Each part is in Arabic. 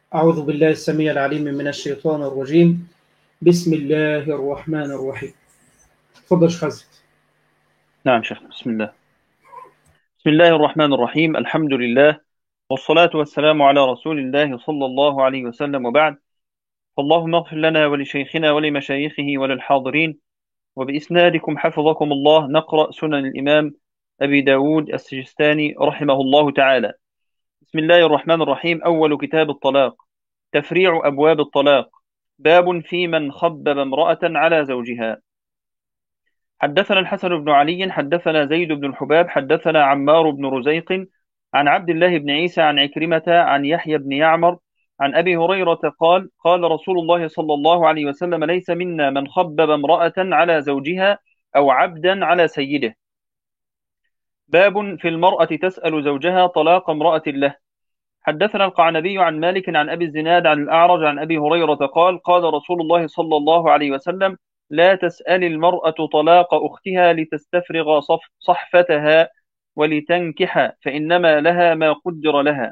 أعوذ بالله السميع العليم من الشيطان الرجيم. بسم الله الرحمن الرحيم. تفضل شيخ حازم. نعم شيخ، بسم الله. بسم الله الرحمن الرحيم. الحمد لله والصلاة والسلام على رسول الله صلى الله عليه وسلم، وبعد. فاللهم اغفر لنا ولشيخنا ولمشايخه وللحاضرين. وبإسنادكم حفظكم الله نقرأ سنن الإمام أبي داود السجستاني رحمه الله تعالى. بسم الله الرحمن الرحيم. أول كتاب الطلاق. تفريع أبواب الطلاق. باب في من خبب امرأة على زوجها. حدثنا الحسن بن علي حدثنا زيد بن الحباب حدثنا عمار بن رزيق عن عبد الله بن عيسى عن عكرمة عن يحيى بن يعمر عن أبي هريرة قال: قال رسول الله صلى الله عليه وسلم: ليس منا من خبب امرأة على زوجها أو عبدا على سيده. باب في المرأة تسأل زوجها طلاق امرأة له. حدثنا القعنبي عن مالك عن أبي الزناد عن الأعرج عن أبي هريرة قال: قال رسول الله صلى الله عليه وسلم: لا تسأل المرأة طلاق أختها لتستفرغ صحفتها ولتنكح، فإنما لها ما قدر لها.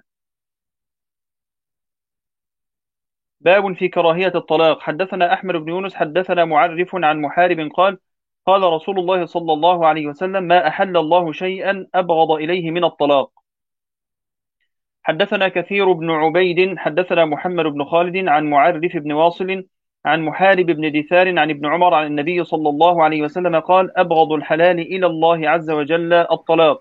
باب في كراهية الطلاق. حدثنا أحمد بن يونس حدثنا معرف عن محارب قال: قال رسول الله صلى الله عليه وسلم: ما أحل الله شيئا أبغض إليه من الطلاق. حدثنا كثير بن عبيد حدثنا محمد بن خالد عن معرف بن واصل عن محارب بن دثار عن ابن عمر عن النبي صلى الله عليه وسلم قال: أبغض الحلال إلى الله عز وجل الطلاق.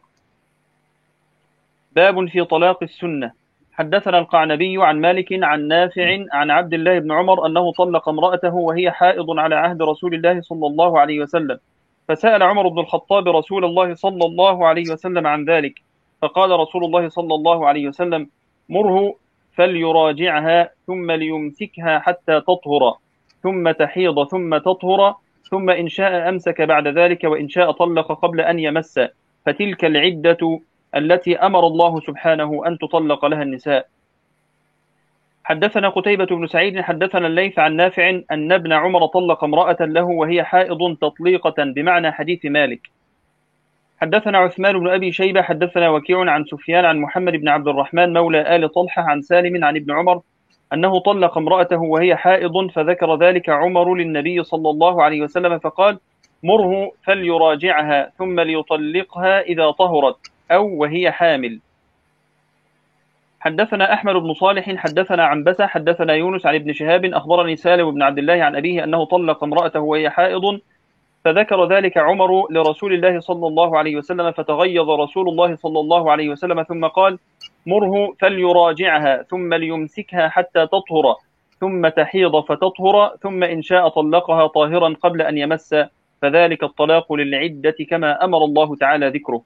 باب في طلاق السنة. حدثنا القعنبي عن مالك عن نافع عن عبد الله بن عمر أنه طلق امرأته وهي حائض على عهد رسول الله صلى الله عليه وسلم، فسأل عمر بن الخطاب رسول الله صلى الله عليه وسلم عن ذلك، فقال رسول الله صلى الله عليه وسلم: مره فليراجعها ثم ليمسكها حتى تطهر ثم تحيض ثم تطهر، ثم إن شاء أمسك بعد ذلك وإن شاء طلق قبل أن يمس، فتلك العدة التي أمر الله سبحانه أن تطلق لها النساء. حدثنا قتيبة بن سعيد حدثنا الليث عن نافع أن ابن عمر طلق امرأة له وهي حائض تطليقة بمعنى حديث مالك. حدثنا عثمان بن أبي شيبة حدثنا وكيع عن سفيان عن محمد بن عبد الرحمن مولى آل طلحة عن سالم عن ابن عمر أنه طلق امرأته وهي حائض، فذكر ذلك عمر للنبي صلى الله عليه وسلم فقال: مره فليراجعها ثم ليطلقها إذا طهرت أو وهي حامل. حدثنا أحمد بن صالح حدثنا عنبسة حدثنا يونس عن ابن شهاب أخبرني سالم بن عبد الله عن أبيه أنه طلق امرأته وهي حائض، فذكر ذلك عمر لرسول الله صلى الله عليه وسلم، فتغيظ رسول الله صلى الله عليه وسلم ثم قال: مره فليراجعها ثم ليمسكها حتى تطهر ثم تحيض فتطهر، ثم إن شاء طلقها طاهرا قبل أن يمس، فذلك الطلاق للعدة كما أمر الله تعالى ذكره.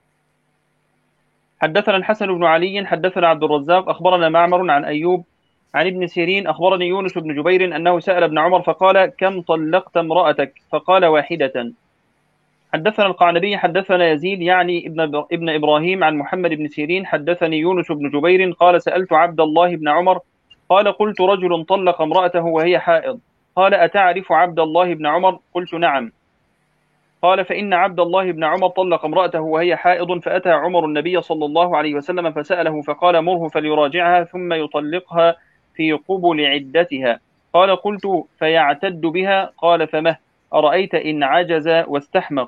حدثنا الحسن بن علي حدثنا عبد الرزاق أخبرنا معمر عن أيوب عن ابن سيرين أخبرني يونس بن جبير أنه سأل ابن عمر فقال: كم طلقت امرأتك؟ فقال: واحدة. حدثنا القعنبي حدثنا يزيد يعني ابن إبراهيم عن محمد بن سيرين حدثني يونس بن جبير قال: سألت عبد الله بن عمر قال: قلت رجل طلق امرأته وهي حائض، قال: أتعرف عبد الله بن عمر؟ قلت: نعم. قال: فإن عبد الله بن عمر طلق امرأته وهي حائض، فأتى عمر النبي صلى الله عليه وسلم فسأله فقال: مره فليراجعها ثم يطلقها في قبل عدتها. قال: قلت: فيعتد بها؟ قال: فمه أرأيت إن عجز واستحمق.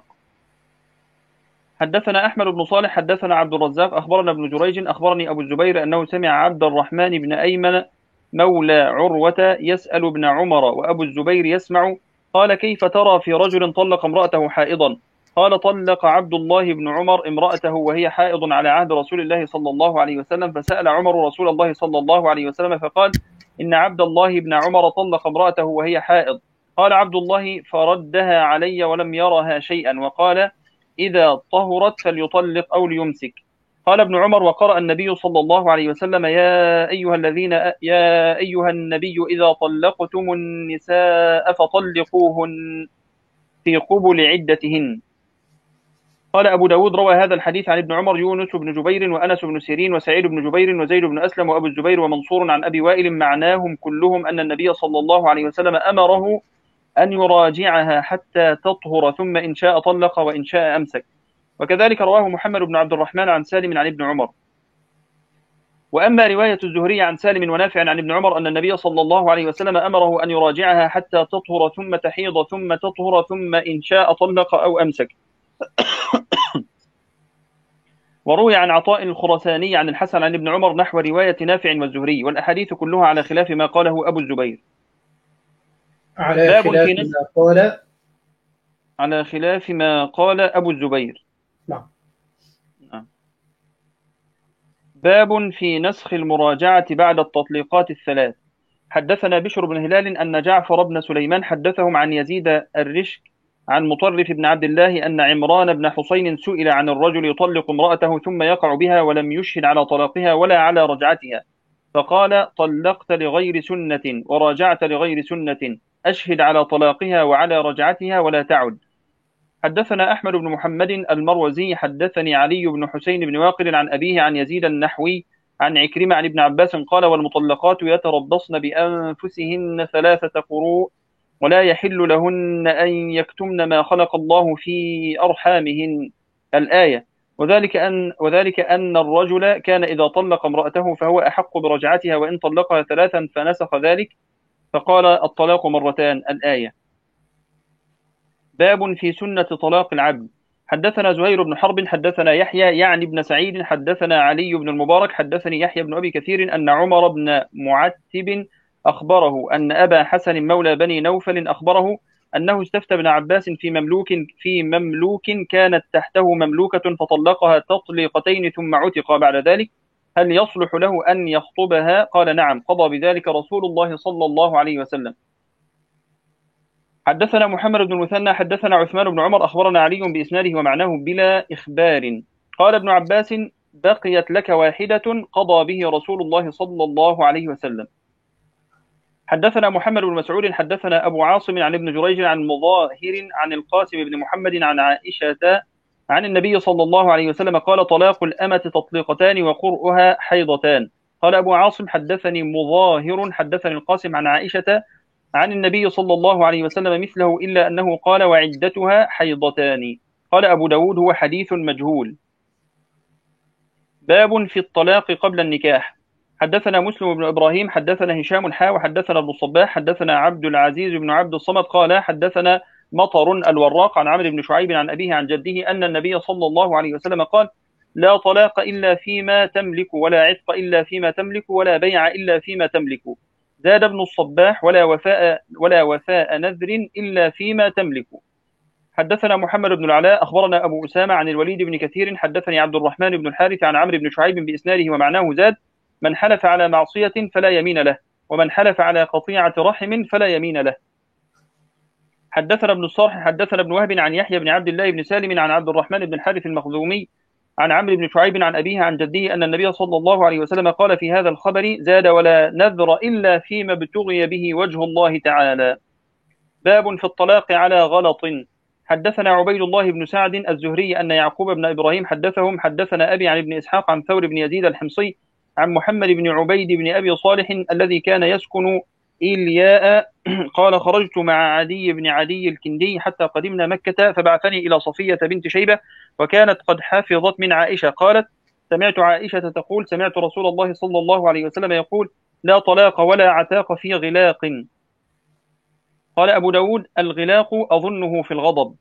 حدثنا أحمد بن صالح حدثنا عبد الرزاق أخبرنا ابن جريج أخبرني أبو الزبير أنه سمع عبد الرحمن بن أيمن مولى عروة يسأل ابن عمر وأبو الزبير يسمع، قال: كيف ترى في رجل طلق امرأته حائضا؟ قال: طلق عبد الله بن عمر امرأته وهي حائض على عهد رسول الله صلى الله عليه وسلم، فسأل عمر رسول الله صلى الله عليه وسلم فقال: إن عبد الله بن عمر طلق امرأته وهي حائض. قال عبد الله: فردها علي ولم يرها شيئا، وقال: إذا طهرت فليطلق أو ليمسك. قال ابن عمر: وقرأ النبي صلى الله عليه وسلم: يا أيها النبي إذا طلقتم النساء فطلقوهن في قبل عدتهن. قال أبو داود: روى هذا الحديث عن ابن عمر يونس بن جبير وأنس بن سيرين وسعيد بن جبير وزيد بن أسلم وأبو الزبير ومنصور عن أبي وائل، معناهم كلهم أن النبي صلى الله عليه وسلم أمره أن يراجعها حتى تطهر ثم إن شاء طلق وإن شاء أمسك. وكذلك رواه محمد بن عبد الرحمن عن سالم عن ابن عمر. وأما رواية الزهري عن سالم ونافع عن ابن عمر أن النبي صلى الله عليه وسلم أمره أن يراجعها حتى تطهر ثم تحيض ثم تطهر ثم إن شاء طلق أو أمسك. وروي عن عطاء الخرساني عن الحسن عن ابن عمر نحو رواية نافع والزهري، والأحاديث كلها على خلاف ما قاله أبو الزبير. على باب خلاف في ما قال. على خلاف ما قال أبو الزبير. نعم. باب في نسخ المراجعة بعد التطليقات الثلاث. حدثنا بشر بن هلال أن جعفر بن سليمان حدثهم عن يزيد الرشك عن مطرف بن عبد الله أن عمران بن حسين سئل عن الرجل يطلق امرأته ثم يقع بها ولم يشهد على طلاقها ولا على رجعتها، فقال: طلقت لغير سنة وراجعت لغير سنة، أشهد على طلاقها وعلى رجعتها ولا تعد. حدثنا أحمد بن محمد المروزي حدثني علي بن حسين بن واقد عن أبيه عن يزيد النحوي عن عكرمة عن ابن عباس قال: والمطلقات يتربصن بأنفسهن 3 قروء ولا يحل لهن أن يكتمن ما خلق الله في أرحامهن، الآية. وذلك أن الرجل كان إذا طلق امرأته فهو أحق برجعتها وإن طلقها 3 فنسخ ذلك فقال: الطلاق 2 مرتان، الآية. باب في سنة طلاق العبد. حدثنا زهير بن حرب حدثنا يحيى يعني بن سعيد حدثنا علي بن المبارك حدثني يحيى بن أبي كثير أن عمر بن معتب أخبره أن أبا حسن مولى بني نوفل أخبره أنه استفتى ابن عباس في مملوك كانت تحته مملوكة فطلقها تطليقتين ثم عتق بعد ذلك، هل يصلح له أن يخطبها؟ قال: نعم، قضى بذلك رسول الله صلى الله عليه وسلم. حدثنا محمد بن المثنى حدثنا عثمان بن عمر أخبرنا علي بإسناده ومعناه بلا إخبار. قال ابن عباس: بقيت لك واحدة قضى به رسول الله صلى الله عليه وسلم. حدثنا محمد بن مسعود حدثنا أبو عاصم عن ابن جريج عن مظاهر عن القاسم بن محمد عن عائشة عن النبي صلى الله عليه وسلم قال: طلاق الأمة تطليقتان وقرؤها حيضتان. قال أبو عاصم: حدثني مظاهر حدثني القاسم عن عائشة عن النبي صلى الله عليه وسلم مثله إلا أنه قال: وعدتها حيضتان. قال أبو داود: هو حديث مجهول. باب في الطلاق قبل النكاح. حدثنا مسلم بن إبراهيم حدثنا هشام وحدثنا ابن الصباح حدثنا عبد العزيز بن عبد الصمد قال: حدثنا مطر الوراق عن عمرو بن شعيب عن أبيه عن جده أن النبي صلى الله عليه وسلم قال: لا طلاق إلا فيما تملك ولا عتق إلا فيما تملك ولا بيع إلا فيما تملك. زاد ابن الصباح: ولا وفاء نذر إلا فيما تملك. حدثنا محمد بن العلاء أخبرنا أبو أسامة عن الوليد بن كثير حدثني عبد الرحمن بن الحارث عن عمرو بن شعيب بإسناده ومعناه زاد: من حلف على معصية فلا يمين له، ومن حلف على قطيعة رحم فلا يمين له. حدثنا ابن الصرح حدثنا ابن وهب عن يحيى بن عبد الله بن سالم عن عبد الرحمن بن الحارث المخزومي عن عمرو بن شعيب عن أبيه عن جده أن النبي صلى الله عليه وسلم قال في هذا الخبر: زاد: ولا نذر إلا فيما ابتغي به وجه الله تعالى. باب في الطلاق على غلط. حدثنا عبيد الله بن سعد الزهري أن يعقوب بن إبراهيم حدثنا أبي عن ابن إسحاق عن ثور بن يزيد الحمصي عن محمد بن عبيد بن أبي صالح الذي كان يسكن إلياء قال: خرجت مع عدي بن عدي الكندي حتى قدمنا مكة فبعثني إلى صفية بنت شيبة وكانت قد حفظت من عائشة قالت: سمعت عائشة تقول: سمعت رسول الله صلى الله عليه وسلم يقول: لا طلاق ولا عتاق في غلاق. قال أبو داود: الغلاق أظنه في الغضب.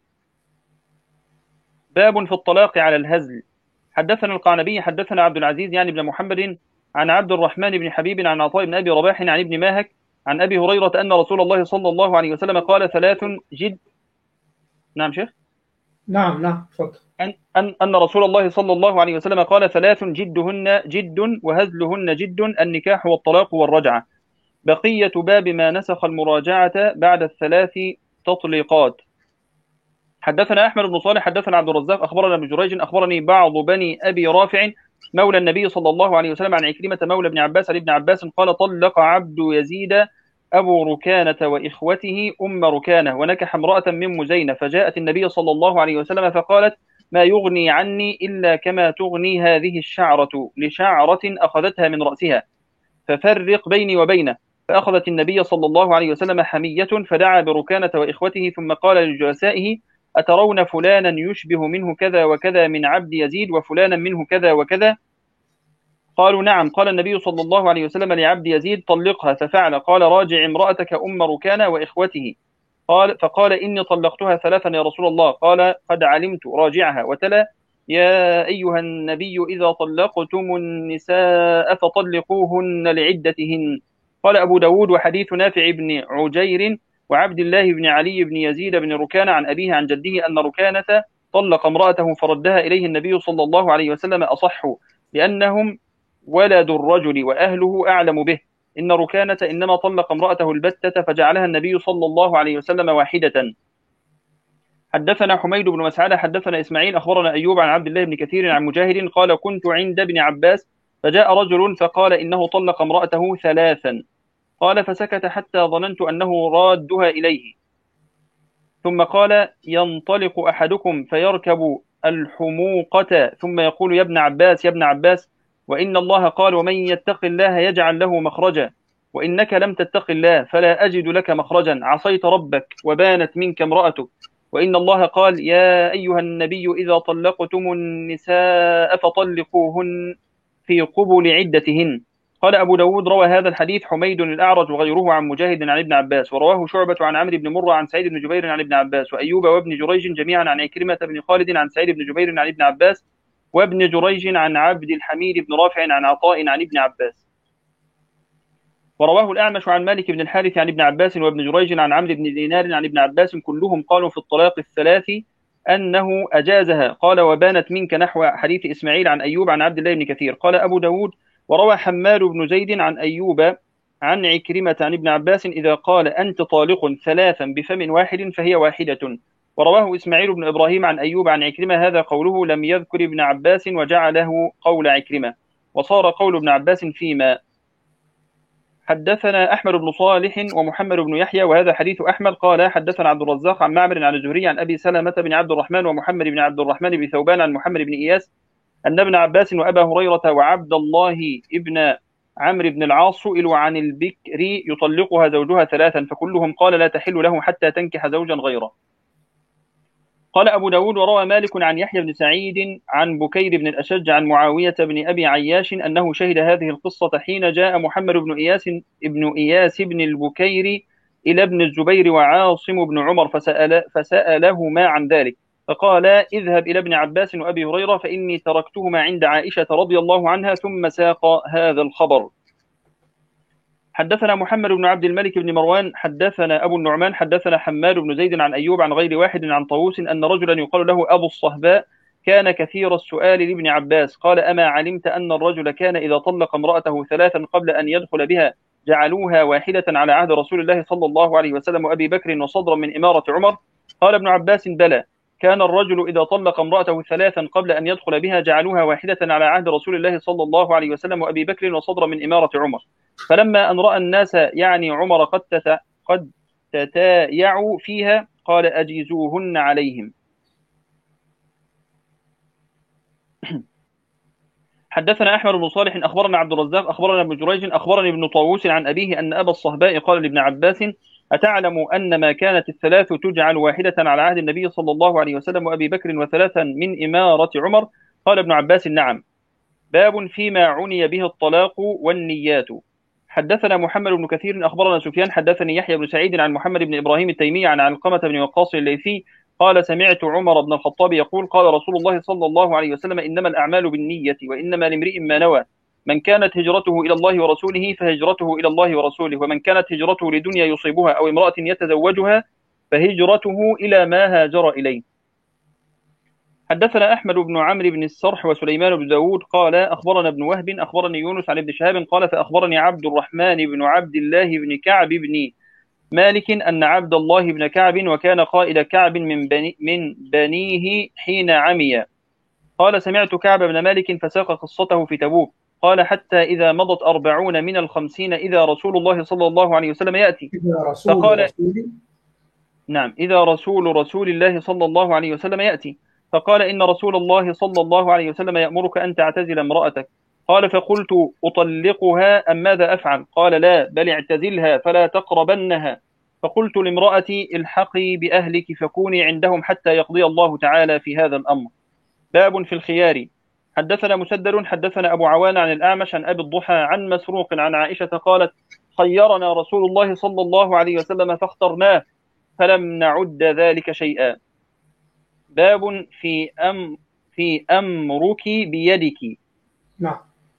باب في الطلاق على الهزل. حدثنا القعنبي حدثنا عبد العزيز يعني بن محمد عن عبد الرحمن بن حبيب عن عطاء بن أبي رباح عن ابن ماهك عن أبي هريرة أن رسول الله صلى الله عليه وسلم قال: 3 جد. نعم شيخ. نعم تفضل. أن رسول الله صلى الله عليه وسلم قال: 3 جدهن جد وهزلهن جد، النكاح والطلاق والرجعة. بقية باب ما نسخ المراجعة بعد 3 تطليقات. حدثنا أحمد بن صالح حدثنا عبد الرزاق أخبرنا ابن جريج أخبرني بعض بني أبي رافع مولى النبي صلى الله عليه وسلم عن عكرمة مولى ابن عباس عن ابن عباس قال: طلق عبد يزيد أبو ركانة وإخوته أم ركانة ونكح امرأة من مزينة، فجاءت النبي صلى الله عليه وسلم فقالت: ما يغني عني إلا كما تغني هذه الشعرة لشعرة أخذتها من رأسها، ففرق بيني وبينه. فأخذت النبي صلى الله عليه وسلم حمية فدعا بركانة وإخوته ثم قال لجلسائه: أترون فلانا يشبه منه كذا وكذا من عبد يزيد وفلانا منه كذا وكذا؟ قالوا نعم. قال النبي صلى الله عليه وسلم لعبد يزيد طلقها، ففعل. قال راجع امرأتك أم ركانة وإخوته. فقال إني طلقتها ثلاثا يا رسول الله. قال قد علمت، راجعها. وتلا: يا أيها النبي إذا طلقتم النساء فطلقوهن لعدتهن. قال أبو داود: وحديث نافع بن عجير وعبد الله بن علي بن يزيد بن ركان عن أبيه عن جده أن ركانة طلق امرأته فردها إليه النبي صلى الله عليه وسلم أصح، لأنهم ولد الرجل وأهله أعلم به. إن ركانة إنما طلق امرأته البتة فجعلها النبي صلى الله عليه وسلم واحدة. حدثنا حميد بن مسعدة حدثنا إسماعيل أخبرنا أيوب عن عبد الله بن كثير عن مجاهد قال: كنت عند ابن عباس فجاء رجل فقال إنه طلق امرأته ثلاثا. قال: فسكت حتى ظننت أنه رادها إليه، ثم قال: ينطلق أحدكم فيركب الحموقة ثم يقول: يا ابن عباس يا ابن عباس، وإن الله قال: ومن يتق الله يجعل له مخرجا، وإنك لم تتق الله فلا أجد لك مخرجا، عصيت ربك وبانت منك امرأتك، وإن الله قال: يا أيها النبي إذا طلقتم النساء فطلقوهن في قبل عدتهن. قال أبو داود: روى هذا الحديث حميد الأعرج وغيره عن مجاهد عن ابن عباس، ورواه شعبة عن عمرو بن مرة عن سعيد بن جبير عن ابن عباس، وأيوب وابن جريج جميعا عن عكرمة بن خالد عن سعيد بن جبير عن ابن عباس، وابن جريج عن عبد الحميد بن رافع عن عطاء عن ابن عباس. ورواه الأعمش عن مالك بن الحارث عن ابن عباس وابن جريج عن عمرو بن دينار عن ابن عباس، كلهم قالوا في الطلاق الثلاث أنه أجازها. قال: وبانت منك، نحو حديث إسماعيل عن أيوب عن عبد الله بن كثير. قال أبو داود: وروى حماد بن زيد عن أيوب عن عكرمة عن ابن عباس: إذا قال أنت طالق ثلاثا بفم واحد فهي واحدة. ورواه إسماعيل بن إبراهيم عن أيوب عن عكرمة هذا قوله لم يذكر ابن عباس وجعله قول عكرمة، وصار قول ابن عباس فيما. حدثنا أحمد بن صالح ومحمد بن يحيى وهذا حديث أحمد. قال: حدثنا عبد الرزاق عن معمر عن الزهري عن أبي سلمة بن عبد الرحمن ومحمد بن عبد الرحمن بن ثوبان عن محمد بن إياس أن ابن عباس وأبا هريرة وعبد الله ابن عمرو بن العاص سئلوا عن البكر يطلقها زوجها ثلاثا، فكلهم قال لا تحل له حتى تنكح زوجا غيره. قال أبو داود: وروى مالك عن يحيى بن سعيد عن بكير بن الأشج عن معاوية بن أبي عياش أنه شهد هذه القصة حين جاء محمد بن إياس بن البكير إلى ابن الزبير وعاصم بن عمر فسألهما عن ذلك، فقال: اذهب إلى ابن عباس وأبي هريرة فإني تركتهما عند عائشة رضي الله عنها، ثم ساق هذا الخبر. حدثنا محمد بن عبد الملك بن مروان حدثنا أبو النعمان حدثنا حماد بن زيد عن أيوب عن غير واحد عن طاووس أن رجلا يقال له أبو الصهباء كان كثير السؤال لابن عباس، قال: أما علمت أن الرجل كان إذا طلق امرأته ثلاثا قبل أن يدخل بها جعلوها واحدة على عهد رسول الله صلى الله عليه وسلم وأبي بكر وصدرا من إمارة عمر؟ قال ابن عباس: بلى، كان الرجل إذا طلق امرأته ثلاثا قبل أن يدخل بها جعلوها واحدة على عهد رسول الله صلى الله عليه وسلم وأبي بكر وصدرا من إمارة عمر. فلما أن رأى الناس يعني عمر قد تتايعوا فيها قال: أجيزوهن عليهم. حدثنا أحمد بن صالح أخبرنا عبد الرزاق أخبرنا ابن جريج أخبرني ابن طاووس عن أبيه أن أبا الصهباء قال لابن عباس: أتعلم أن ما كانت الثلاث تجعل واحدة على عهد النبي صلى الله عليه وسلم وأبي بكر وثلاثا من إمارة عمر؟ قال ابن عباس: نعم. باب فيما عني به الطلاق والنيات. حدثنا محمد بن كثير أخبرنا سفيان حدثني يحيى بن سعيد عن محمد بن إبراهيم التيمي عن علقمة بن وقاص الليثي قال: سمعت عمر بن الخطاب يقول: قال رسول الله صلى الله عليه وسلم: إنما الأعمال بالنية وإنما لامرئ ما نوى، من كانت هجرته إلى الله ورسوله فهجرته إلى الله ورسوله، ومن كانت هجرته لدنيا يصيبها أو امرأة يتزوجها فهجرته إلى ما هاجر إليه. حدثنا أحمد بن عمرو بن السرح وسليمان بن داود قال: أخبرنا ابن وهب أخبرني يونس عن ابن شهاب قال: فأخبرني عبد الرحمن بن عبد الله بن كعب بن مالك أن عبد الله بن كعب وكان قائد كعب من بنيه حين عمي. قال: سمعت كعب بن مالك فساق قصته في تبوك. قال: حتى إذا مضت 40 من 50 إذا رسول الله صلى الله عليه وسلم يأتي فقال: نعم، إذا رسول الله صلى الله عليه وسلم يأتي فقال: إن رسول الله صلى الله عليه وسلم يأمرك أن تعتزل امرأتك. قال: فقلت: أطلقها أم ماذا أفعل؟ قال: لا، بل اعتزلها فلا تقربنها. فقلت لامرأتي: الحقي بأهلك فكوني عندهم حتى يقضي الله تعالى في هذا الأمر. باب في الخيار. حدثنا مسدد حدثنا أبو عوان عن الأعمش عن أبي الضحى عن مسروق عن عائشة قالت: خيرنا رسول الله صلى الله عليه وسلم فاخترناه فلم نعد ذلك شيئا. باب في أمرك بيدك. نعم.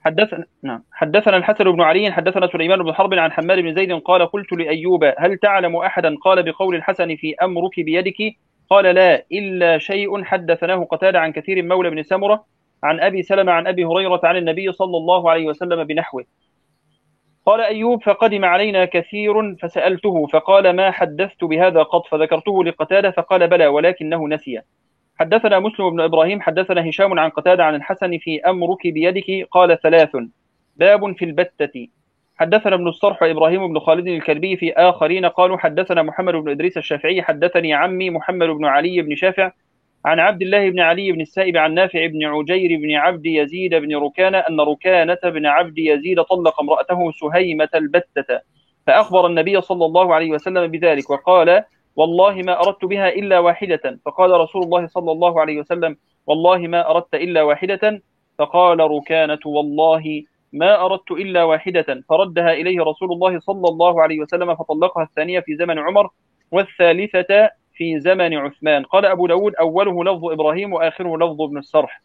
حدثنا الحسن بن علي حدثنا سليمان بن حرب عن حماد بن زيد قال: قلت لأيوب: هل تعلم أحدا قال بقول الحسن في أمرك بيدك؟ قال: لا، إلا شيء حدثناه قتادة عن كثير مولى بن سمرة عن أبي سلمة عن أبي هريرة عن النبي صلى الله عليه وسلم بنحوه. قال أيوب: فقدم علينا كثير فسألته فقال: ما حدثت بهذا قط، فذكرته لقتادة فقال: بلى ولكنه نسي. حدثنا مسلم بن إبراهيم حدثنا هشام عن قتادة عن الحسن في أمرك بيدك قال: 3. باب في البتة. حدثنا ابن الصرح وإبراهيم بن خالد الكلبي في آخرين قالوا: حدثنا محمد بن إدريس الشافعي حدثني عمي محمد بن علي بن شافع عن عبد الله بن علي بن السائب عن نافع بن عجير بن عبد يزيد بن ركانة أن ركانة بن عبد يزيد طلق امرأته سهيمة البتة، فأخبر النبي صلى الله عليه وسلم بذلك وقال: والله ما أردت بها إلا واحدة. فقال رسول الله صلى الله عليه وسلم: والله ما أردت إلا واحدة. فقال ركانة: والله ما أردت إلا واحدة. فردها إليه رسول الله صلى الله عليه وسلم فطلقها الثانية في زمن عمر والثالثة في زمن عثمان. قال أبو داود: أوله لفظ إبراهيم وآخره لفظ ابن السرح.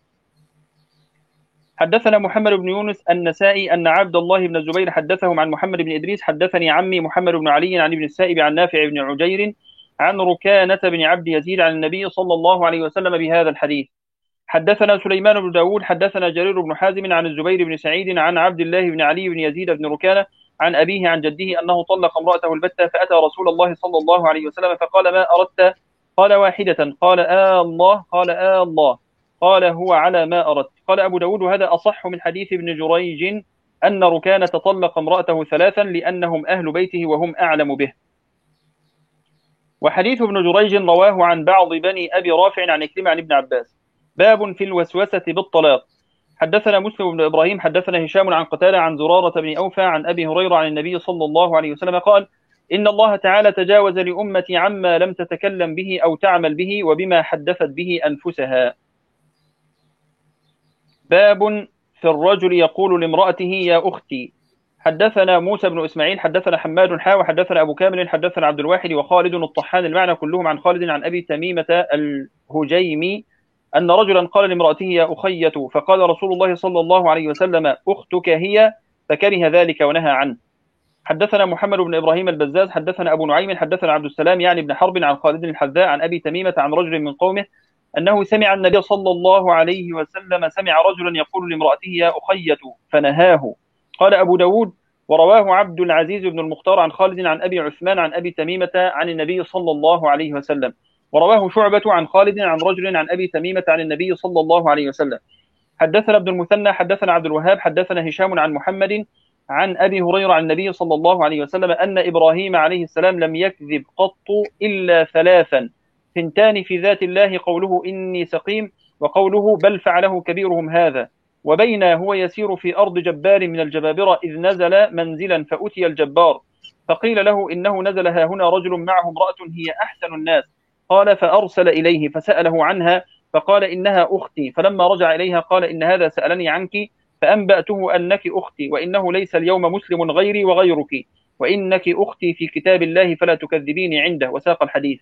حدثنا محمد بن يونس النسائي أن عبد الله بن الزبير حدثهم عن محمد بن إدريس حدثني عمي محمد بن علي عن ابن السائب عن نافع بن عجير عن ركانة بن عبد يزيد عن النبي صلى الله عليه وسلم بهذا الحديث. حدثنا سليمان بن داود حدثنا جرير بن حازم عن الزبير بن سعيد عن عبد الله بن علي بن يزيد بن ركانة عن أبيه عن جده أنه طلق امرأته البتة فأتى رسول الله صلى الله عليه وسلم فقال: ما أردت؟ قال: واحدة. قال: الله. قال: الله. قال: هو على ما أردت. قال أبو داود: هذا أصح من حديث ابن جريج أن ركانة طلق امرأته 3 لأنهم أهل بيته وهم أعلم به. وحديث ابن جريج رواه عن بعض بني أبي رافع عن إكرمة عن ابن عباس. باب في الوسوسة بالطلاق. حدثنا مسلم بن إبراهيم حدثنا هشام عن قتادة عن زرارة بن أوفى عن أبي هريرة عن النبي صلى الله عليه وسلم قال: إن الله تعالى تجاوز لأمتي عما لم تتكلم به أو تعمل به وبما حدثت به أنفسها. باب في الرجل يقول لامرأته: يا أختي. حدثنا موسى بن إسماعيل حدثنا حماد حاوى حدثنا أبو كامل حدثنا عبد الواحد وخالد الطحان المعنى كلهم عن خالد عن أبي تميمة الهجيمي أن رجلا قال لامرأته: يا أخية. فقال رسول الله صلى الله عليه وسلم: أختك هي، فكره ذلك ونهى عنه. حدثنا محمد بن إبراهيم البزاز حدثنا أبو نعيم حدثنا عبد السلام يعني بن حرب عن خالد الحذاء عن أبي تميمة عن رجل من قومه أنه سمع النبي صلى الله عليه وسلم سمع رجلا يقول لامرأته: يا أخية، فنهاه. قال أبو داود: ورواه عبد العزيز بن المختار عن خالد عن أبي عثمان عن أبي تميمة عن النبي صلى الله عليه وسلم. ورواه شعبة عن خالد عن رجل عن أبي تميمة عن النبي صلى الله عليه وسلم. حدثنا ابن المثنى حدثنا عبد الوهاب حدثنا هشام عن محمد عن أبي هريرة عن النبي صلى الله عليه وسلم أن إبراهيم عليه السلام لم يكذب قط إلا 3: 2 في ذات الله قوله: إني سقيم، وقوله: بل فعله كبيرهم هذا. وبين هو يسير في أرض جبار من الجبابرة إذ نزل منزلا فأتي الجبار فقيل له: إنه نزل ها هنا رجل معه امرأة هي أحسن الناس. قال: فأرسل إليه فسأله عنها فقال: إنها أختي. فلما رجع إليها قال: إن هذا سألني عنك فأنبأته أنك أختي، وإنه ليس اليوم مسلم غيري وغيرك، وإنك أختي في كتاب الله فلا تكذبيني عنده. وساق الحديث.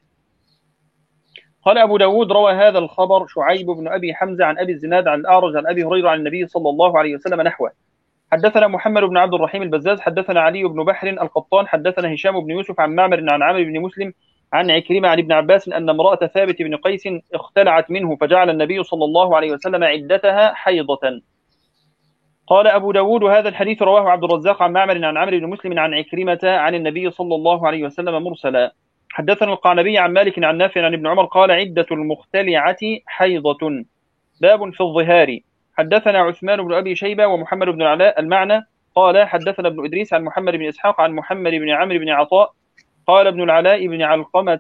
قال أبو داود: روى هذا الخبر شعيب بن أبي حمزة عن أبي الزناد عن الأعرج عن أبي هريرة عن النبي صلى الله عليه وسلم نحوه. حدثنا محمد بن عبد الرحيم البزاز حدثنا علي بن بحر القطان حدثنا هشام بن يوسف عن معمر عن عمرو بن مسلم عن عكرمة عن ابن عباس أن امرأة ثابت بن قيس اختلعت منه فجعل النبي صلى الله عليه وسلم عدتها حيضة. قال أبو داود: هذا الحديث رواه عبد الرزاق عن معمر عن عمرو بن مسلم عن عكرمة عن النبي صلى الله عليه وسلم مرسلا. حدثنا القعنبي عن مالك عن نافع عن ابن عمر قال: عدة المختلعة حيضة. باب في الظهار. حدثنا عثمان بن أبي شيبة ومحمد بن العلاء المعنى قال: حدثنا ابن إدريس عن محمد بن إسحاق عن محمد بن عمرو بن عطاء قال ابن العلاء بن علقمة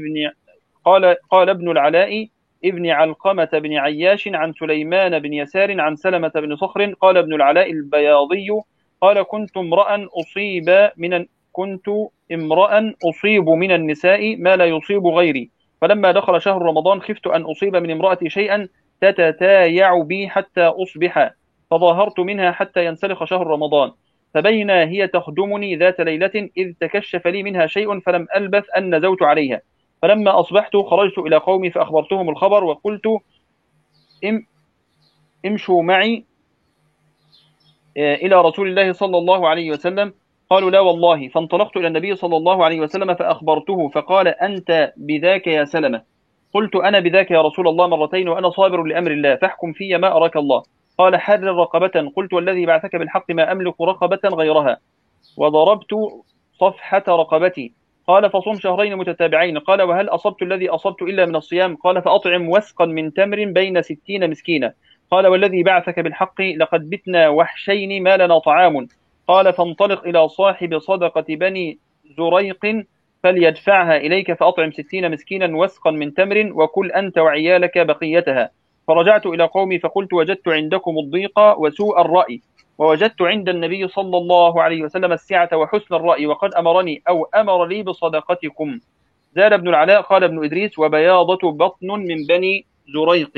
قال ابن العلاء ابن علقمة بن عياش عن سليمان بن يسار عن سلمة بن صخر قال ابن العلاء البياضي قال: كنت امرأ أصيب من النساء ما لا يصيب غيري، فلما دخل شهر رمضان خفت أن أصيب من امرأتي شيئا تتتايع بي حتى أصبح، فظاهرت منها حتى ينسلخ شهر رمضان، فبينا هي تخدمني ذات ليلة إذ تكشف لي منها شيء فلم ألبث أن نزوت عليها، فلما أصبحت خرجت إلى قومي فأخبرتهم الخبر وقلت امشوا معي إلى رسول الله صلى الله عليه وسلم. قالوا لا والله، فانطلقت إلى النبي صلى الله عليه وسلم فأخبرته فقال أنت بذاك يا سلمة. قلت أنا بذاك يا رسول الله مرتين وأنا صابر لأمر الله، فاحكم في ما أراك الله. قال حرر رقبة. قلت والذي بعثك بالحق ما أملك رقبة غيرها، وضربت صفحة رقبتي. قال فصم شهرين متتابعين. قال وهل أصبت الذي أصبت إلا من الصيام؟ قال فأطعم وسقا من تمر بين 60 مسكينا. قال والذي بعثك بالحق لقد بتنا وحشين ما لنا طعام. قال فانطلق إلى صاحب صدقة بني زريق فليدفعها إليك فأطعم 60 مسكينا وسقا من تمر وكل أنت وعيالك بقيتها. فرجعت إلى قومي فقلت وجدت عندكم الضيق وسوء الرأي، ووجدت عند النبي صلى الله عليه وسلم السعة وحسن الرأي، وقد أمرني أو أمر لي بصدقتكم. زاد ابن العلاء قال ابن إدريس وبياضة بطن من بني زريق.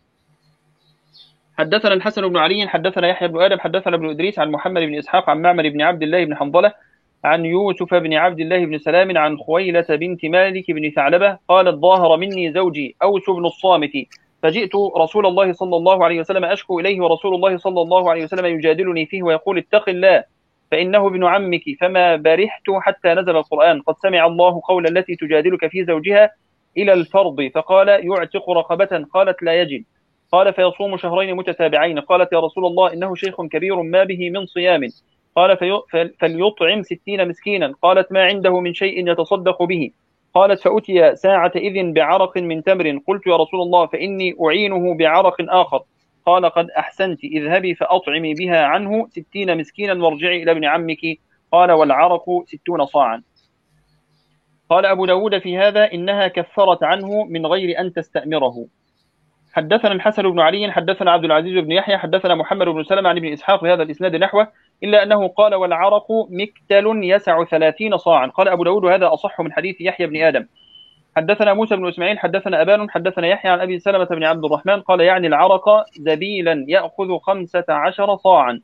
حدثنا الحسن بن علي حدثنا يحيى بن آدم حدثنا ابن إدريس عن محمد بن إسحاق عن معمر بن عبد الله بن حنظلة عن يوسف بن عبد الله بن سلام عن خويلة بنت مالك بن ثعلبة قالت ظاهر مني زوجي أوس بن الصامت، فجئت رسول الله صلى الله عليه وسلم أشكو إليه، ورسول الله صلى الله عليه وسلم يجادلني فيه ويقول اتق الله فإنه ابن عمك، فما برحت حتى نزل القرآن قد سمع الله قول التي تجادلك في زوجها إلى الفرض، فقال يعتق رقبة. قالت لا يجد. قال فيصوم شهرين متتابعين. قالت يا رسول الله إنه شيخ كبير ما به من صيام. قال فليطعم 60 مسكينا. قالت ما عنده من شيء يتصدق به. قالت فأتي ساعة إذن بعرق من تمر. قلت يا رسول الله فإني أعينه بعرق آخر. قال قد أحسنت، اذهبي فأطعمي بها عنه 60 مسكينا وارجعي إلى ابن عمك. قال والعرق 60 صاعا. قال أبو داود في هذا إنها كفرت عنه من غير أن تستأمره. حدثنا الحسن بن علي حدثنا عبد العزيز بن يحيى حدثنا محمد بن سلمة عن ابن إسحاق بهذا الإسناد نحوه، إلا أنه قال والعرق مكتل يسع 30 صاعا. قال أبو داود هذا أصح من حديث يحيى بن آدم. حدثنا موسى بن إسماعيل حدثنا أبان حدثنا يحيى عن أبي سلمة بن عبد الرحمن قال يعني العرق زبيلا يأخذ 15 صاعا.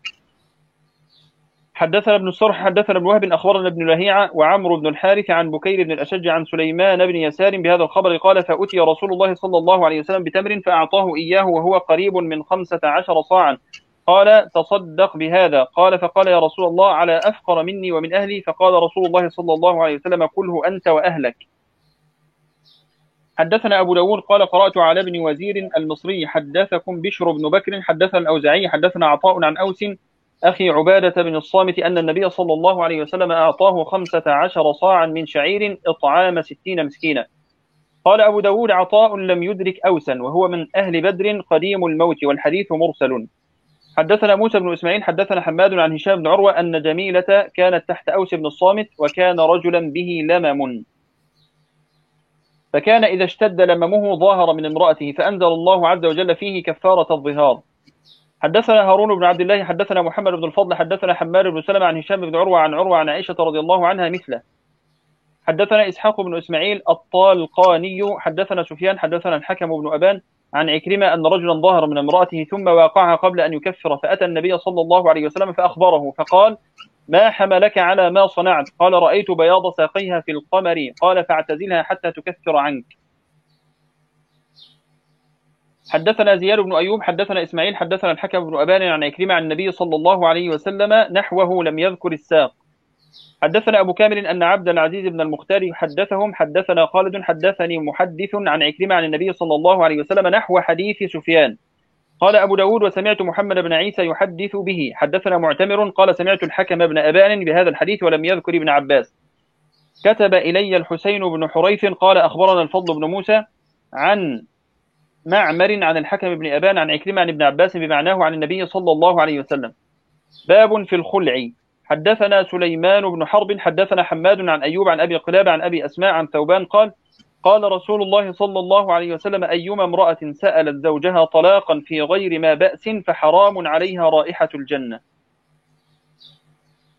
حدثنا ابن الصرح حدثنا ابن وهب أخبرنا ابن لهيعة وعمرو بن الحارث عن بكير بن الأشج عن سليمان بن يسار بهذا الخبر قال فأتي رسول الله صلى الله عليه وسلم بتمر فأعطاه إياه وهو قريب من 15 صاعا. قال تصدق بهذا. قال فقال يا رسول الله على أفقر مني ومن أهلي. فقال رسول الله صلى الله عليه وسلم كله أنت وأهلك. حدثنا أبو داود قال قرأت على ابن وزير المصري حدثكم بشر بن بكر حدثنا الأوزاعي حدثنا عطاء عن أوس أخي عبادة بن الصامت أن النبي صلى الله عليه وسلم أعطاه 15 صاعا من شعير إطعام 60 مسكينا. قال أبو داود عطاء لم يدرك أوسا وهو من أهل بدر قديم الموت والحديث مرسل. حدثنا موسى بن إسماعيل حدثنا حماد عن هشام بن عروة أن جميلة كانت تحت أوس بن الصامت وكان رجلا به لمم، فكان إذا اشتد لممه ظاهر من امرأته فأنزل الله عز وجل فيه كفارة الظهار. حدثنا هارون بن عبد الله حدثنا محمد بن الفضل حدثنا حماد بن سلمة عن هشام بن عروة عن عائشة رضي الله عنها مثله. حدثنا إسحاق بن إسماعيل الطالقاني حدثنا سفيان حدثنا الحكم بن أبان عن عكرمة أن رجلا ظاهر من امرأته ثم واقعها قبل أن يكفر، فأتى النبي صلى الله عليه وسلم فأخبره فقال ما حملك على ما صنعت؟ قال رأيت بياض ساقيها في القمر. قال فاعتزلها حتى تكفر عنك. حدثنا زياد بن أيوب حدثنا إسماعيل حدثنا الحكم بن أبان عن عكرمة عن النبي صلى الله عليه وسلم نحوه لم يذكر الساق. حدثنا أبو كامل أن عبد العزيز بن المختار حدثهم حدثنا خالد حدثني محدث عن عكرمة عن النبي صلى الله عليه وسلم نحو حديث سفيان. قال أبو داود وسمعت محمد بن عيسى يحدث به. حدثنا معتمر قال سمعت الحكم بن أبان بهذا الحديث ولم يذكر ابن عباس. كتب إلي الحسين بن حريث قال أخبرنا الفضل بن موسى عن معمر عن الحكم بن أبان عن عكرمة عن ابن عباس بمعناه عن النبي صلى الله عليه وسلم. باب في الخلع. حدثنا سليمان بن حرب حدثنا حماد عن أيوب عن أبي قلابة عن أبي أسماء عن ثوبان قال قال رسول الله صلى الله عليه وسلم أيما امرأة سألت زوجها طلاقا في غير ما بأس فحرام عليها رائحة الجنة.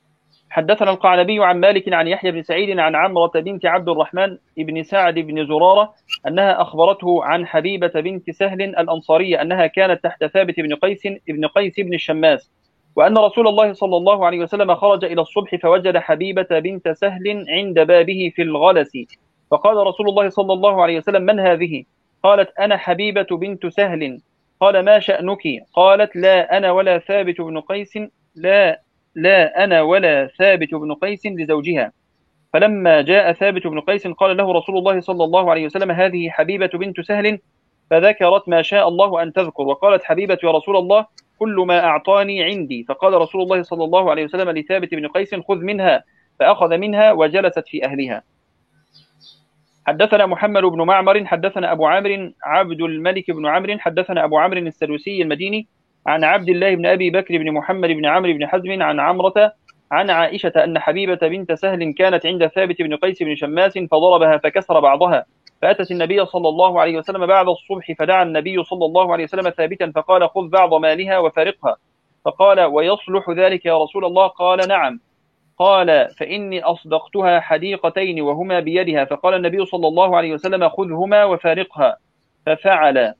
حدثنا القعنبي عن مالك عن يحيى بن سعيد عن عمرة بنت عبد الرحمن بن سعد بن زرارة أنها أخبرته عن حبيبة بنت سهل الأنصارية أنها كانت تحت ثابت بن قيس بن الشماس، وأن رسول الله صلى الله عليه وسلم خرج إلى الصبح فوجد حبيبة بنت سهل عند بابه في الغلس، فقال رسول الله صلى الله عليه وسلم: من هذه؟ قالت: أنا حبيبة بنت سهل. قال: ما شأنك؟ قالت: لا أنا ولا ثابت بن قيس لا أنا ولا ثابت بن قيس لزوجها. فلما جاء ثابت بن قيس قال له رسول الله صلى الله عليه وسلم: هذه حبيبة بنت سهل. فذكرت ما شاء الله أن تذكر، وقالت حبيبة: يا رسول الله، كل ما أعطاني عندي. فقال رسول الله صلى الله عليه وسلم لثابت بن قيس: خذ منها. فأخذ منها وجلست في أهلها. حدثنا محمد بن معمر حدثنا أبو عامر عبد الملك بن عمرو حدثنا أبو عمرو السدوسي المديني عن عبد الله بن أبي بكر بن محمد بن عمرو بن حزم عن عمرة عن عائشة أن حبيبة بنت سهل كانت عند ثابت بن قيس بن شماس فضربها فكسر بعضها، فأتت النبي صلى الله عليه وسلم بعد الصبح، فدعا النبي صلى الله عليه وسلم ثابتا فقال: خذ بعض مالها وفارقها. فقال: ويصلح ذلك يا رسول الله؟ قال: نعم. قال: فإني أصدقتها حديقتين وهما بيدها. فقال النبي صلى الله عليه وسلم: خذهما وفارقها. ففعل.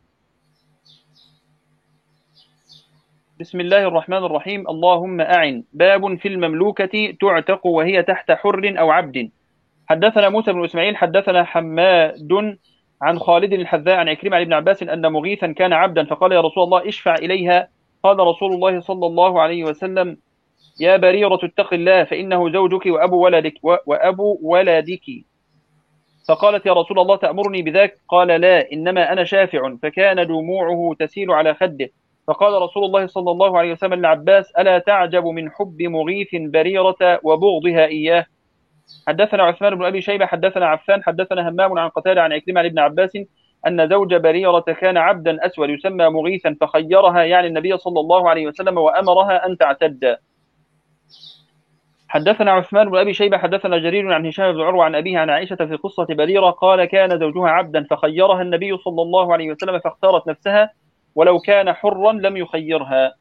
بسم الله الرحمن الرحيم. اللهم أعن. باب في المملوكة تعتق وهي تحت حر أو عبد. حدثنا موسى بن إسماعيل حدثنا حماد عن خالد الحذاء عن عكرمة عن ابن عباس أن مغيثا كان عبدا فقال: يا رسول الله، اشفع إليها. قال رسول الله صلى الله عليه وسلم: يا بريرة، اتق الله، فإنه زوجك وأبو ولدك. فقالت: يا رسول الله، تأمرني بذاك؟ قال: لا، إنما أنا شافع. فكان دموعه تسيل على خده. فقال رسول الله صلى الله عليه وسلم لعباس: ألا تعجب من حب مغيث بريرة وبغضها إياه؟ حدثنا عثمان بن أبي شيبة حدثنا عفان حدثنا همام عن قتادة عن عكرمة عن ابن عباس أن زوج بريرة كان عبدا أسود يسمى مغيثا، فخيرها يعني النبي صلى الله عليه وسلم وأمرها أن تعتد. حدثنا عثمان بن أبي شيبة حدثنا جرير عن هشام بن عروة عن أبيه عن عائشة في قصة بريرة قال: كان زوجها عبدا فخيرها النبي صلى الله عليه وسلم فاختارت نفسها، ولو كان حرا لم يخيرها.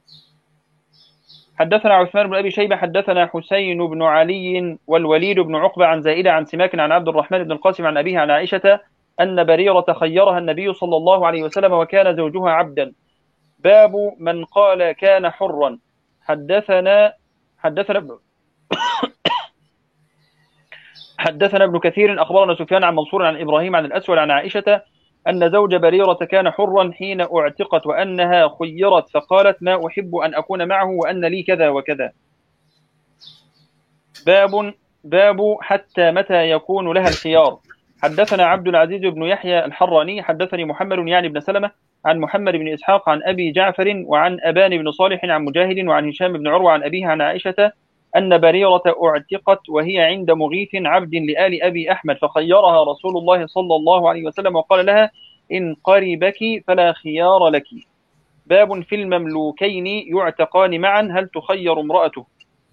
حدثنا عثمان بن أبي شيبة حدثنا حسين بن علي والوليد بن عقبة عن زائدة عن سماك عن عبد الرحمن بن القاسم عن أبيه عن عائشة أن بريرة خيرها النبي صلى الله عليه وسلم وكان زوجها عبدا. باب من قال كان حرا. حدثنا ابن كثير أخبرنا سفيان عن منصور عن إبراهيم عن الأسود عن عائشة أن زوج بريرة كان حرا حين اعتقت وأنها خيرت فقالت: ما أحب أن أكون معه وأن لي كذا وكذا. باب حتى متى يكون لها الخيار. حدثنا عبد العزيز بن يحيى الحراني حدثني محمد يعني بن سلمة عن محمد بن إسحاق عن أبي جعفر وعن أبان بن صالح عن مجاهد وعن هشام بن عروة عن أبيه عن عائشة أن بريرة اعتقت وهي عند مغيث عبد لآل أبي أحمد، فخيرها رسول الله صلى الله عليه وسلم وقال لها: إن قربك فلا خيار لك. باب في المملوكين يعتقان معا، هل تخير امرأته؟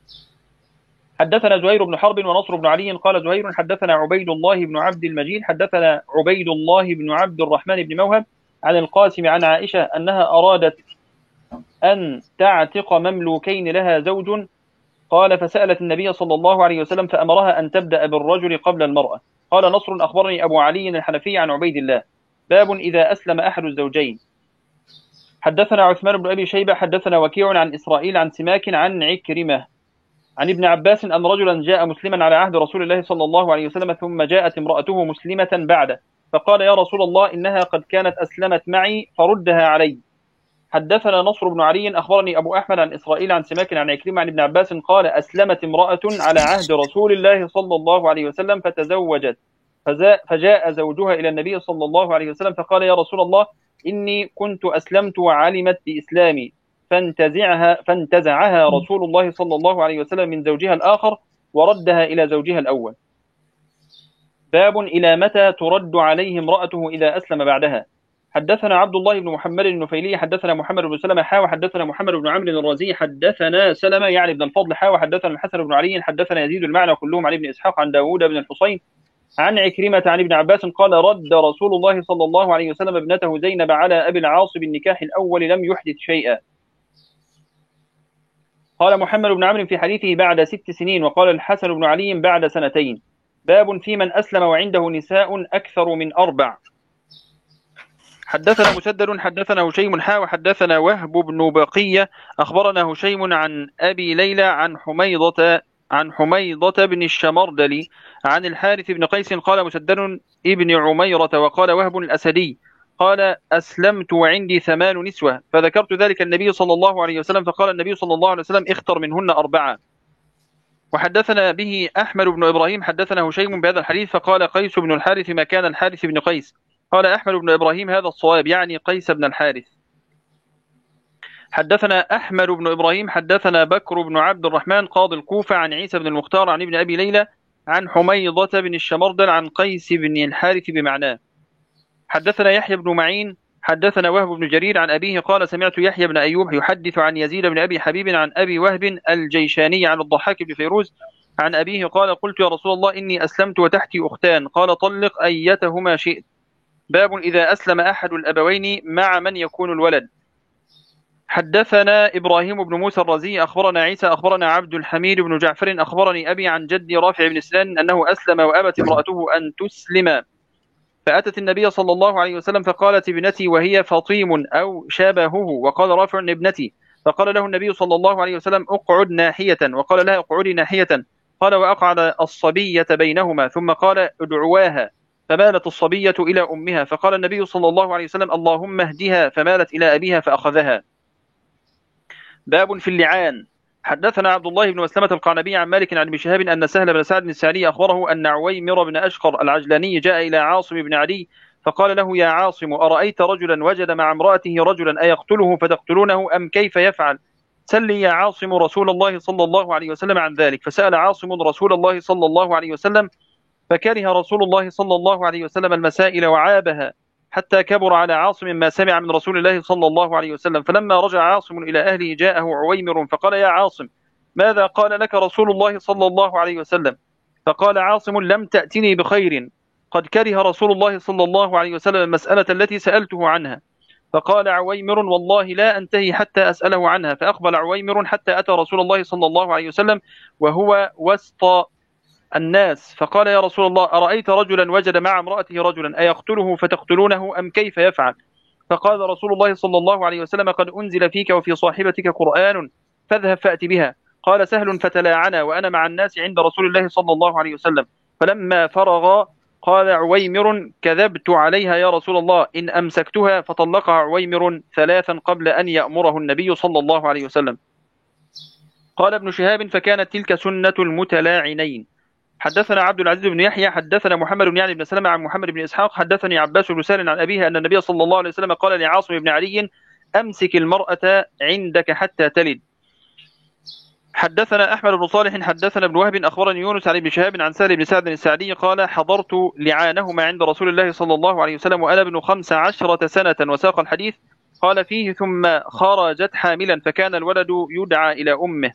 حدثنا زهير بن حرب ونصر بن علي قال زهير حدثنا عبيد الله بن عبد المجيد حدثنا عبيد الله بن عبد الرحمن بن موهب عن القاسم عن عائشة أنها أرادت أن تعتق مملوكين لها زوج، قال: فسألت النبي صلى الله عليه وسلم فأمرها أن تبدأ بالرجل قبل المرأة. قال نصر: أخبرني أبو علي الحنفي عن عبيد الله. باب إذا أسلم أحد الزوجين. حدثنا عثمان بن أبي شيبة حدثنا وكيع عن إسرائيل عن سماك عن عكرمة عن ابن عباس أن رجلا جاء مسلما على عهد رسول الله صلى الله عليه وسلم ثم جاءت امرأته مسلمة بعده، فقال: يا رسول الله، إنها قد كانت أسلمت معي فردها علي. حدثنا نصر بن علي أخبرني أبو أحمد عن إسرائيل عن سماك عن عكرمة عن ابن عباس قال: أسلمت امرأة على عهد رسول الله صلى الله عليه وسلم فتزوجت، فجاء زوجها إلى النبي صلى الله عليه وسلم فقال: يا رسول الله، إني كنت أسلمت وعلمت بإسلامي، فانتزعها رسول الله صلى الله عليه وسلم من زوجها الآخر وردها إلى زوجها الأول. باب إلى متى ترد عليه امرأته إذا أسلم بعدها. حدثنا عبد الله بن محمد النفيلي حدثنا محمد بن سلمة حدثنا محمد بن عمرو الرازي حدثنا سلمة يعني بن الفضل حدثنا الحسن بن علي حدثنا يزيد المعنى كلهم عن ابن إسحاق عن داود بن الحصين عن عكرمة عن ابن عباس قال: رد رسول الله صلى الله عليه وسلم ابنته زينب على أبي العاص بالنكاح الأول لم يحدث شيئا. قال محمد بن عمرو في حديثه بعد 6 سنين، وقال الحسن بن علي بعد 2 سنين. باب في من أسلم وعنده نساء أكثر من 4. حدثنا مسدد حدثنا هشيم وحدثنا وهب بن بقية أخبرنا هشيم عن أبي ليلى عن حميضة بن الشمردلي عن الحارث بن قيس قال مسدد ابن عميرة وقال وهب الأسدي قال أسلمت وعندي 8 نسوة، فذكرت ذلك النبي صلى الله عليه وسلم، فقال النبي صلى الله عليه وسلم اختر منهن 4. وحدثنا به أحمد بن إبراهيم حدثنا هشيم بهذا الحديث، فقال قيس بن الحارث ما كان الحارث بن قيس. قال أحمد بن إبراهيم هذا الصواب، يعني قيس بن الحارث. حدثنا أحمد بن إبراهيم حدثنا بكر بن عبد الرحمن قاضي الكوفة عن عيسى بن المختار عن ابن أبي ليلى عن حميضة بن الشمردل عن قيس بن الحارث بمعناه. حدثنا يحيى بن معين حدثنا وهب بن جرير عن أبيه قال سمعت يحيى بن أيوب يحدث عن يزيد بن أبي حبيب عن أبي وهب الجيشاني عن الضحاك بن فيروز عن أبيه قال قلت يا رسول الله إني أسلمت وتحتي أختان، قال طلق أيتهما شئت. باب إذا أسلم أحد الأبوين مع من يكون الولد. حدثنا إبراهيم بن موسى الرزي أخبرنا عيسى أخبرنا عبد الحميد بن جعفر أخبرني أبي عن جدي رافع بن سنان أنه أسلم وأبت امرأته أن تسلم، فأتت النبي صلى الله عليه وسلم فقالت ابنتي وهي فطيم أو شابهه، وقال رافع ابنتي، فقال له النبي صلى الله عليه وسلم اقعد ناحية، وقال لها اقعدي ناحية، قال وأقعد الصبية بينهما، ثم قال ادعواها، فمالت الصبية إلى أمها، فقال النبي صلى الله عليه وسلم اللهم اهدها، فمالت إلى أبيها فأخذها. باب في اللعان. حدثنا عبد الله بن مسلمة القعنبي عن مالك عن ابن شهاب أن سهل بن سعد الساعدي أخبره أن عويمر بن أشقر العجلاني جاء إلى عاصم بن عدي فقال له يا عاصم أرأيت رجلا وجد مع امرأته رجلا أيقتله فتقتلونه أم كيف يفعل؟ سل يا عاصم رسول الله صلى الله عليه وسلم عن ذلك. فسأل عاصم رسول الله صلى الله عليه وسلم فكره رسول الله صلى الله عليه وسلم المسائل وعابها حتى كبر على عاصم ما سمع من رسول الله صلى الله عليه وسلم. فلما رجع عاصم إلى أهله جاءه عويمر فقال يا عاصم ماذا قال لك رسول الله صلى الله عليه وسلم؟ فقال عاصم لم تأتني بخير، قد كره رسول الله صلى الله عليه وسلم المسألة التي سألته عنها. فقال عويمر والله لا أنتهي حتى أسأله عنها. فأقبل عويمر حتى أتى رسول الله صلى الله عليه وسلم وهو وسط الناس، فقال يا رسول الله أرأيت رجلا وجد مع امرأته رجلا أيقتله فتقتلونه أم كيف يفعل؟ فقال رسول الله صلى الله عليه وسلم قد أنزل فيك وفي صاحبتك قرآن فاذهب فأت بها. قال سهل فتلاعنا وأنا مع الناس عند رسول الله صلى الله عليه وسلم. فلما فرغ قال عويمر كذبت عليها يا رسول الله إن أمسكتها، فطلقها عويمر 3 قبل أن يأمره النبي صلى الله عليه وسلم. قال ابن شهاب فكانت تلك سنة المتلاعنين. حدثنا عبد العزيز بن يحيى حدثنا محمد بن يعني بن سلمة عن محمد بن إسحاق حدثني عباس بن سالم عن أبيه أن النبي صلى الله عليه وسلم قال لعاصم بن علي أمسك المرأة عندك حتى تلد. حدثنا أحمد بن صالح حدثنا ابن وهب أخبرني يونس عن ابن شهاب عن سهل بن سعد السعدي قال حضرت لعانهما عند رسول الله صلى الله عليه وسلم وأنا ابن 15 سنة، وساق الحديث قال فيه ثم خرجت حاملا فكان الولد يدعى إلى أمه.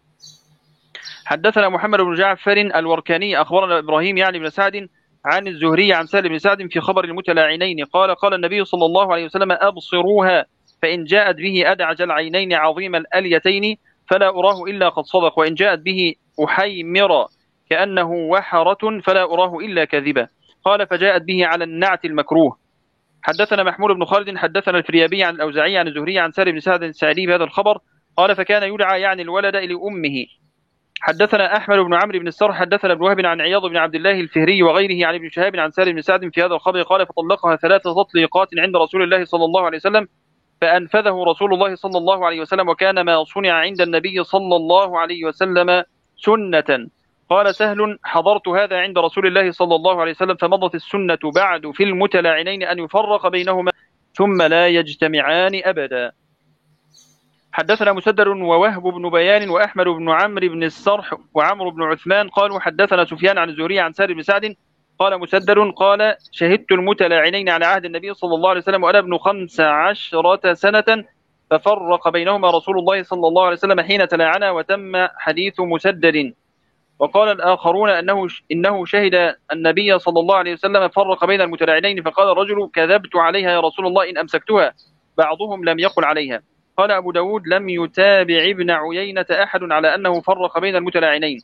حدثنا محمد بن جعفر الوركاني أخبرنا إبراهيم يعني بن سعد عن الزهري عن سهل بن سعد في خبر المتلاعنين قال قال النبي صلى الله عليه وسلم أبصروها فإن جاءت به أدعج العينين عظيم الأليتين فلا أراه إلا قد صدق، وإن جاءت به أحيمر كأنه وحرة فلا أراه إلا كذبا. قال فجاءت به على النعت المكروه. حدثنا محمود بن خالد حدثنا الفريابي عن الأوزاعي عن الزهري عن سهل بن سعد السعدي بهذا الخبر قال فكان يدعى يعني الولد لأمه. حدثنا أحمد بن عمرو بن السرح حدثنا ابن وهب عن عياض بن عبد الله الفهري وغيره عن ابن شهاب عن سالم بن سعد في هذا الخبر قال فطلقها 3 تطليقات عند رسول الله صلى الله عليه وسلم فأنفذه رسول الله صلى الله عليه وسلم وكان ما صنع عند النبي صلى الله عليه وسلم سنة. قال سهل حضرت هذا عند رسول الله صلى الله عليه وسلم فمضت السنة بعد في المتلاعنين أن يفرق بينهما ثم لا يجتمعان أبدا. حدثنا مسدد ووهب بن بيان وأحمد بن عمرو بن السرح وعمرو بن عثمان قالوا حدثنا سفيان عن الزهري عن سالم بن سعد قال مسدد قال شهدت المتلاعنين على عهد النبي صلى الله عليه وسلم وأنا ابن 15 سنة ففرق بينهما رسول الله صلى الله عليه وسلم حين تلاعنا وتم حديث مسدد. وقال الآخرون إنه شهد النبي صلى الله عليه وسلم فرق بين المتلاعنين فقال الرجل كذبت عليها يا رسول الله إن أمسكتها، بعضهم لم يقل عليها. قال أبو داود لم يتابع ابن عيينة أحد على أنه فرق بين المتلاعنين.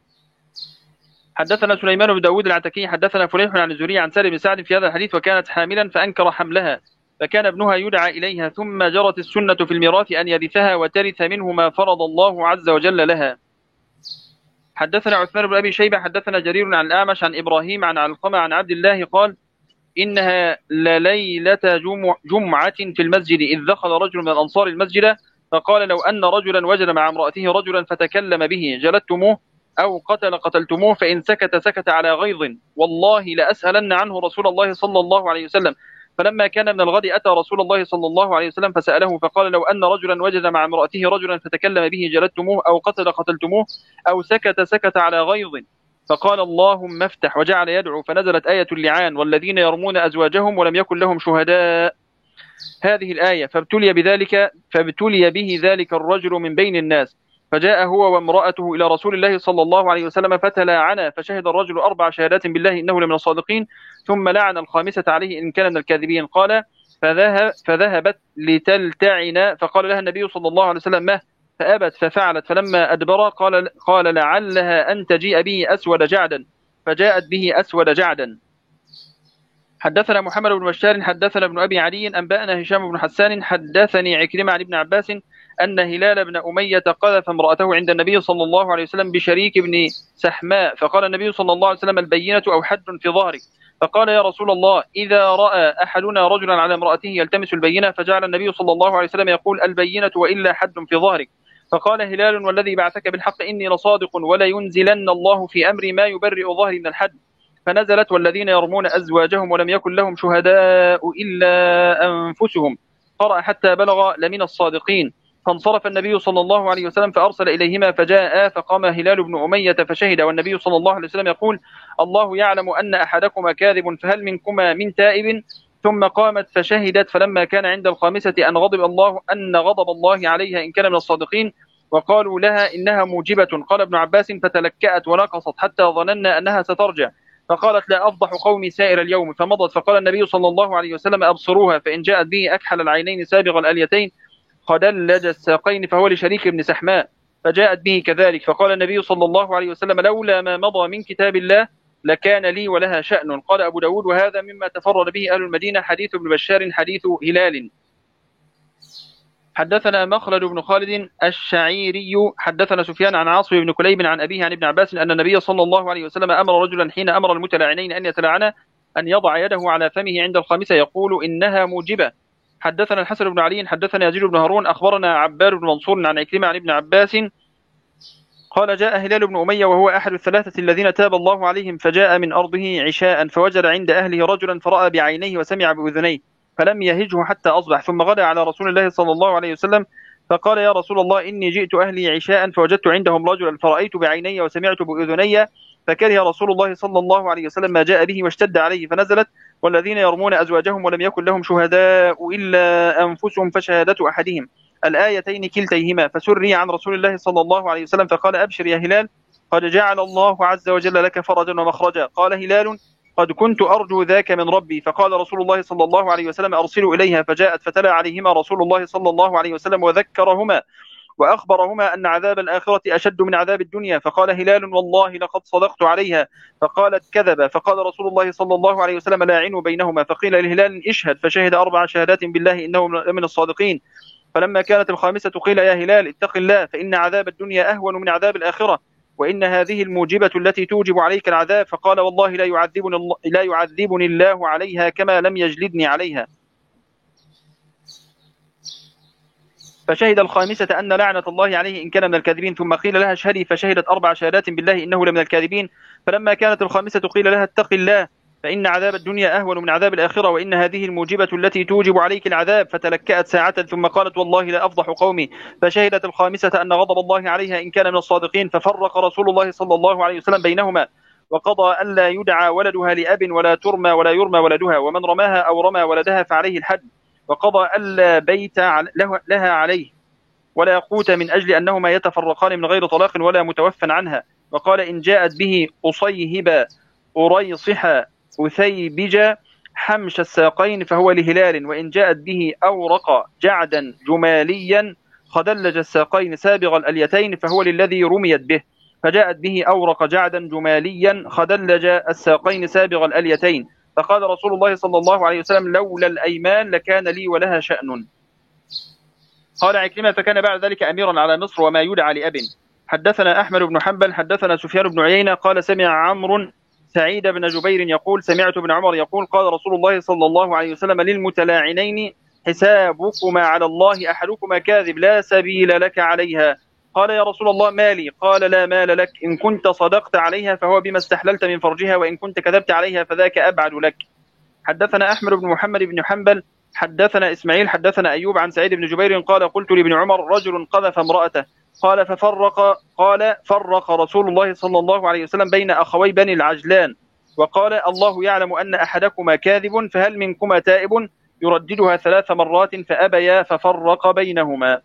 حدثنا سليمان بن داود العتكي حدثنا فليح عن الزهري عن سالم بن سعد في هذا الحديث وكانت حاملا فأنكر حملها فكان ابنها يدعى إليها ثم جرت السنة في الميراث أن يرثها وترث منه ما فرض الله عز وجل لها. حدثنا عثمان بن أبي شيبة حدثنا جرير عن الأعمش عن إبراهيم عن علقمة عن عبد الله قال إنها لليلة جمعة في المسجد إذ دخل رجل من الأنصار المسجد فقال لو أن رجلا وجد مع امرأته رجلا فتكلم به جلدتموه أو قتلتموه فإن سكت على غيظ والله لأسألن عنه رسول الله صلى الله عليه وسلم. فلما كان من الغد أتى رسول الله صلى الله عليه وسلم فسأله فقال لو أن رجلا وجد مع امرأته رجلا فتكلم به جلدتموه أو قتلتموه أو سكت على غيظ فقال اللهم افتح وجعل يدعو فنزلت آية اللعان والذين يرمون أزواجهم ولم يكن لهم شهداء هذه الآية فابتلي به ذلك الرجل من بين الناس فجاء هو وامرأته إلى رسول الله صلى الله عليه وسلم فتلاعنا فشهد الرجل 4 شهادات بالله إنه لمن الصادقين ثم لعن الخامسة عليه إن كان من الكاذبين. قال فذهبت لتلتعن فقال لها النبي صلى الله عليه وسلم ما فأبت ففعلت فلما أدبر قال لعلها أن تجيء به أسود جعدا فجاءت به أسود جعدا. حدثنا محمد بن بشار حدثنا ابن أبي علي أنبأنا هشام بن حسان حدثني عكرمة عن ابن عباس أن هلال بن أمية قذف امرأته عند النبي صلى الله عليه وسلم بشريك بن سحماء فقال النبي صلى الله عليه وسلم البينة أو حد في ظهرك فقال يا رسول الله إذا رأى أحدنا رجلا على امرأته يلتمس البينة فجعل النبي صلى الله عليه وسلم يقول البينة وإلا حد في ظهرك فقال هلال والذي بعثك بالحق إني لصادق ولا ينزلن الله في أمري ما يبرئ ظهري من الحد فنزلت والذين يرمون أزواجهم ولم يكن لهم شهداء إلا أنفسهم قرأ حتى بلغ لمن الصادقين فانصرف النبي صلى الله عليه وسلم فأرسل إليهما فجاء فقام هلال بن أمية فشهد والنبي صلى الله عليه وسلم يقول الله يعلم أن أحدكما كاذب فهل منكما من تائب ثم قامت فشهدت فلما كان عند الخامسة أن غضب الله عليها إن كان من الصادقين وقالوا لها إنها موجبة قال ابن عباس فتلكأت ونقصت حتى ظننا أنها سترجع فقالت لا أفضح قومي سائر اليوم فمضت فقال النبي صلى الله عليه وسلم أبصروها فإن جاءت به أكحل العينين سابغ الأليتين خدلج الساقين فهو لشريك بن سحماء فجاءت به كذلك فقال النبي صلى الله عليه وسلم لولا ما مضى من كتاب الله لكان لي ولها شأن. قال أبو داود وهذا مما تفرد به أهل المدينة حديث ابن بشار حديث هلال. حدثنا مخلد بن خالد الشعيري حدثنا سفيان عن عاصم بن كليب عن أبيه عن ابن عباس أن النبي صلى الله عليه وسلم أمر رجلا حين أمر المتلاعنين أن يتلاعنا أن يضع يده على فمه عند الخامسة يقول إنها موجبة. حدثنا الحسن بن علي حدثنا يزيد بن هارون أخبرنا عباد بن منصور عن عكرمة عن ابن عباس قال جاء هلال بن أمية وهو أحد الثلاثة الذين تاب الله عليهم فجاء من أرضه عشاء فوجد عند أهله رجلا فرأى بعينيه وسمع بأذنيه فلم يهجه حتى أصبح ثم غدا على رسول الله صلى الله عليه وسلم فقال يا رسول الله إني جئت أهلي عشاء فوجدت عندهم رجلا فرأيت بعيني وسمعت بأذني فكره رسول الله صلى الله عليه وسلم ما جاء به واشتد عليه فنزلت والذين يرمون أزواجهم ولم يكن لهم شهداء إلا أنفسهم فشهادة أحدهم الآيتين كلتيهما فسري عن رسول الله صلى الله عليه وسلم فقال أبشر يا هلال قد جعل الله عز وجل لك فرجا ومخرجا. قال هلال قد كنت أرجو ذاك من ربي فقال رسول الله صلى الله عليه وسلم أرسلوا إليها فجاءت فتلا عليهما رسول الله صلى الله عليه وسلم وذكرهما وأخبرهما أن عذاب الآخرة أشد من عذاب الدنيا فقال هلال والله لقد صدقت عليها فقالت كذب فقال رسول الله صلى الله عليه وسلم لاعنوا بينهما فقيل لهلال اشهد فشهد 4 شهادات بالله إنه من الصادقين فلما كانت الخامسة قيل يا هلال اتق الله فإن عذاب الدنيا أهون من عذاب الآخرة وإن هذه الموجبة التي توجب عليك العذاب فقال والله لا يعذبني الله عليها كما لم يجلدني عليها. فشهد الخامسة أن لعنة الله عليه إن كان من الكاذبين ثم قيل لها اشهدي فشهدت 4 شهادات بالله إنه لمن الكاذبين فلما كانت الخامسة قيل لها اتق الله فإن عذاب الدنيا أهون من عذاب الآخرة وإن هذه الموجبة التي توجب عليك العذاب فتلكأت ساعة ثم قالت والله لا أفضح قومي فشهدت الخامسة أن غضب الله عليها إن كان من الصادقين ففرق رسول الله صلى الله عليه وسلم بينهما وقضى ألا يدعى ولدها لأب ولا ترمى ولا يرمى ولدها ومن رماها أو رمى ولدها فعليه الحد وقضى ألا بيت لها عليه ولا قوت من أجل أنهما يتفرقان من غير طلاق ولا متوفى عنها وقال إن جاءت به أصيهب أريصح أثيبج حمش الساقين فهو لهلال، وإن جاءت به أورق جعدا جماليا خدلج الساقين سابغ الأليتين فهو للذي رميت به، فجاءت به أورق جعدا جماليا خدلج الساقين سابغ الأليتين، فقال رسول الله صلى الله عليه وسلم لولا الأيمان لكان لي ولها شأن. قال عكرمة فكان بعد ذلك أميرا على مصر وما يدعى لأب. حدثنا أحمد بن حنبل حدثنا سفيان بن عيينة قال سمع عمرو سعيد بن جبير يقول سمعت ابن عمر يقول قال رسول الله صلى الله عليه وسلم للمتلاعنين حسابكما على الله أحدكما كاذب لا سبيل لك عليها. قال يا رسول الله مالي؟ قال لا مال لك، إن كنت صدقت عليها فهو بما استحللت من فرجها، وإن كنت كذبت عليها فذاك أبعد لك. حدثنا أحمد بن محمد بن حنبل حدثنا إسماعيل حدثنا أيوب عن سعيد بن جبير قال قلت لابن عمر رجل قذف امرأته قال فرق رسول الله صلى الله عليه وسلم بين أخوي بني العجلان وقال الله يعلم أن أحدكما كاذب فهل منكما تائب؟ يرددها 3 مرات فأبيا ففرق بينهما.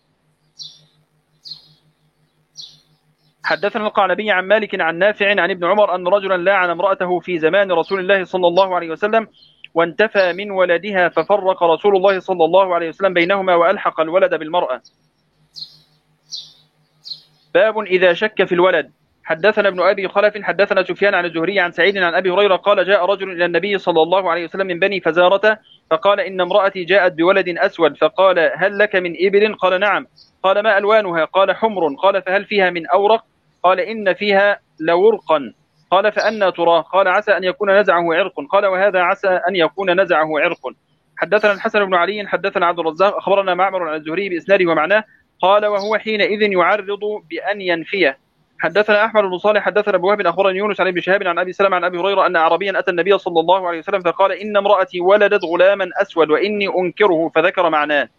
حدثنا القعنبي عن مالك عن نافع عن ابن عمر أن رجلا لاعن امرأته في زمان رسول الله صلى الله عليه وسلم وانتفى من ولدها ففرق رسول الله صلى الله عليه وسلم بينهما وألحق الولد بالمرأة. باب إذا شك في الولد. حدثنا ابن أبي خلف حدثنا سفيان عن الزهري عن سعيد عن أبي هريرة قال جاء رجل إلى النبي صلى الله عليه وسلم من بني فزارة فقال إن امرأتي جاءت بولد أسود، فقال هل لك من إبل؟ قال نعم. قال ما ألوانها؟ قال حمر. قال فهل فيها من أورق؟ قال إن فيها لورقا. قال فأنى تراه؟ قال عسى أن يكون نزعه عرق. قال وهذا عسى أن يكون نزعه عرق. حدثنا الحسن بن علي حدثنا عبد الرزاق أخبرنا معمر عن الزهري بإسناده ومعناه قال وهو حينئذ يعرض بأن ينفيه. حدثنا أحمد بن صالح حدثنا أبو وهب أخبرني يونس عن ابن شهاب عن أبي سلمة عن أبي هريرة أن أعرابيا أتى النبي صلى الله عليه وسلم فقال إن امرأتي ولدت غلاما أسود وإني أنكره، فذكر معناه.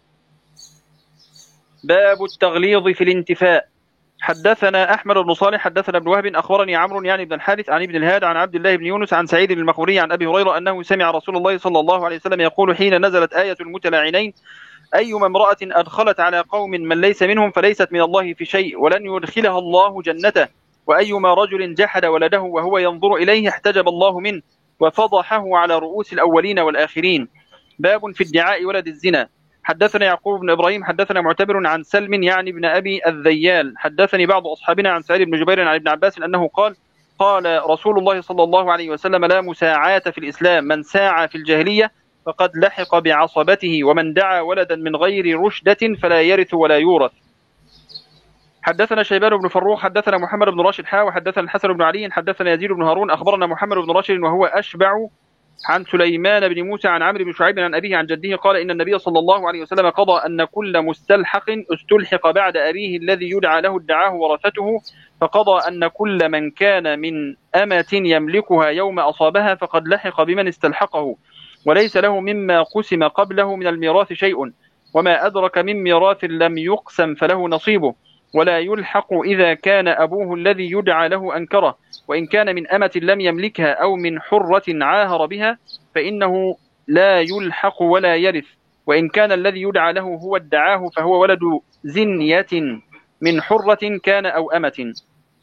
باب التغليظ في الانتفاء. حدثنا أحمد بن صالح حدثنا ابن وهب أخبرني عمرو يعني بن الحارث عن ابن الهاد عن عبد الله بن يونس عن سعيد المقبوري عن أبي هريرة أنه سمع رسول الله صلى الله عليه وسلم يقول حين نزلت آية المتلاعنين أيما امرأة أدخلت على قوم من ليس منهم فليست من الله في شيء ولن يدخلها الله جنته، وأيما رجل جحد ولده وهو ينظر إليه احتجب الله منه وفضحه على رؤوس الأولين والآخرين. باب في ادعاء ولد الزنا. حدثنا يعقوب بن إبراهيم حدثنا معتبر عن سلم يعني ابن أبي الذيال حدثني بعض أصحابنا عن سعيد بن جبير عن ابن عباس أنه قال رسول الله صلى الله عليه وسلم لا مساعاة في الإسلام، من ساعى في الجاهلية فقد لحق بعصبته، ومن دعا ولدا من غير رشدة فلا يرث ولا يورث. حدثنا شيبان بن فروخ حدثنا محمد بن راشد وحدثنا الحسن بن علي حدثنا يزيد بن هارون أخبرنا محمد بن راشد وهو أشبع عن سليمان بن موسى عن عمرو بن شعيب عن أبيه عن جده قال إن النبي صلى الله عليه وسلم قضى أن كل مستلحق استلحق بعد أبيه الذي يدعى له ادعاه ورثته، فقضى أن كل من كان من أمة يملكها يوم أصابها فقد لحق بمن استلحقه، وليس له مما قسم قبله من الميراث شيء، وما أدرك من ميراث لم يقسم فله نصيبه، ولا يلحق إذا كان أبوه الذي يدعى له أنكره، وإن كان من أمة لم يملكها أو من حرة عاهر بها فإنه لا يلحق ولا يرث، وإن كان الذي يدعى له هو ادعاه فهو ولد زنية من حرة كان أو أمة.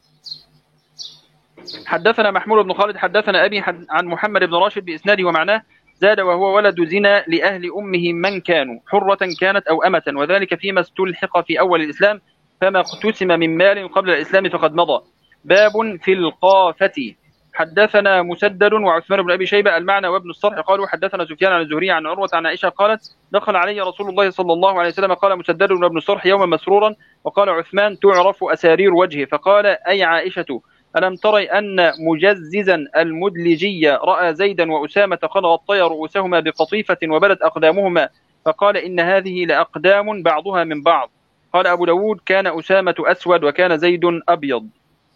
حدثنا محمود بن خالد حدثنا أبي عن محمد بن راشد بإسناده ومعناه زاد وهو ولد زنا لأهل أمه من كانوا حرة كانت أو أمة، وذلك فيما استلحق في أول الإسلام، فما اقتسم من مال قبل الإسلام فقد مضى. باب في القافة. حدثنا مسدد وعثمان بن أبي شيبة المعنى وابن الصرح قالوا حدثنا سفيان عن الزهري عن عروة عن عائشة قالت دخل علي رسول الله صلى الله عليه وسلم قال مسدد وابن الصرح يوما مسرورا، وقال عثمان تعرف أسارير وجهه، فقال أي عائشة ألم تري أن مجززا المدلجي رأى زيدا وأسامة قد غطيا رؤوسهما بقطيفة وبلت أقدامهما، فقال إن هذه لأقدام بعضها من بعض. قال أبو داود كان أسامة أسود وكان زيد أبيض.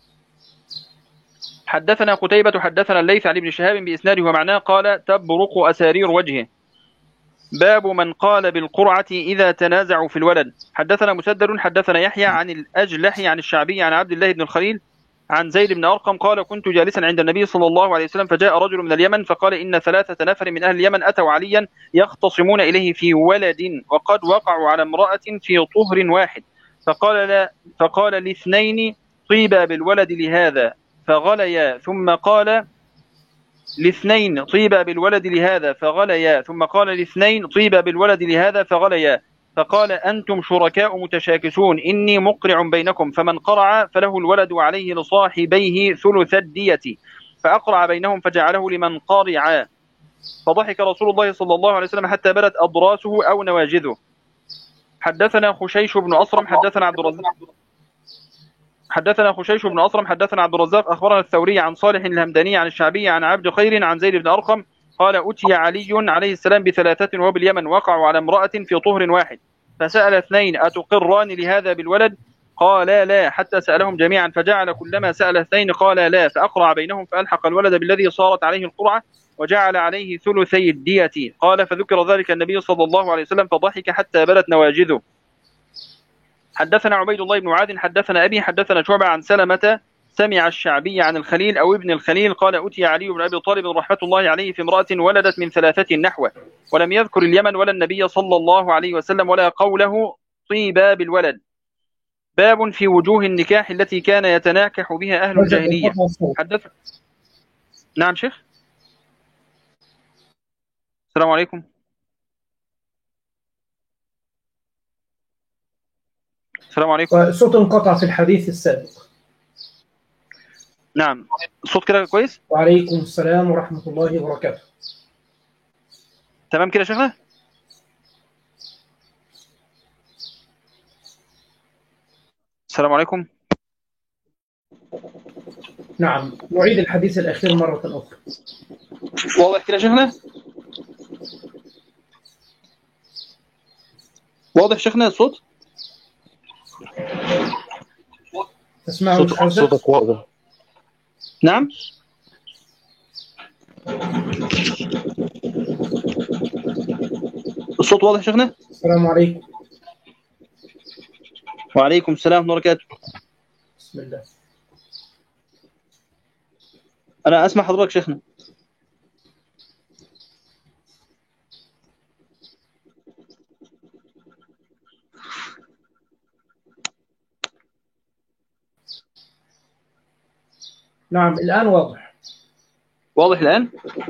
حدثنا قتيبة حدثنا الليث عن ابن شهاب بإسناده ومعناه قال تبرق أسارير وجهه. باب من قال بالقرعة إذا تنازعوا في الولد. حدثنا مسدد حدثنا يحيى عن الأجلح عن الشعبي عن عبد الله بن الخليل عن زيد بن أرقم قال كنت جالسا عند النبي صلى الله عليه وسلم فجاء رجل من اليمن فقال إن 3 نفر من أهل اليمن أتوا عليا يختصمون إليه في ولد وقد وقعوا على امرأة في طهر واحد، فقال ل2 طيبا بالولد لهذا فغليا، ثم قال لاثنين طيب بالولد لهذا فغليا، ثم قال لاثنين طيب بالولد لهذا فغليا، فقال أنتم شركاء متشاكسون إني مقرع بينكم، فمن قرع فله الولد وعليه لصاحبيه ثلث الدية، فأقرع بينهم فجعله لمن قرع، فضحك رسول الله صلى الله عليه وسلم حتى بدت أضراسه أو نواجذه. حدثنا خشيش بن أصرم حدثنا عبد الرزاق أخبرنا الثوري عن صالح الهمداني عن الشعبي عن عبد خير عن زيد بن أرقم قال أتي علي عليه السلام بثلاثة وهو باليمن، وقعوا على امرأة في طهر واحد، فسأل اثنين أتقران لهذا بالولد؟ قال لا، حتى سألهم جميعا، فجعل كلما سأل اثنين قال لا، فأقرع بينهم فألحق الولد بالذي صارت عليه القرعة وجعل عليه ثلثي الدية. قال فذكر ذلك النبي صلى الله عليه وسلم فضحك حتى بدت نواجذه. حدثنا عبيد الله بن معاذ حدثنا أبي حدثنا شعبة عن سلمة سمع الشعبي عن الخليل أو ابن الخليل قال أتي علي بن أبي طالب رحمة الله عليه في امرأة ولدت من 3 نحوه، ولم يذكر اليمن ولا النبي صلى الله عليه وسلم ولا قوله طيبا بالولد. باب في وجوه النكاح التي كان يتناكح بها أهل الجاهلية. نعم شيخ. السلام عليكم. السلام عليكم. الصوت انقطع في الحديث السابق. نعم الصوت كده كويس. وعليكم السلام ورحمة الله وبركاته. تمام كده يا شيخنا. السلام عليكم. نعم نعيد الحديث الأخير مرة أخرى. واضح كده يا شيخنا؟ واضح شيخنا الصوت؟ تسمعوا صوتك واضح. نعم. الصوت واضح شيخنا؟ السلام عليكم. وعليكم السلام ورحمة الله وبركاته. بسم الله. أنا أسمع حضرتك شيخنا. نعم الآن واضح. واضح الآن؟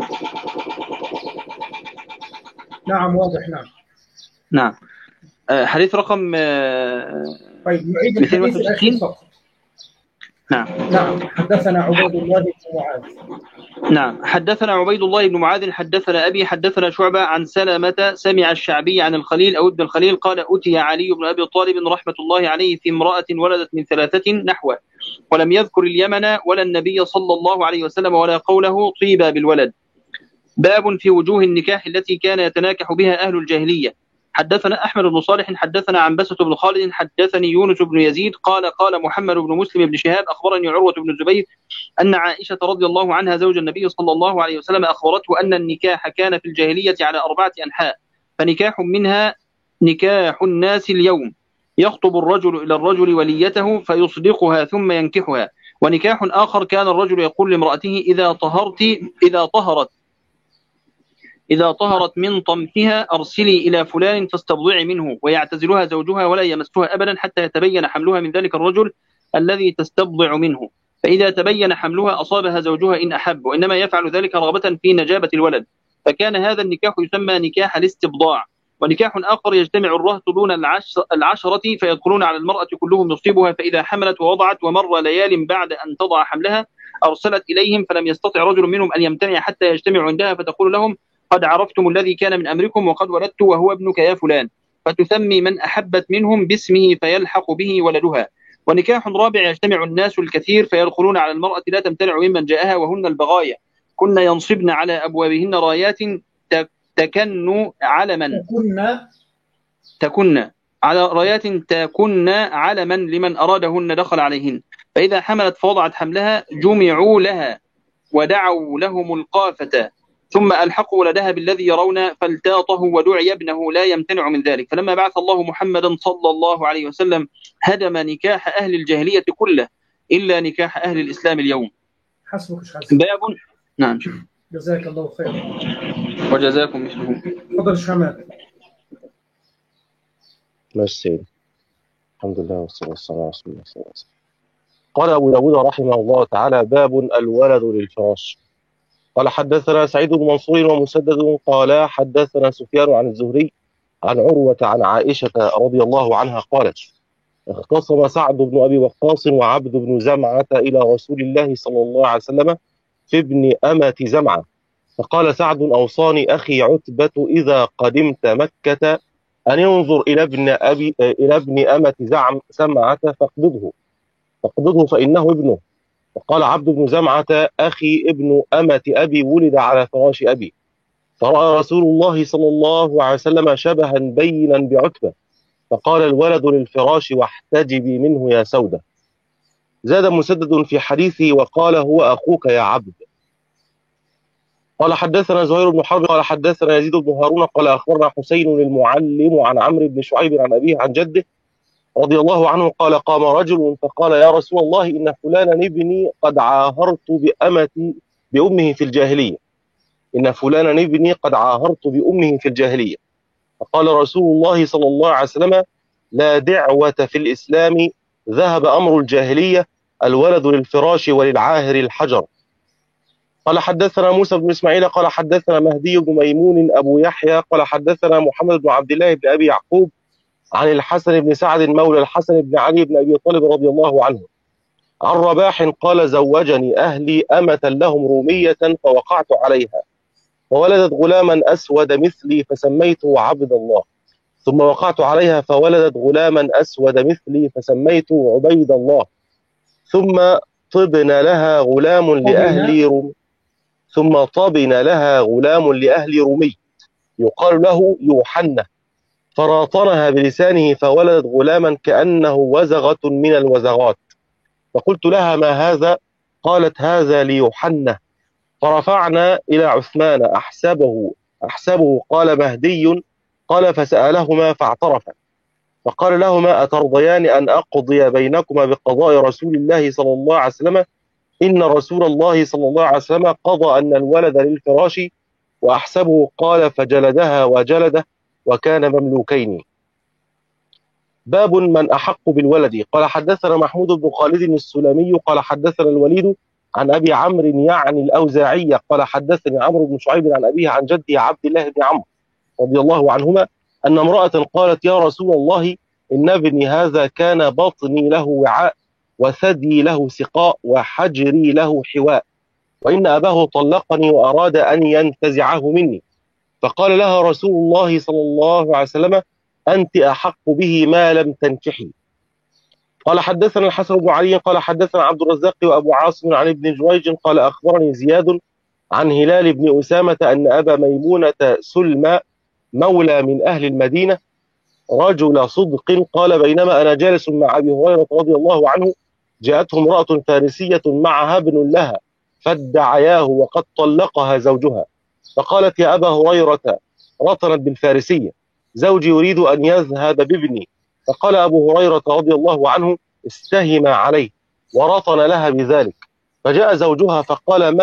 نعم واضح. نعم. نعم. حديث رقم طيب نعيد الحديث الأخير فقط. نعم. نعم حدثنا عبيد الله بن معاذ. نعم حدثنا عبيد الله بن معاذ حدثنا أبي حدثنا شعبة عن سلمة سمع الشعبي عن الخليل أو ابن الخليل قال أتي علي بن أبي طالب رحمة الله عليه في امرأة ولدت من 3 نحوه، ولم يذكر اليمن ولا النبي صلى الله عليه وسلم ولا قوله طيبا بالولد. باب في وجوه النكاح التي كان يتناكح بها أهل الجاهلية. حدثنا أحمد بن صالح حدثنا عنبسة بن خالد حدثني يونس بن يزيد قال محمد بن مسلم بن شهاب أخبرني عروة بن الزبير أن عائشة رضي الله عنها زوج النبي صلى الله عليه وسلم أخبرته أن النكاح كان في الجاهلية على 4 أنحاء، فنكاح منها نكاح الناس اليوم، يخطب الرجل إلى الرجل وليته فيصدقها ثم ينكحها، ونكاح آخر كان الرجل يقول لامرأته إذا طهرت من طمثها أرسلي إلى فلان فاستبضعي منه، ويعتزلها زوجها ولا يمسها أبدا حتى يتبين حملها من ذلك الرجل الذي تستبضع منه، فإذا تبين حملها أصابها زوجها إن أحب، وإنما يفعل ذلك رغبة في نجابة الولد، فكان هذا النكاح يسمى نكاح الاستبضاع. ونكاح آخر يجتمع الرهط دون 10 فيدخلون على المرأة كلهم يصيبها، فإذا حملت ووضعت ومر ليال بعد أن تضع حملها أرسلت إليهم، فلم يستطع رجل منهم أن يمتنع حتى يجتمعوا عندها، فتقول لهم قد عرفتم الذي كان من أمركم وقد ولدت وهو ابنك يا فلان، فتسمي من أحبت منهم باسمه فيلحق به ولدها. ونكاح رابع يجتمع الناس الكثير فيدخلون على المرأة لا تمتنع ممن جاءها، وهن البغايا كن ينصبن على أبوابهن رايات تكن على رايات تكن علما لمن أرادهن دخل عليهن، فإذا حملت فوضعت حملها جمعوا لها ودعوا لهم القافة، ثم ألحقوا ولدها بالذي يرون فالتاطه ودعي ابنه لا يمتنع من ذلك. فلما بعث الله محمدا صلى الله عليه وسلم هدم نكاح أهل الجاهلية كله إلا نكاح أهل الإسلام اليوم. حسبك شحال. باب. نعم. جزاك الله خير. وجزاكم مثله. تفضل شمال. ماشي. الحمد لله والصلاة والسلام على رسول الله صلى الله عليه وسلم. قال أبو داود رحمه الله تعالى: باب الولد للفراش. قال حدثنا سعيد بن منصور ومسدد قال حدثنا سفيان عن الزهري عن عروة عن عائشة رضي الله عنها قالت اختصم سعد بن أبي وقاص وعبد بن زمعة إلى رسول الله صلى الله عليه وسلم في ابن أمة زمعة، فقال سعد أوصاني أخي عتبة إذا قدمت مكة أن ينظر إلى ابن أمة زمعة فاقبضه فإنه ابنه. وقال عبد بن زمعة أخي ابن أمة أبي ولد على فراش أبي، فرأى رسول الله صلى الله عليه وسلم شبها بينا بعتبة، فقال الولد للفراش واحتجبي منه يا سودة. زاد مسدد في حديثه وقال هو أخوك يا عبد. قال حدثنا زهير بن حرب قال حدثنا يزيد بن هارون قال أخبرنا حسين المعلم عن عمرو بن شعيب عن أبيه عن جده رضي الله عنه قال قام رجل فقال يا رسول الله إن فلانا ابني قد عاهرت بأمه في الجاهلية، إن فلانا ابني قد عاهرت بأمه في الجاهلية. فقال رسول الله صلى الله عليه وسلم لا دعوة في الإسلام، ذهب أمر الجاهلية، الولد للفراش وللعاهر الحجر. قال حدثنا موسى بن إسماعيل قال حدثنا مهدي بن ميمون أبو يحيى قال حدثنا محمد بن عبد الله بن أبي يعقوب عن الحسن بن سعد مولى الحسن بن علي بن أبي طالب رضي الله عنه عن رباح قال زوجني أهلي أمة لهم رومية فوقعت عليها فولدت غلاما أسود مثلي فسميته عبد الله، ثم وقعت عليها فولدت غلاما أسود مثلي فسميته عبيد الله، ثم طبن لها غلام لأهل رومي يقال له يوحنا، فراطنها بلسانه فولدت غلاما كأنه وزغة من الوزغات، فقلت لها ما هذا؟ قالت هذا ليوحنا، فرفعنا إلى عثمان أحسبه قال مهدي، قال فسألهما فاعترفا، فقال لهما أترضيان أن أقضي بينكما بقضاء رسول الله صلى الله عليه وسلم؟ إن رسول الله صلى الله عليه وسلم قضى أن الولد للفراش، وأحسبه قال فجلدها وجلده وكان مملوكين. باب من أحق بالولد. قال حدثنا محمود بن خالد السلمي قال حدثنا الوليد عن أبي عمرو يعني الأوزاعي قال حدثني عمرو بن شعيب عن أبيه عن جده عبد الله بن عمرو رضي الله عنهما أن امرأة قالت يا رسول الله إن ابني هذا كان بطني له وعاء وثدي له سقاء وحجري له حواء، وإن أباه طلقني وأراد أن ينتزعه مني، فقال لها رسول الله صلى الله عليه وسلم أنت أحق به ما لم تنكحي. قال حدثنا الحسن بن علي قال حدثنا عبد الرزاق وأبو عاصم عن ابن جريج قال أخبرني زياد عن هلال بن أسامة أن أبا ميمونة سلمى مولى من أهل المدينة رجل صدق قال بينما أنا جالس مع أبي هريرة رضي الله عنه جاءته امرأة فارسية معها ابن لها فادعياه وقد طلقها زوجها، فقالت يا أبا هريرة رطنت بالفارسية زوجي يريد أن يذهب بابني، فقال أبو هريرة رضي الله عنه استهم عليه ورطن لها بذلك، فجاء زوجها فقال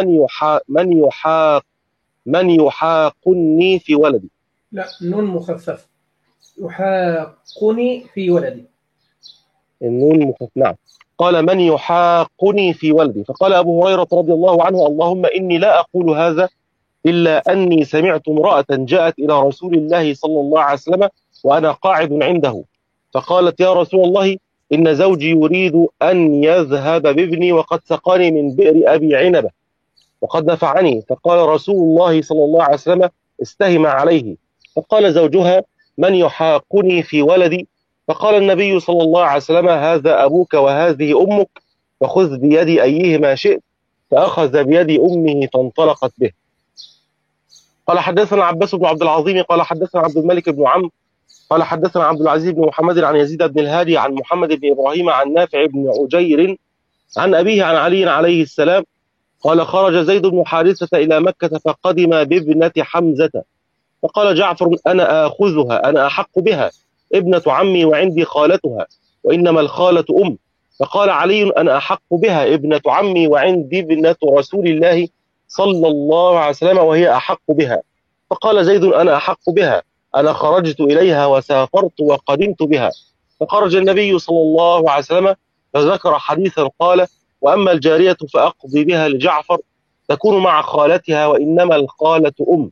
من يحاقني في ولدي. لا نون مخفف، يحاقني في ولدي، النون مخفف. نعم. قال من يحاقني في ولدي، فقال أبو هريرة رضي الله عنه اللهم إني لا أقول هذا إلا أني سمعت امرأة جاءت إلى رسول الله صلى الله عليه وسلم وأنا قاعد عنده، فقالت يا رسول الله إن زوجي يريد أن يذهب بابني وقد سقاني من بئر أبي عنبة وقد نفعني، فقال رسول الله صلى الله عليه وسلم استهم عليه، فقال زوجها من يحاقني في ولدي، فقال النبي صلى الله عليه وسلم هذا أبوك وهذه أمك فخذ بيد أيهما شئت، فأخذ بيد أمه فانطلقت به. قال حدثنا عباس بن عبد العظيم قال حدثنا عبد الملك بن عمرو قال حدثنا عبد العزيز بن محمد عن يزيد بن الهادي عن محمد بن إبراهيم عن نافع بن عجير عن أبيه عن علي عليه السلام قال خرج زيد بن حارثة إلى مكة فقدم بابنة حمزة، فقال جعفر أنا آخذها أنا أحق بها، ابنة عمي وعندي خالتها وإنما الخالة أم، فقال علي أنا أحق بها ابنة عمي وعندي ابنة رسول الله صلى الله عليه وسلم وهي أحق بها، فقال زيد أنا أحق بها، أنا خرجت إليها وسافرت وقدمت بها، فخرج النبي صلى الله عليه وسلم فذكر حديثا قال وأما الجارية فأقضي بها لجعفر، تكون مع خالتها، وإنما الخالة أم.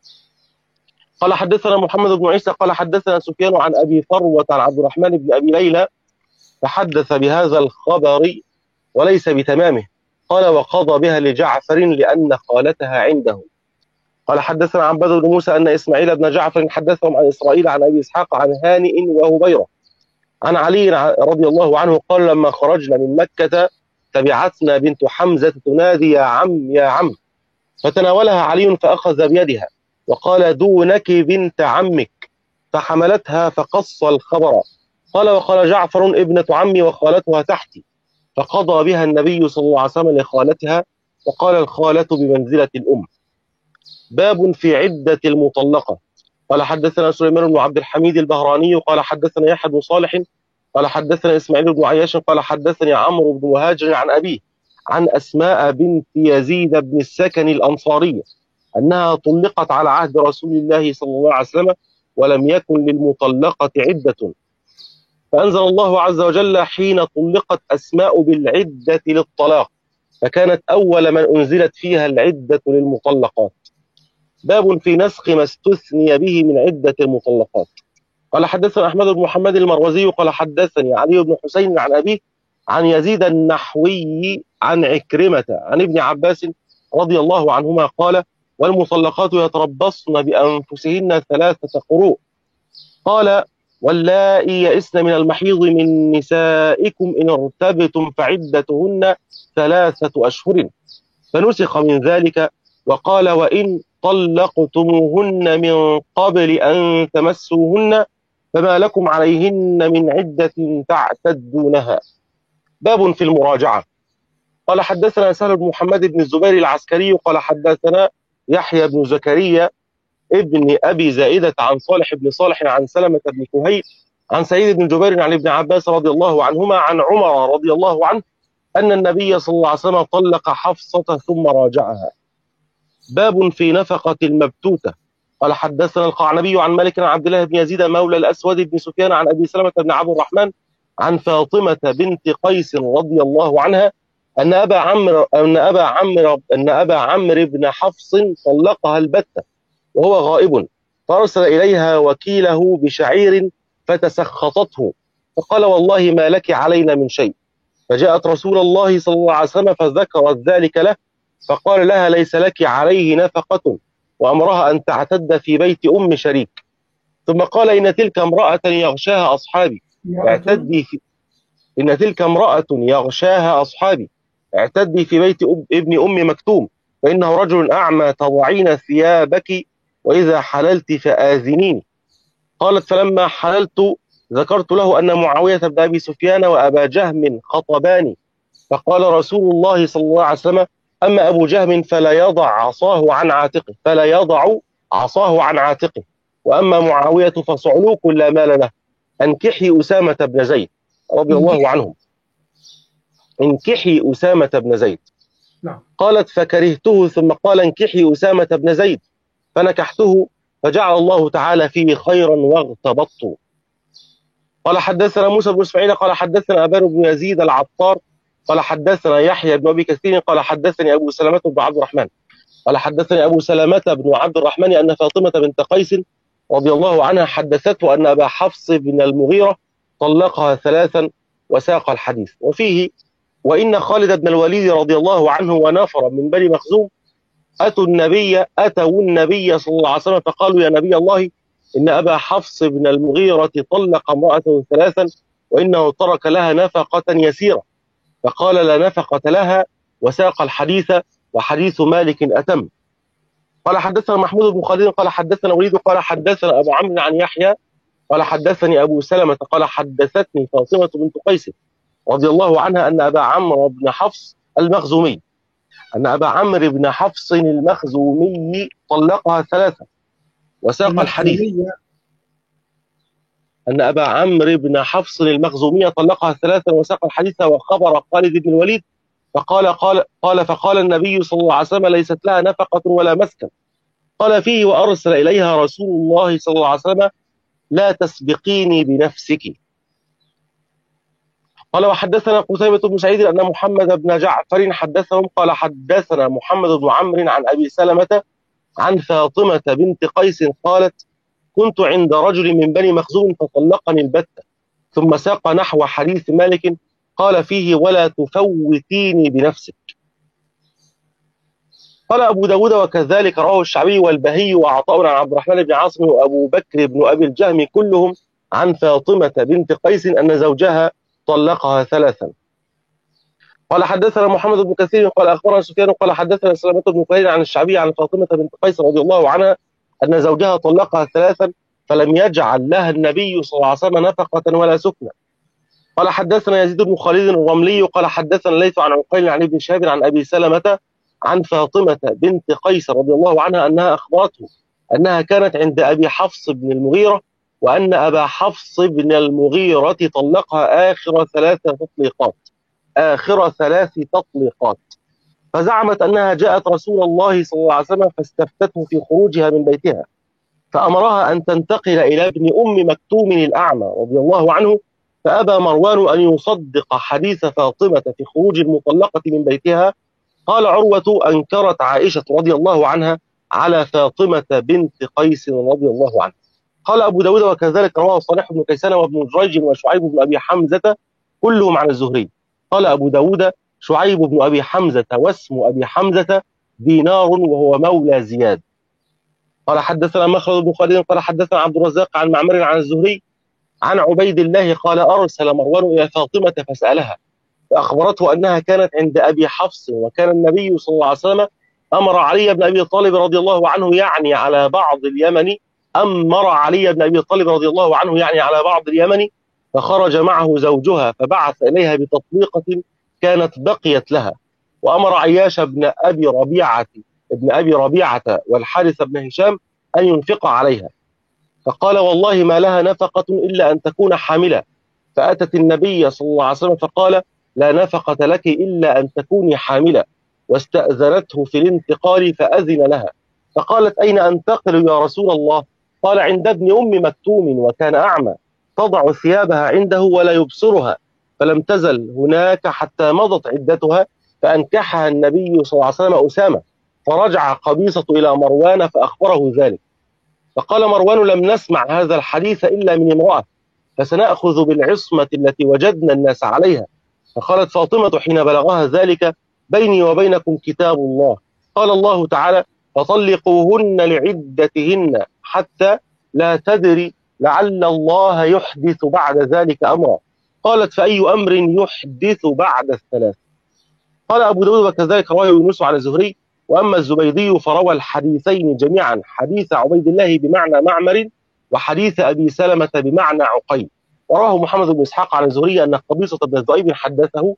قال حدثنا محمد بن عيسى قال حدثنا سفيان عن أبي فروة عن عبد الرحمن بن أبي ليلى فحدث بهذا الخبر وليس بتمامه. قال وقضى بها لجعفر لأن خالتها عنده. قال حدثنا عباد بن موسى أن إسماعيل بن جعفر حدثهم عن إسرائيل عن أبي إسحاق عن هانئ وهبيرة عن علي رضي الله عنه قال لما خرجنا من مكة تبعتنا بنت حمزة تنادي يا عم يا عم، فتناولها علي فأخذ بيدها وقال دونك بنت عمك، فحملتها فقص الخبر. قال وقال جعفر ابنة عمي وخالتها تحتي، فقضى بها النبي صلى الله عليه وسلم لخالتها، وقال الخالة بمنزلة الأم. باب في عدة المطلقة. قال حدثنا سليمان بن عبد الحميد البهراني قال حدثنا يحيى بن صالح قال حدثنا إسماعيل بن عياش قال حدثني عمرو بن مهاجر عن أبيه عن أسماء بنت يزيد بن السكن الأنصارية أنها طلقت على عهد رسول الله صلى الله عليه وسلم ولم يكن للمطلقة عدة، فأنزل الله عز وجل حين طلقت أسماء بالعدة للطلاق، فكانت أول من أنزلت فيها العدة للمطلقات. باب في نسخ ما استثني به من عدة المطلقات. قال حدثنا أحمد بن محمد المروزي قال حدثني علي بن حسين عن أبيه عن يزيد النحوي عن عكرمة عن ابن عباس رضي الله عنهما قال والمطلقات يتربصن بأنفسهن 3 قروء. قال واللائي يئسن من المحيض من نسائكم إن ارتبتم فعدتهن 3 أشهر، فنسخ من ذلك وقال وإن طلقتموهن من قبل أن تمسوهن فما لكم عليهن من عدة تعتدونها. باب في المراجعة. قال حدثنا سهل بن محمد بن الزبير العسكري قال حدثنا يحيى بن زكريا ابن أبي زائدة عن صالح بن صالح عن سلمة بن كهيل عن سعيد بن جبير عن ابن عباس رضي الله عنهما عن عمر رضي الله عنه أن النبي صلى الله عليه وسلم طلق حفصة ثم راجعها. باب في نفقة المبتوتة. قال حدثنا القعنبي عن مالك عن عبد الله بن يزيد مولى الأسود بن سفيان عن أبي سلمة بن عبد الرحمن عن فاطمة بنت قيس رضي الله عنها أن أبا عمرو بن حفص طلقها البتة وهو غائب، فأرسل إليها وكيله بشعير فتسخطته، فقال والله ما لك علينا من شيء، فجاءت رسول الله صلى الله عليه وسلم فذكرت ذلك له، فقال لها ليس لك عليه نفقة، وأمرها أن تعتد في بيت أم شريك. ثم قال إن تلك امرأة يغشاها أصحابي اعتدي في بيت ابن أم مكتوم، فإنه رجل أعمى تضعين ثيابك وإذا حللت فآذنيني. قالت فلما حللت ذكرت له أن معاوية بن أبي سفيان وأبا جهم خطباني، فقال رسول الله صلى الله عليه وسلم أما أبو جهم فلا يضع عصاه عن عاتقه، وأما معاوية فصعلوك لا مال له، انكحي أسامة بن زيد رضي الله عنهم، انكحي أسامة بن زيد. قالت فكرهته، ثم قال انكحي أسامة بن زيد، فنكحته فجعل الله تعالى فيه خيرا واغتبطت. قال حدثنا موسى بن اسماعيل قال حدثنا أبان بن يزيد العطار قال حدثنا يحيى بن أبي كثير قال حدثني أبو سلمة بن عبد الرحمن قال حدثني أبو سلمة بن عبد الرحمن أن فاطمة بنت قيس رضي الله عنها حدثته أن أبا حفص بن المغيرة طلقها 3 وساق الحديث. وفيه وإن خالد بن الوليد رضي الله عنه ونفر من بني مخزوم أتوا النبي صلى الله عليه وسلم فقالوا يا نبي الله إن أبا حفص بن المغيرة طلق امرأته 3 وإنه ترك لها نفقة يسيرة، فقال لا نفقة لها، وساق الحديث وحديث مالك أتم. قال حدثنا محمود بن خالد قال حدثنا وليد قال حدثنا أبو عمرو عن يحيى قال حدثني أبو سلمة قال حدثتني فاطمة بنت قيس رضي الله عنها أن أبا عمرو بن حفص المخزومي طلقها 3 وساق الحديث. أن أبا عمرو بن حفص المخزومي طلقها 3 وساق الحديث وخبر خالد بن الوليد فقال النبي صلى الله عليه وسلم ليست لها نفقة ولا مسكن. قال فيه وأرسل إليها رسول الله صلى الله عليه وسلم لا تسبقيني بنفسك. قال وحدثنا قتيبة بن سعيد أن محمد بن جعفر حدثهم قال حدثنا محمد بن عمرو عن أبي سلمة عن فاطمة بنت قيس قالت كنت عند رجل من بني مخزوم فطلقني البتة، ثم ساق نحو حديث مالك قال فيه ولا تفوتيني بنفسك. قال أبو داود وكذلك رواه الشعبي والبهي وعطاء عن عبد الرحمن بن عاصم وأبو بكر بن أبي الجهم كلهم عن فاطمة بنت قيس أن زوجها طلقها ثلاثا. قال حدثنا محمد بن كثير قال أخبرنا سفيان قال حدثنا سلمة بن كهيل عن الشعبي عن فاطمة بنت قيس رضي الله عنها أن زوجها طلقها ثلاثا فلم يجعل لها النبي صلى الله عليه وسلم نفقة ولا سكنة. قال حدثنا يزيد بن خالد الرملي قال حدثنا الليث عن عقيل عن ابن شهاب عن أبي سلمة عن فاطمة بنت قيس رضي الله عنها أنها أخبرته أنها كانت عند أبي حفص بن المغيرة وأن أبا حفص بن المغيرة طلقها آخر ثلاث تطليقات فزعمت أنها جاءت رسول الله صلى الله عليه وسلم فاستفتته في خروجها من بيتها فأمرها أن تنتقل إلى ابن أم مكتوم الأعمى رضي الله عنه فأبى مروان أن يصدق حديث فاطمة في خروج المطلقة من بيتها. قال عروة أنكرت عائشة رضي الله عنها على فاطمة بنت قيس رضي الله عنها. قال أبو داود وكذلك رواه صالح بن كيسان وابن جريج وشعيب بن أبي حمزة كلهم عن الزهري. قال أبو داود شعيب بن أبي حمزة واسم أبي حمزة دينار وهو مولى زياد. قال حدثنا مخلد بن خالد قال حدثنا عبد الرزاق عن معمر عن الزهري عن عبيد الله قال أرسل مروان إلى فاطمة فسألها فأخبرته أنها كانت عند أبي حفص وكان النبي صلى الله عليه وسلم أمر علي بن أبي طالب رضي الله عنه يعني على بعض اليمن فخرج معه زوجها فبعث إليها بتطليقة كانت بقيت لها وأمر عياش بن أبي ربيعة والحارث بن هشام أن ينفق عليها فقال والله ما لها نفقة إلا أن تكون حاملة فأتت النبي صلى الله عليه وسلم فقال لا نفقة لك إلا أن تكوني حاملة واستأذنته في الانتقال فأذن لها فقالت أين أنتقل يا رسول الله؟ قال عند ابن أم مكتوم وكان أعمى تضع ثيابها عنده ولا يبصرها فلم تزل هناك حتى مضت عدتها فأنكحها النبي صلى الله عليه وسلم أسامة فرجع قبيصة إلى مروان فأخبره ذلك فقال مروان لم نسمع هذا الحديث إلا من امرأة فسنأخذ بالعصمة التي وجدنا الناس عليها. فقالت فاطمة حين بلغها ذلك بيني وبينكم كتاب الله قال الله تعالى فطلقوهن لعدتهن حتى لا تدري لعل الله يحدث بعد ذلك أمرا. قالت فأي أمر يحدث بعد الثلاث؟ قال أبو داود وكذلك رواه يونس على الزهري وأما الزبيدي فروى الحديثين جميعا حديث عبيد الله بمعنى معمر وحديث أبي سلمة بمعنى عقيل. وراه محمد بن إسحاق على الزهري أن قبيصة بن ذؤيب حدثه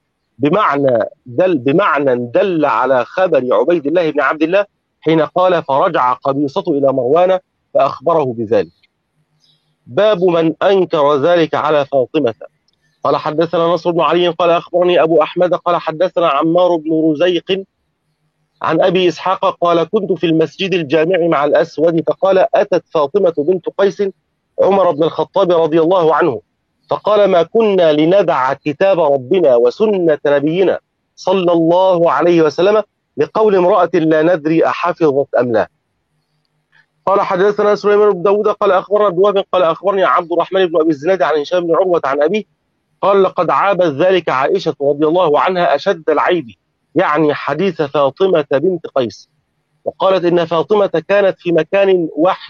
بمعنى دل على خبر عبيد الله بن عبد الله حين قال فرجع قبيصة إلى مروان فأخبره بذلك. باب من أنكر ذلك على فاطمة. قال حدثنا نصر بن علي قال أخبرني أبو أحمد قال حدثنا عمار بن رزيق عن أبي إسحاق قال كنت في المسجد الجامع مع الأسود فقال أتت فاطمة بنت قيس عمر بن الخطاب رضي الله عنه فقال ما كنا لندع كتاب ربنا وسنة نبينا صلى الله عليه وسلم لقول امرأة لا ندري أحفظت أم لا. قال حدثنا سليمان بن داود قال أخبرنا دواب قال أخبرني عبد الرحمن بن أبي الزناد عن هشام بن عروة عن أبيه قال لقد عابت ذلك عائشة رضي الله عنها أشد العيب يعني حديث فاطمة بنت قيس وقالت إن فاطمة كانت في مكان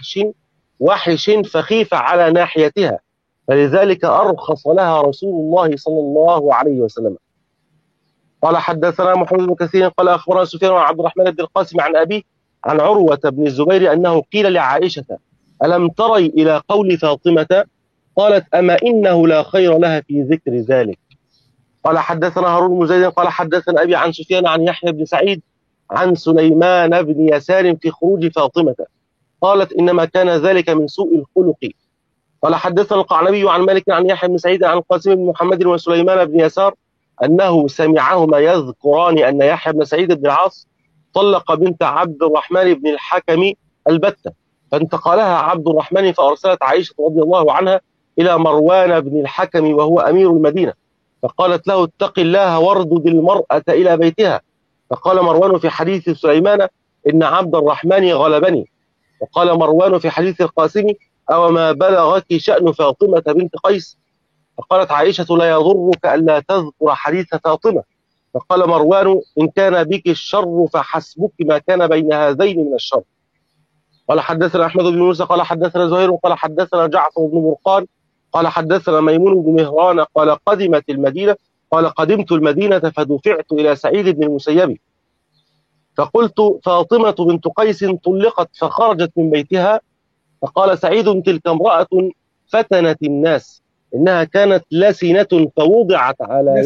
وحش فخيف على ناحيتها فلذلك أرخص لها رسول الله صلى الله عليه وسلم. قال حدثنا محمد بن كثير قال أخبرنا سفيان عن عبد الرحمن بن القاسم عن أبيه عن عروة بن الزبير أنه قيل لعائشة ألم تري إلى قول فاطمة؟ قالت أما إنه لا خير لها في ذكر ذلك. قال حدثنا هارون بن زيد قال حدثنا أبي عن سفيان عن يحيى بن سعيد عن سليمان بن يسار في خروج فاطمة قالت إنما كان ذلك من سوء الخلق. قال حدثنا القعنبي عن مالك عن يحيى بن سعيد عن القاسم بن محمد وسليمان بن يسار أنه سمعهما يذكران أن يحيى بن سعيد بن العاص طلق بنت عبد الرحمن بن الحكم البتة فانتقلها عبد الرحمن فأرسلت عائشة رضي الله عنها إلى مروان بن الحكم وهو أمير المدينة فقالت له اتق الله واردد المرأة إلى بيتها. فقال مروان في حديث سليمان إن عبد الرحمن غلبني. وقال مروان في حديث القاسم أو ما بلغك شأن فاطمة بنت قيس. فقالت عائشة لا يضرك ألا تذكر حديث فاطمة. فقال مروان إن كان بك الشر فحسبك ما كان بين هذين من الشر. قال حدثنا أحمد بن موسى قال حدثنا زهير قال حدثنا جعفر بن مرقان قال حدثنا ميمون بن مهران قال قدمت المدينة فدفعت إلى سعيد بن المسيب فقلت فاطمة بنت قيس طلقت فخرجت من بيتها. فقال سعيد تلك امرأة فتنت الناس إنها كانت لسنة فوضعت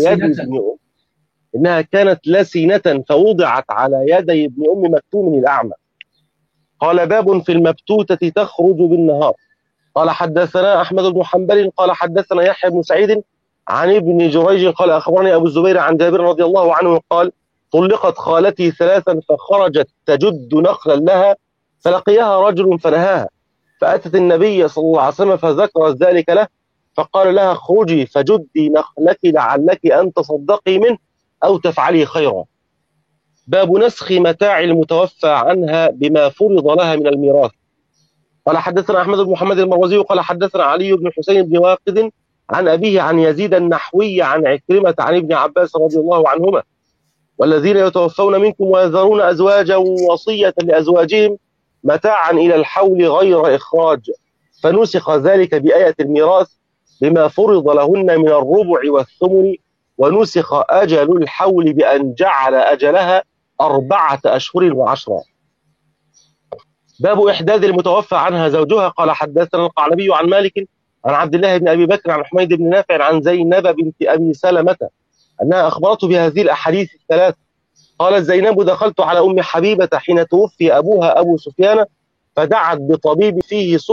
على يدي ابن أم مكتوم الأعمى. قال باب في المبتوتة تخرج بالنهار. قال حدثنا أحمد بن حنبل قال حدثنا يحيى بن سعيد عن ابن جريج قال أخبرني أبو الزبير عن جابر رضي الله عنه قال طلقت خالتي ثلاثا فخرجت تجد نخلا لها فلقيها رجل فنهاها فأتت النبي صلى الله عليه وسلم فذكر ذلك له فقال لها اخرجي فجدي نخلك لعلك أن تصدقي منه أو تفعلي خيرا. باب نسخ متاع المتوفى عنها بما فرض لها من الميراث. قال حدثنا أحمد بن محمد المروزي قال حدثنا علي بن حسين بن واقد عن أبيه عن يزيد النحوي عن عكرمة عن ابن عباس رضي الله عنهما والذين يتوفون منكم ويذرون أزواجا وصية لأزواجهم متاعا إلى الحول غير إخراج فنسخ ذلك بآية الميراث بما فرض لهن من الربع والثمن ونسخ أجل الحول بأن جعل أجلها 4 أشهر و10. باب إحداث المتوفى عنها زوجها. قال حدثنا القعنبي عن مالك عن عبد الله بن أبي بكر عن حميد بن نافع عن زينب بنت أبي سلمة أنها أخبرته بهذه الأحاديث الثلاث. قالت زينب دخلت على أم حبيبة حين توفي أبوها أبو سفيان فدعت بطيب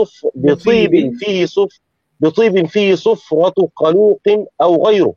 فيه صفرة قلوق أو غيره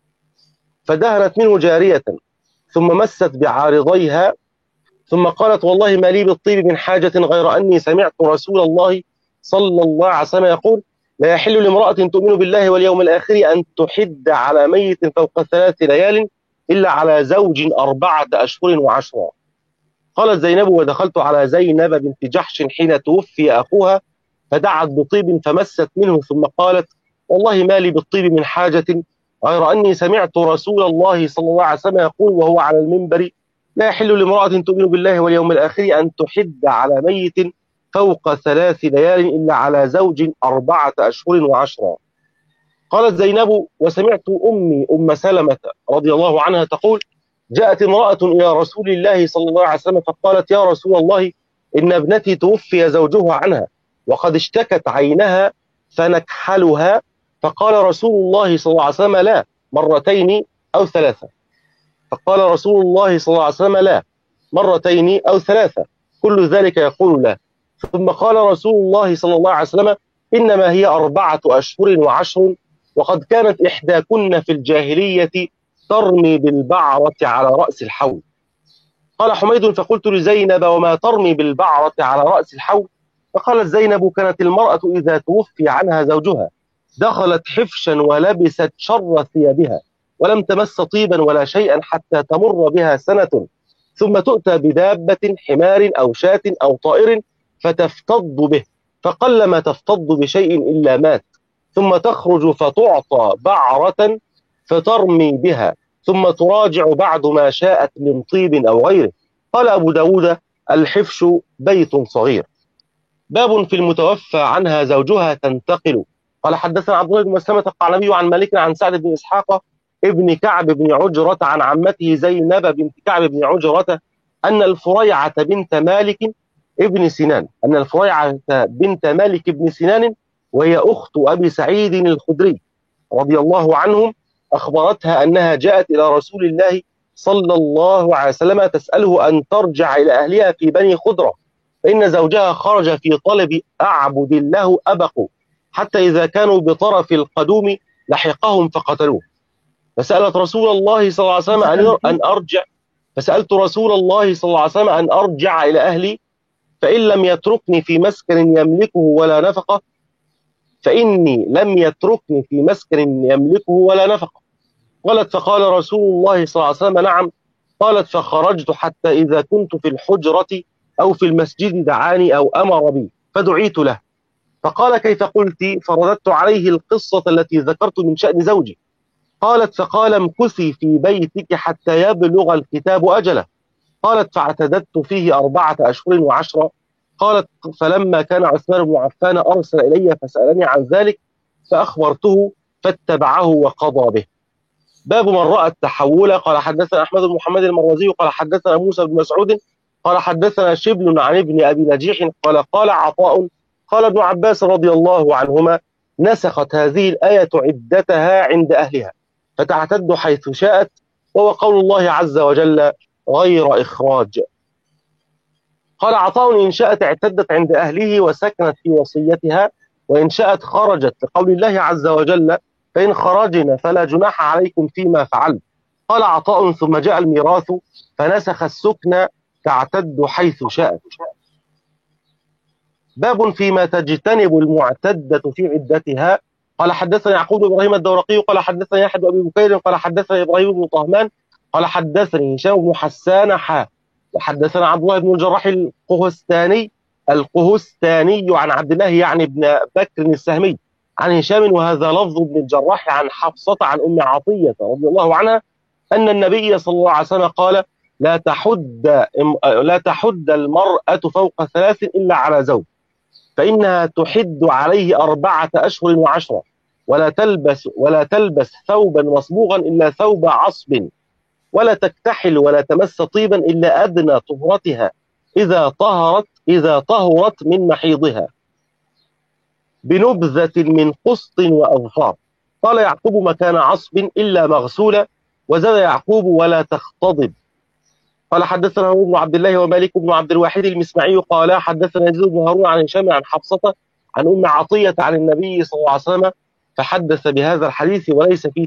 فدهنت منه جارية ثم مست بعارضيها ثم قالت والله ما لي بالطيب من حاجة غير أني سمعت رسول الله صلى الله عليه وسلم يقول لا يحل لامرأة تؤمن بالله واليوم الآخر أن تحد على ميت فوق 3 ليال إلا على زوج 4 أشهر و10. قالت زينب ودخلت على زينب بنت جحش حين توفي أخوها فدعت بطيب فمست منه ثم قالت والله ما لي بالطيب من حاجة غير أني سمعت رسول الله صلى الله عليه وسلم يقول وهو على المنبر لا يحل لامرأة تؤمن بالله واليوم الآخر أن تحد على ميت فوق 3 ليال إلا على زوج 4 أشهر و10. قالت زينب وسمعت أمي أم سلمة رضي الله عنها تقول جاءت امرأة إلى رسول الله صلى الله عليه وسلم فقالت يا رسول الله إن ابنتي توفي زوجها عنها وقد اشتكت عينها فنكحلها. فقال رسول الله صلى الله عليه وسلم لا 2 أو 3. فقال رسول الله صلى الله عليه وسلم لا 2 أو 3 كل ذلك يقول لا. ثم قال رسول الله صلى الله عليه وسلم إنما هي 4 أشهر و10 وقد كانت إحداكن في الجاهلية ترمي بالبعرة على رأس الحول. قال حميد فقلت لزينب وما ترمي بالبعرة على رأس الحول؟ فقالت زينب كانت المرأة إذا توفي عنها زوجها دخلت حفشا ولبست شر ثيابها ولم تمس طيبا ولا شيئا حتى تمر بها سنة ثم تؤتى بدابة حمار أو شاة أو طائر فتفتض به فقلما تفتض بشيء إلا مات ثم تخرج فتعطى بعرة فترمي بها ثم تراجع بعد ما شاءت من طيب أو غيره. قال أبو داود الحفش بيت صغير. باب في المتوفى عنها زوجها تنتقل. قال حدثنا عبد الله بن مسلمة القعنبي عن مالك عن سعد بن إسحاق ابن كعب بن عجرة عن عمته زينب بنت كعب بن عجرة أن الفريعة بنت مالك بن سنان وهي أخت أبي سعيد الخدري رضي الله عنهم أخبرتها أنها جاءت إلى رسول الله صلى الله عليه وسلم تسأله أن ترجع إلى أهلها في بني خضرة فإن زوجها خرج في طلب أعبد له أبقوا حتى إذا كانوا بطرف القدوم لحقهم فقتلوه. فسألت رسول الله صلى الله عليه وسلم فسألت رسول الله صلى الله عليه وسلم أن أرجع إلى أهلي فإن لم يتركني في مسكن يملكه ولا نفقة قالت فقال رسول الله صلى الله عليه وسلم نعم. قالت فخرجت حتى إذا كنت في الحجرة أو في المسجد دعاني أو أمر بي فدعيت له فقال كيف قلت؟ فرددت عليه القصة التي ذكرت من شأن زوجي. قالت فقال امكثي في بيتك حتى يبلغ الكتاب أجله. قالت فاعتددت فيه 4 أشهر و10. قالت فلما كان عثمان بن عفان أرسل إلي فسألني عن ذلك فأخبرته فاتبعه وقضى به. باب من رأى التحول. قال حدثنا أحمد بن محمد المروزي قال حدثنا موسى بن مسعود قال حدثنا شبل عن ابن أبي نجيح قال عطاء قال ابن عباس رضي الله عنهما نسخت هذه الآية عدتها عند أهلها فتعتد حيث شاءت وهو قول الله عز وجل غير إخراج. قال عطاء إن شاءت اعتدت عند أهله وسكنت في وصيتها وإن شاءت خرجت لقول الله عز وجل فإن خرجنا فلا جناح عليكم فيما فعلت. قال عطاء ثم جاء الميراث فنسخ السكن تعتد حيث شاءت. باب فيما تجتنب المعتدة في عدتها. قال حدثني يعقوب بن إبراهيم الدورقي قال حدثني يحيى بن أبي بكير قال حدثني إبراهيم بن طهمان قال حدثني هشام بن حسان وحدثنا عبد الله بن الجراح القهستاني عن عبد الله يعني ابن بكر السهمي عن هشام وهذا لفظ ابن الجراح عن حفصة عن أم عطية رضي الله عنها أن النبي صلى الله عليه وسلم قال لا تحد المرأة فوق 3 إلا على زوج فإنها تحد عليه 4 أشهر و10 ولا تلبس ثوبا مصبوغا إلا ثوب عصب ولا تكتحل ولا تمس طيبا إلا أدنى طهرتها إذا طهرت من محيضها بنبذة من قسط وأظفار. قال يعقوب مكان عصب إلا مغسولة وزاد يعقوب ولا تختضب. قال حدثنا ابن عبد الله ومالك بن عبد الواحد المسمعي قال حدثنا يزيد بن هارون عن هشام عن حفصة عن أم عطية عن النبي صلى الله عليه وسلم فحدث بهذا الحديث وليس في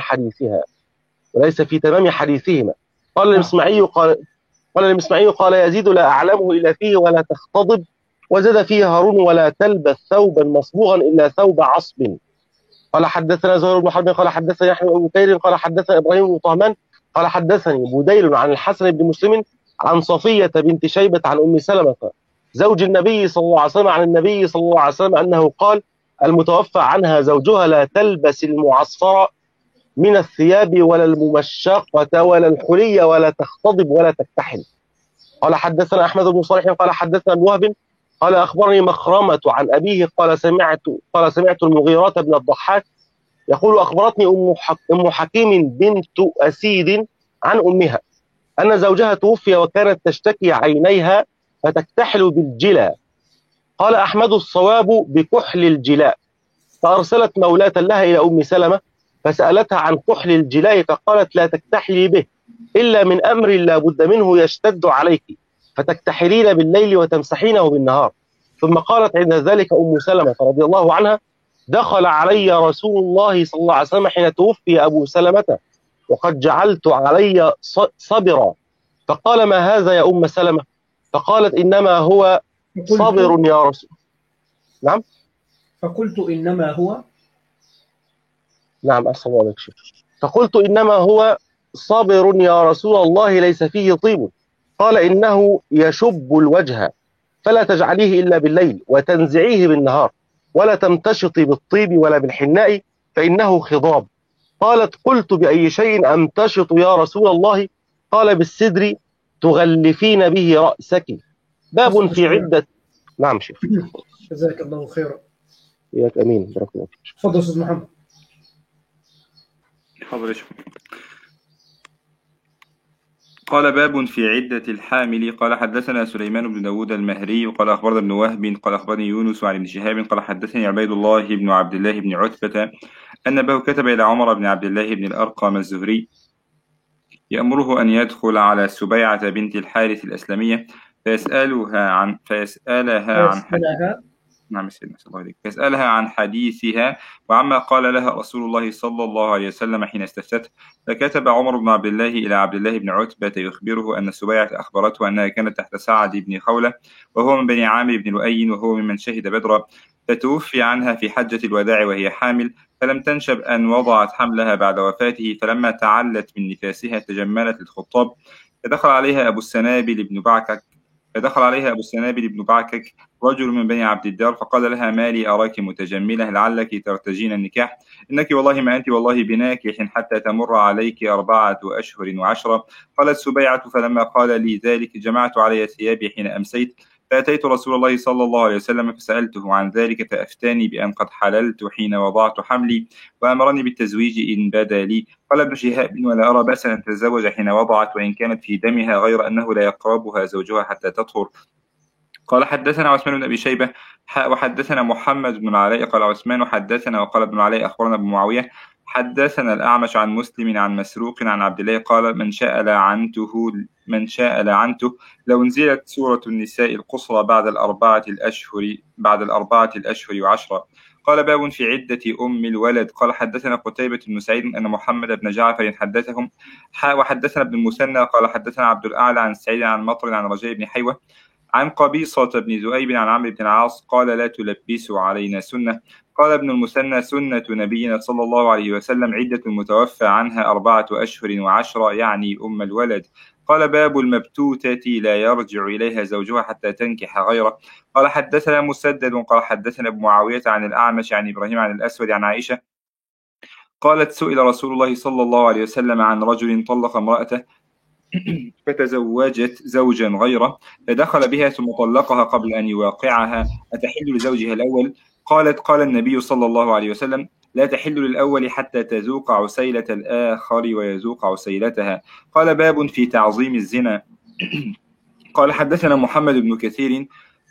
تمام حديثهما. قال المسمعي قال يزيد لا أعلمه إلا فيه ولا تختضب وزاد فيه هارون ولا تلبس ثوبا مصبوغا إلا ثوب عصب. قال حدثنا زهير بن حرب قال حدثنا يحيى بن بكير قال حدثنا إبراهيم بن طهمان قال حدثني بديل عن الحسن بن مسلم عن صفية بنت شيبة عن أم سلمة زوج النبي صلى الله عليه وسلم عن النبي صلى الله عليه وسلم أنه قال المتوفى عنها زوجها لا تلبس المعصفر من الثياب ولا الممشقة ولا الحلي ولا تختضب ولا تكتحل. قال حدثنا أحمد بن صالح قال حدثنا ابن وهب قال أخبرني مخرمة عن أبيه قال سمعت المغيرة بن الضحاك يقول أخبرتني أم حكيم بنت أسيد عن أمها أن زوجها توفي وكانت تشتكي عينيها فتكتحل بالجلاء. قال أحمد الصواب بكحل الجلاء. فأرسلت مولاة لها إلى أم سلمة فسألتها عن كحل الجلاء فقالت لا تكتحلي به إلا من أمر لا بد منه يشتد عليك فتكتحلين بالليل وتمسحينه بالنهار. ثم قالت عند ذلك أم سلمة رضي الله عنها دخل علي رسول الله صلى الله عليه وسلم حين توفي أبو سلمة وقد جعلت علي صبرا فقال ما هذا يا أم سلمة؟ فقالت إنما هو صبر يا رسول. نعم فقلت إنما هو نعم أحسن الله شيء. فقلت إنما هو صبر يا رسول الله ليس فيه طيب. قال إنه يشب الوجه فلا تجعليه إلا بالليل وتنزعيه بالنهار ولا تمتشطي بالطيب ولا بالحناء فإنه خضاب. قالت قلت بأي شيء أمتشط يا رسول الله؟ قال بالسدر تغلفين به رأسك. باب في عدة. نعم شيخ جزاك الله خيرا. إياك أمين بارك الله فيك. تفضل أستاذ محمد. قال باب في عدة الحامل. قال حدثنا سليمان بن داود المهري قال أخبرنا ابن وهب قال أخبرني يونس عن ابن شهاب قال حدثني عبيد الله بن عبد الله بن عتبة أن أباه كتب إلى عمر بن عبد الله بن الأرقم الزهري يأمره أن يدخل على سبيعة بنت الحارث الأسلمية فيسألها عن حديثها وعما قال لها رسول الله صلى الله عليه وسلم حين استفتته. فكتب عمر بن عبد الله إلى عبد الله بن عتبة يخبره أن سبيعة أخبرته أنها كانت تحت سعد بن خولة وهو من بني عامر بن لؤي وهو ممن شهد بدرا فتوفي عنها في حجة الوداع وهي حامل فلم تنشب أن وضعت حملها بعد وفاته، فلما تعلت من نفاسها تجملت للخطاب، فدخل عليها أبو السنابل بن بعكك رجل من بني عبد الدار، فقال لها: ما لي أراك متجملة لعلك ترتجين النكاح؟ إنك والله ما أنت والله بناكح حتى تمر عليك 4 أشهر و10. قالت سبيعة: فلما قال لي ذلك جمعت علي ثيابي حين أمسيت، فأتيت رسول الله صلى الله عليه وسلم فسألته عن ذلك، فأفتاني بأن قد حللت حين وضعت حملي، وأمرني بالتزويج إن بدا لي. قال ابن شهاب: ولا أرى بأسا أن تتزوج حين وضعت وإن كانت في دمها، غير أنه لا يقربها زوجها حتى تطهر. قال حدثنا عثمان بن أبي شيبة وحدثنا محمد بن العلاء قال عثمان حدثنا، وقال ابن العلاء أخبرنا ابن معاوية حدثنا الأعمش عن مسلم عن مسروق عن عبد الله قال: من شاء لعنته لو انزلت سورة النساء القصرى بعد الأربعة الأشهر و10. قال: باب في عدة أم الولد. قال حدثنا قتيبة بن سعيد أن محمد بن جعفر حدثهم وحدثنا ابن المثنى قال حدثنا عبد الأعلى عن سعيد عن مطر عن رجاء بن حيوة عن قبيصة بن ذؤيب عن عمرو بن العاص قال: لا تلبسوا علينا سنة. قال ابن المثنى: سنة نبينا صلى الله عليه وسلم عدة المتوفى عنها 4 أشهر و10، يعني أم الولد. قال: باب المبتوتة لا يرجع إليها زوجها حتى تنكح غيره. قال حدثنا مسدد قال حدثنا ابن معاوية عن الأعمش عن إبراهيم عن الأسود عن عائشة قالت: سئل رسول الله صلى الله عليه وسلم عن رجل طلق امرأته فتزوجت زوجا غيره فدخل بها ثم طلقها قبل أن يواقعها، أتحل لزوجها الأول؟ قالت: قال النبي صلى الله عليه وسلم: لا تحل للأول حتى تذوق عسيلة الآخر ويذوق عسيلتها. قال: باب في تعظيم الزنا. قال حدثنا محمد بن كثير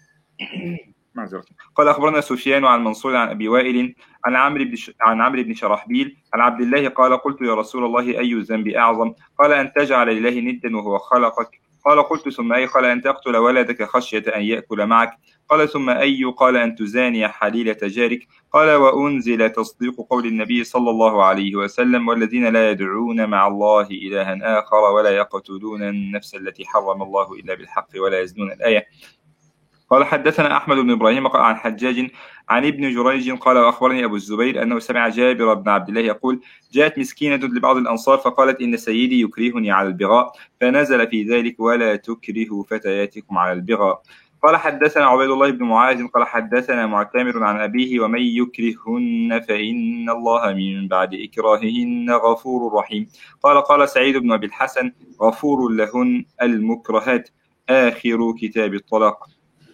قال أخبرنا سفيان عن منصور عن أبي وائل عن عمرو بن شرحبيل عن عبد الله قال: قلت يا رسول الله أي الذنب أعظم؟ قال: أن تجعل لله ندا وهو خلقك. قال: قلت ثم أي؟ قال: أن تقتل ولدك خشية أن يأكل معك. قال: ثم أي؟ قال: أن تزاني حليلة جارك. قال: وأنزل تصديق قول النبي صلى الله عليه وسلم: والذين لا يدعون مع الله إلها آخر ولا يقتلون النفس التي حرم الله إلا بالحق ولا يزنون. الآية. قال حدثنا أحمد بن إبراهيم قال عن حجاج عن ابن جريج قال: وأخبرني أبو الزبير أنه سمع جابر بن عبد الله يقول: جاءت مسكينة لبعض الأنصار فقالت: إن سيدي يكرهني على البغاء، فنزل في ذلك: ولا تكرهوا فتياتكم على البغاء. قال حدثنا عبيد الله بن معاذ قال حدثنا معتمر عن أبيه: ومن يكرهن فإن الله من بعد إكراههن غفور رحيم. قال سعيد بن أبي الحسن: غفور لهن المكرهات. آخر كتاب الطلاق.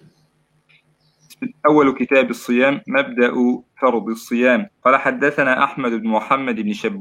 أول كتاب الصيام. مبدأ فرض الصيام. قال حدثنا أحمد بن محمد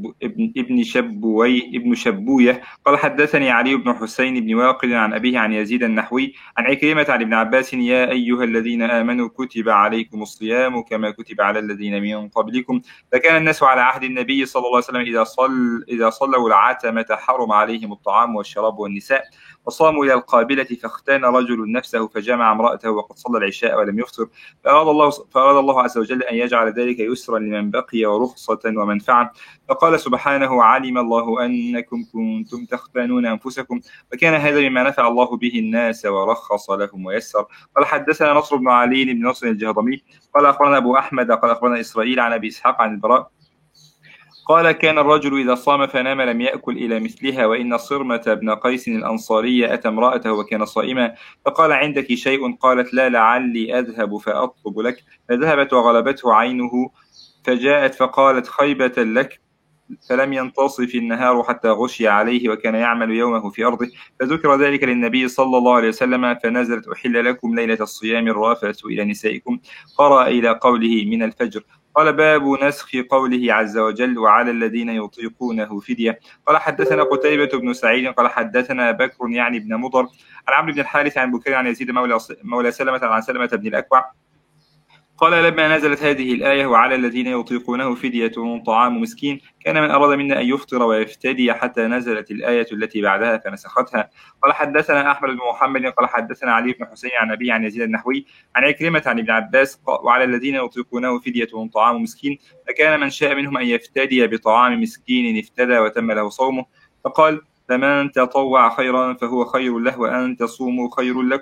ابن شبوية قال حدثني علي بن حسين بن واقد عن أبيه عن يزيد النحوي عن عكرمة عن ابن عباس: يا أيها الذين آمنوا كتب عليكم الصيام كما كتب على الذين من قبلكم. فكان الناس على عهد النبي صلى الله عليه وسلم إذا صلوا العتمة حرم عليهم الطعام والشراب والنساء، وصاموا إلى القابلة فاختان رجل نفسه فجمع امرأته وقد صلى العشاء ولم يفطر، فأراد الله عز وجل أن يجعل ذلك يسرا لمن بقي ورخصة ومنفعة، فقال سبحانه: علم الله أنكم كنتم تختانون أنفسكم، وكان هذا مما نفع الله به الناس ورخص لهم ويسر. قال حدثنا نصر بن علي بن نصر الجهضمي قال أخبرنا أبو أحمد قال أخبرنا إسرائيل عن أبي إسحاق عن البراء قال: كان الرجل إذا صام فنام لم يأكل إلى مثلها، وإن صرمة بن قيس الأنصاري أتى امرأته وكان صائما فقال: عندك شيء؟ قالت: لا، لعلي أذهب فأطلب لك. فذهبت وغلبته عينه فجاءت فقالت: خيبة لك. فلم ينتصف النهار حتى غشي عليه، وكان يعمل يومه في أرضه، فذكر ذلك للنبي صلى الله عليه وسلم فنزلت: أحل لكم ليلة الصيام الرافث إلى نسائكم. قرأ إلى قوله: من الفجر. قال: باب نسخ قوله عز وجل: وعلى الذين يطيقونه فدية. قال حدثنا قتيبة بن سعيد قال حدثنا بكر يعني بن مضر عن عمرو بن الحارث عن بكير عن يزيد مولى سلمة عن سلمة بن الأكوع قال: لما نزلت هذه الآية: وعلى الذين يطيقونه فدية طعام مسكين، كان من أراد منا أن يفطر ويفتدي حتى نزلت الآية التي بعدها فنسختها. قال حدثنا أحمد بن محمد قال حدثنا علي بن حسين عن أبي عن يزيد النحوي عن عكرمة عن ابن عباس: وعلى الذين يطيقونه فدية طعام مسكين، فكان من شاء منهم أن يفتدي بطعام مسكين افتدى وتم له صومه. فقال: فمن تطوع خيرا فهو خير له، وأن تصوموا خير لكم،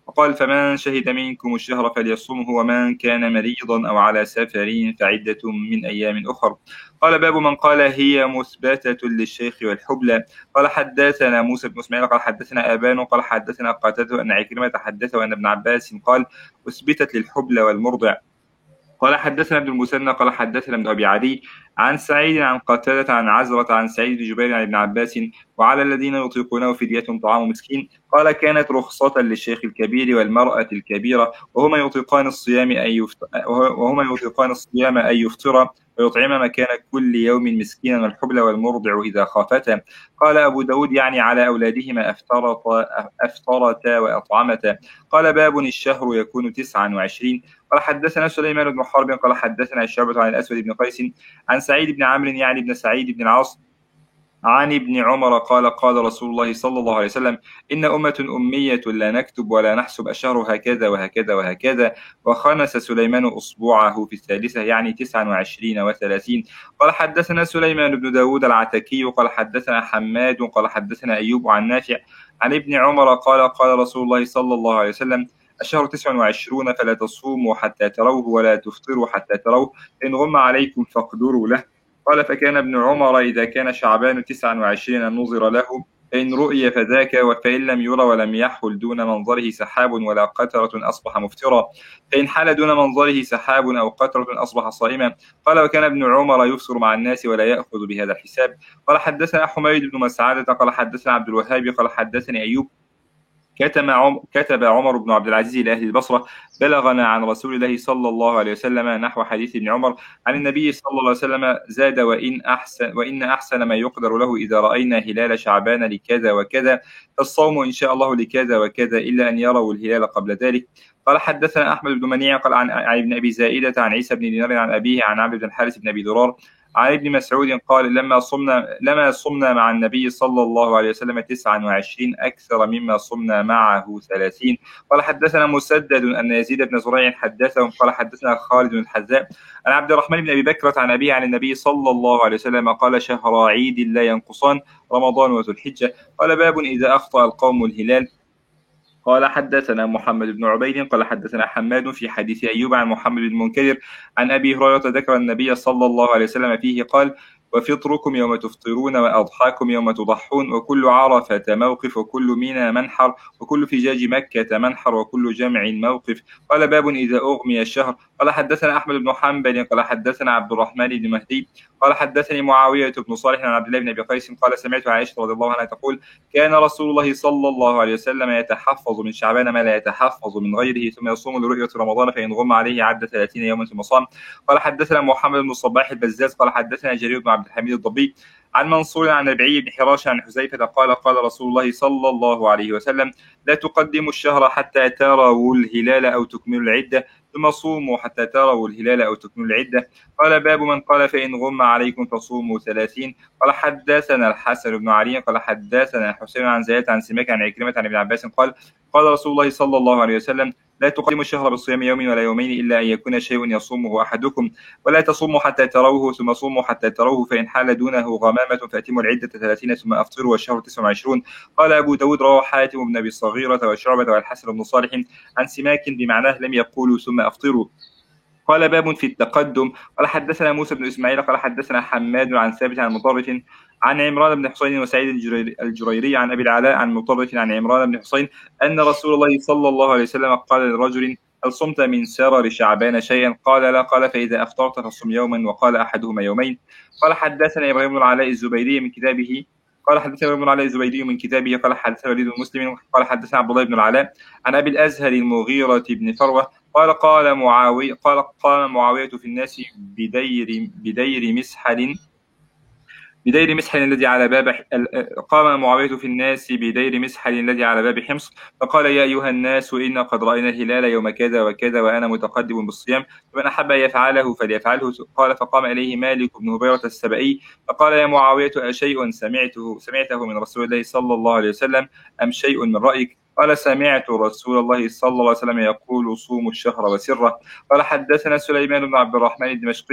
وقال فمن شهد منكم الشهر فليصمه ومن كان مريضا أو على سفر فعدة من أيام أخر. قال باب من قال هي مثبتة للشيخ والحبلى. قال حدثنا موسى بن إسماعيل قال حدثنا أبان قال حدثنا قتادة أن عكرمة حدثه أن ابن عباس قال أثبتت للحبلى والمرضع. قال حدثنا ابن المثنى قال حدثنا ابن أبي عدي عن سعيد عن قتادة عن عزرة عن سعيد بن جبير عن ابن عباس وعلى الذين يطيقونه فدية طعام مسكين. قال كانت رخصة للشيخ الكبير والمرأة الكبيرة وهما يطيقان الصيام أن يفطر ويطعم مكان كل يوم مسكينا والحبل والمرضع إذا خافتا. قال أبو داود يعني على أولادهما أفطرتا وأطعمتا. قال باب الشهر يكون 29. قال حدثنا سليمان بن حرب قال حدثنا شعبة عن الأسود بن قيس عن سعيد بن عمرو يعني بن سعيد بن العاص عن ابن عمر قال قال رسول الله صلى الله عليه وسلم إن أمة أمية لا نكتب ولا نحسب الشهر هكذا وهكذا وهكذا. وخنس سليمان أصبعه في الثالثة يعني 29 و30. قال حدثنا سليمان بن داود العتكي قال حدثنا حماد قال حدثنا أيوب عن نافع عن ابن عمر قال قال رسول الله صلى الله عليه وسلم الشهر 29 فلا تصوموا حتى تروه ولا تفطروا حتى تروه إن غم عليكم فاقدروا له. قال فكان ابن عمر إذا كان شعبان 29 نظر له فإن رؤي فذاك فإن لم يرى ولم يحل دون منظره سحاب ولا قطرة أصبح مفطرا فإن حل دون منظره سحاب أو قطرة أصبح صائما. قال وكان ابن عمر يفطر مع الناس ولا يأخذ بهذا الحساب. قال حدثنا حميد بن مسعدة قال حدثنا عبد الوهاب قال حدثني أيوب كتب عمر بن عبد العزيز إلى أهل البصرة بلغنا عن رسول الله صلى الله عليه وسلم نحو حديث ابن عمر عن النبي صلى الله عليه وسلم زاد وإن أحسن ما يقدر له إذا رأينا هلال شعبان لكذا وكذا فالصوم إن شاء الله لكذا وكذا إلا أن يروا الهلال قبل ذلك. قال حدثنا أحمد بن منيع قال عن ابن أبي زائدة عن عيسى بن دينار عن أبيه عن عبد بن الحارث بن أبي ضرار عن ابن مسعود قال لما صمنا مع النبي صلى الله عليه وسلم 29 أكثر مما صمنا معه 30. قال حدثنا مسدد أن يزيد بن زريع حدثهم قال حدثنا خالد بن الحذاء عن عبد الرحمن بن أبي بكرة عن أبيه عن النبي صلى الله عليه وسلم قال شهر عيد لا ينقصان رمضان وذو الحجة. قال باب إذا أخطأ القوم الهلال. قال حدثنا محمد بن عبيد قال حدثنا حماد في حديث أيوب عن محمد بن المنكدر عن أبي هريرة ذكر النبي صلى الله عليه وسلم فيه قال وفطركم يوم تفطرون وأضحاكم يوم تضحون وكل عرفة موقف وكل منى منحر وكل فجاج مكة منحر وكل جمع موقف. قال باب إذا أغمي الشهر. قال حدثنا أحمد بن حنبل قال حدثنا عبد الرحمن بن مهدي قال حدثني معاوية بن صالح عن عبد الله بن أبي قيس قال سمعت عائشة رضي الله عنها تقول كان رسول الله صلى الله عليه وسلم يتحفظ من شعبان ما لا يتحفظ من غيره ثم يصوم لرؤية رمضان فإن غم عليه عد 30 يوما ثم صام. قال حدثنا محمد بن الصباح البزاز قال حدثنا جرير بن عبد الحميد الضبي عن منصور عن ربعي بن حراش عن حذيفة قال قال رسول الله صلى الله عليه وسلم لا تقدموا الشهر حتى تروا الهلال أو تكملوا العدة ثم صوموا حتى تروا الهلال أو تكملوا العدة. قال باب من قال فإن غم عليكم فصوموا 30. قال حدثنا الحسن بن علي قال حدثنا حسين عن زياد عن سماك عن عكرمة عن ابن عباس قال قال رسول الله صلى الله عليه وسلم لا تقدموا الشهر بالصيام يوم ولا يومين إلا أن يكون شيء يصومه أحدكم ولا تصوموا حتى تروه ثم صوموا حتى تروه فإن حال دونه غمامة فأتموا العدة 30 ثم أفطروا والشهر 29. قال أبو داود رواه حاتم بن أبي الصغيرة وشعبة والحسن بن صالح عن سماك بمعناه لم يقولوا ثم أفطروا. قال باب في التقدم. قال حدثنا موسى بن إسماعيل قال حدثنا حماد عن ثابت عن مطرف عن عمران بن حسين وسعيد الجريري عن أبي العلاء عن مطرف عن عمران بن حسين أن رسول الله صلى الله عليه وسلم قال لرجل هل صمت من سرر شعبان شيئا؟ قال لا. قال فإذا أفطرت فصم يوما وقال أحدهما يومين. قال حدثنا إبراهيم بن العلاء الزبيدي من كتابه قال حدثنا ابن العلاء الزبيدي من كتابه قال حدثنا وليد المسلم قال حدثنا عبد الله بن العلاء عن أبي الأزهر المغيرة بن فروة قال معاوية في الناس بدير مسحل الذي على باب قام معاوية في الناس بدير مسحل الذي على باب حمص فقال يا أيها الناس إن قد رأينا الهلال يوم كذا وكذا وأنا متقدم بالصيام فمن أحب يفعله فليفعله. قال فقام إليه مالك بن هبيرة السبئي فقال يا معاوية أشيء سمعته من رسول الله صلى الله عليه وسلم أم شيء من رأيك؟ قال سمعت رسول الله صلى الله عليه وسلم يقول صوموا الشهر وسره. قال حدثنا سليمان بن عبد الرحمن الدمشقي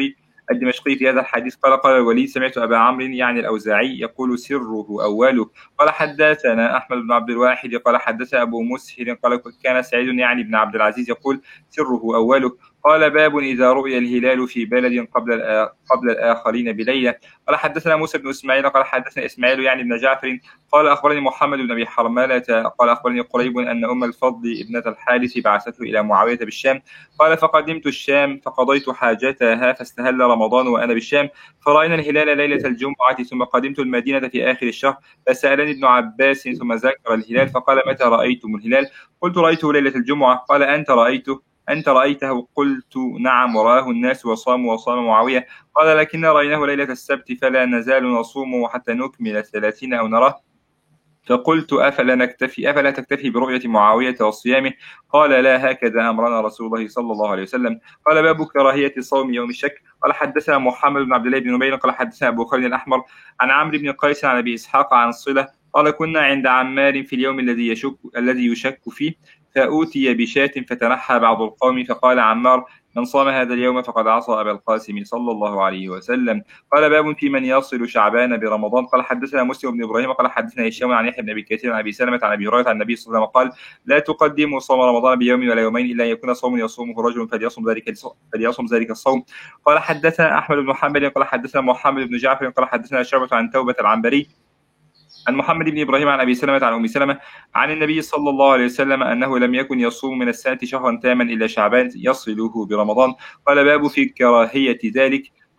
الدمشقي في هذا الحديث قال قال الوليد سمعت أبا عمرو يعني الأوزاعي يقول سره أوله. قال حدثنا أحمد بن عبد الواحد قال حدث أبو مسهر قال كان سعيد يعني بن عبد العزيز يقول سره أوله. قال باب إذا رؤي الهلال في بلد قبل الآخرين بليلة. قال حدثنا موسى بن إسماعيل قال حدثنا إسماعيل يعني بن جعفر قال أخبرني محمد بن أبي حرملة قال أخبرني قريب أن أم الفضل ابنة الحارث بعثته إلى معاوية بالشام. قال فقدمت الشام فقضيت حاجتها فاستهل رمضان وأنا بالشام فرأينا الهلال ليلة الجمعة ثم قدمت المدينة في آخر الشهر فسألني ابن عباس ثم ذكر الهلال فقال متى رأيتم الهلال؟ قلت رأيته ليلة الجمعة. قال أنت رأيته؟ قلت نعم ورآه الناس وصام معاوية. قال لكن رأيناه ليلة السبت فلا نزال نصوم حتى نكمل 30 أو نراه. فقلت أفلا تكتفي برؤية معاوية وصيامه؟ قال لا هكذا أمرنا رسول الله صلى الله عليه وسلم. قال باب كراهية صوم يوم الشك. قال حدثنا محمد بن عبد الله بن نبيل قال حدثنا أبو خالد الأحمر عن عمرو بن قيس عن أبي إسحاق عن صلة قال كنا عند عمار في اليوم الذي يشك فيه فأوتي بشاة فتنحى بعض القوم فقال عمار من صام هذا اليوم فقد عصى أبا القاسم صلى الله عليه وسلم. قال باب في من يصل شعبان برمضان. قال حدثنا مسلم بن إبراهيم قال حدثنا هشام عن يحيى بن أبي كثير عن أبي سلمة عن أبي هريرة عن النبي صلى الله عليه وسلم قال لا تقدموا صوم رمضان بيوم ولا يومين إلا أن يكون صوم يصومه رجل فليصوم ذلك الصوم. قال حدثنا أحمد بن حنبل قال حدثنا محمد بن جعفر قال حدثنا شعبة عن توبة العنبري عن محمد بن إبراهيم عن أبي سلمة عن أم سلمة عن النبي صلى الله عليه وسلم أنه لم يكن يصوم من السنة شهرا تاما إلا شعبان يصله برمضان. قال باب في كراهية ذلك.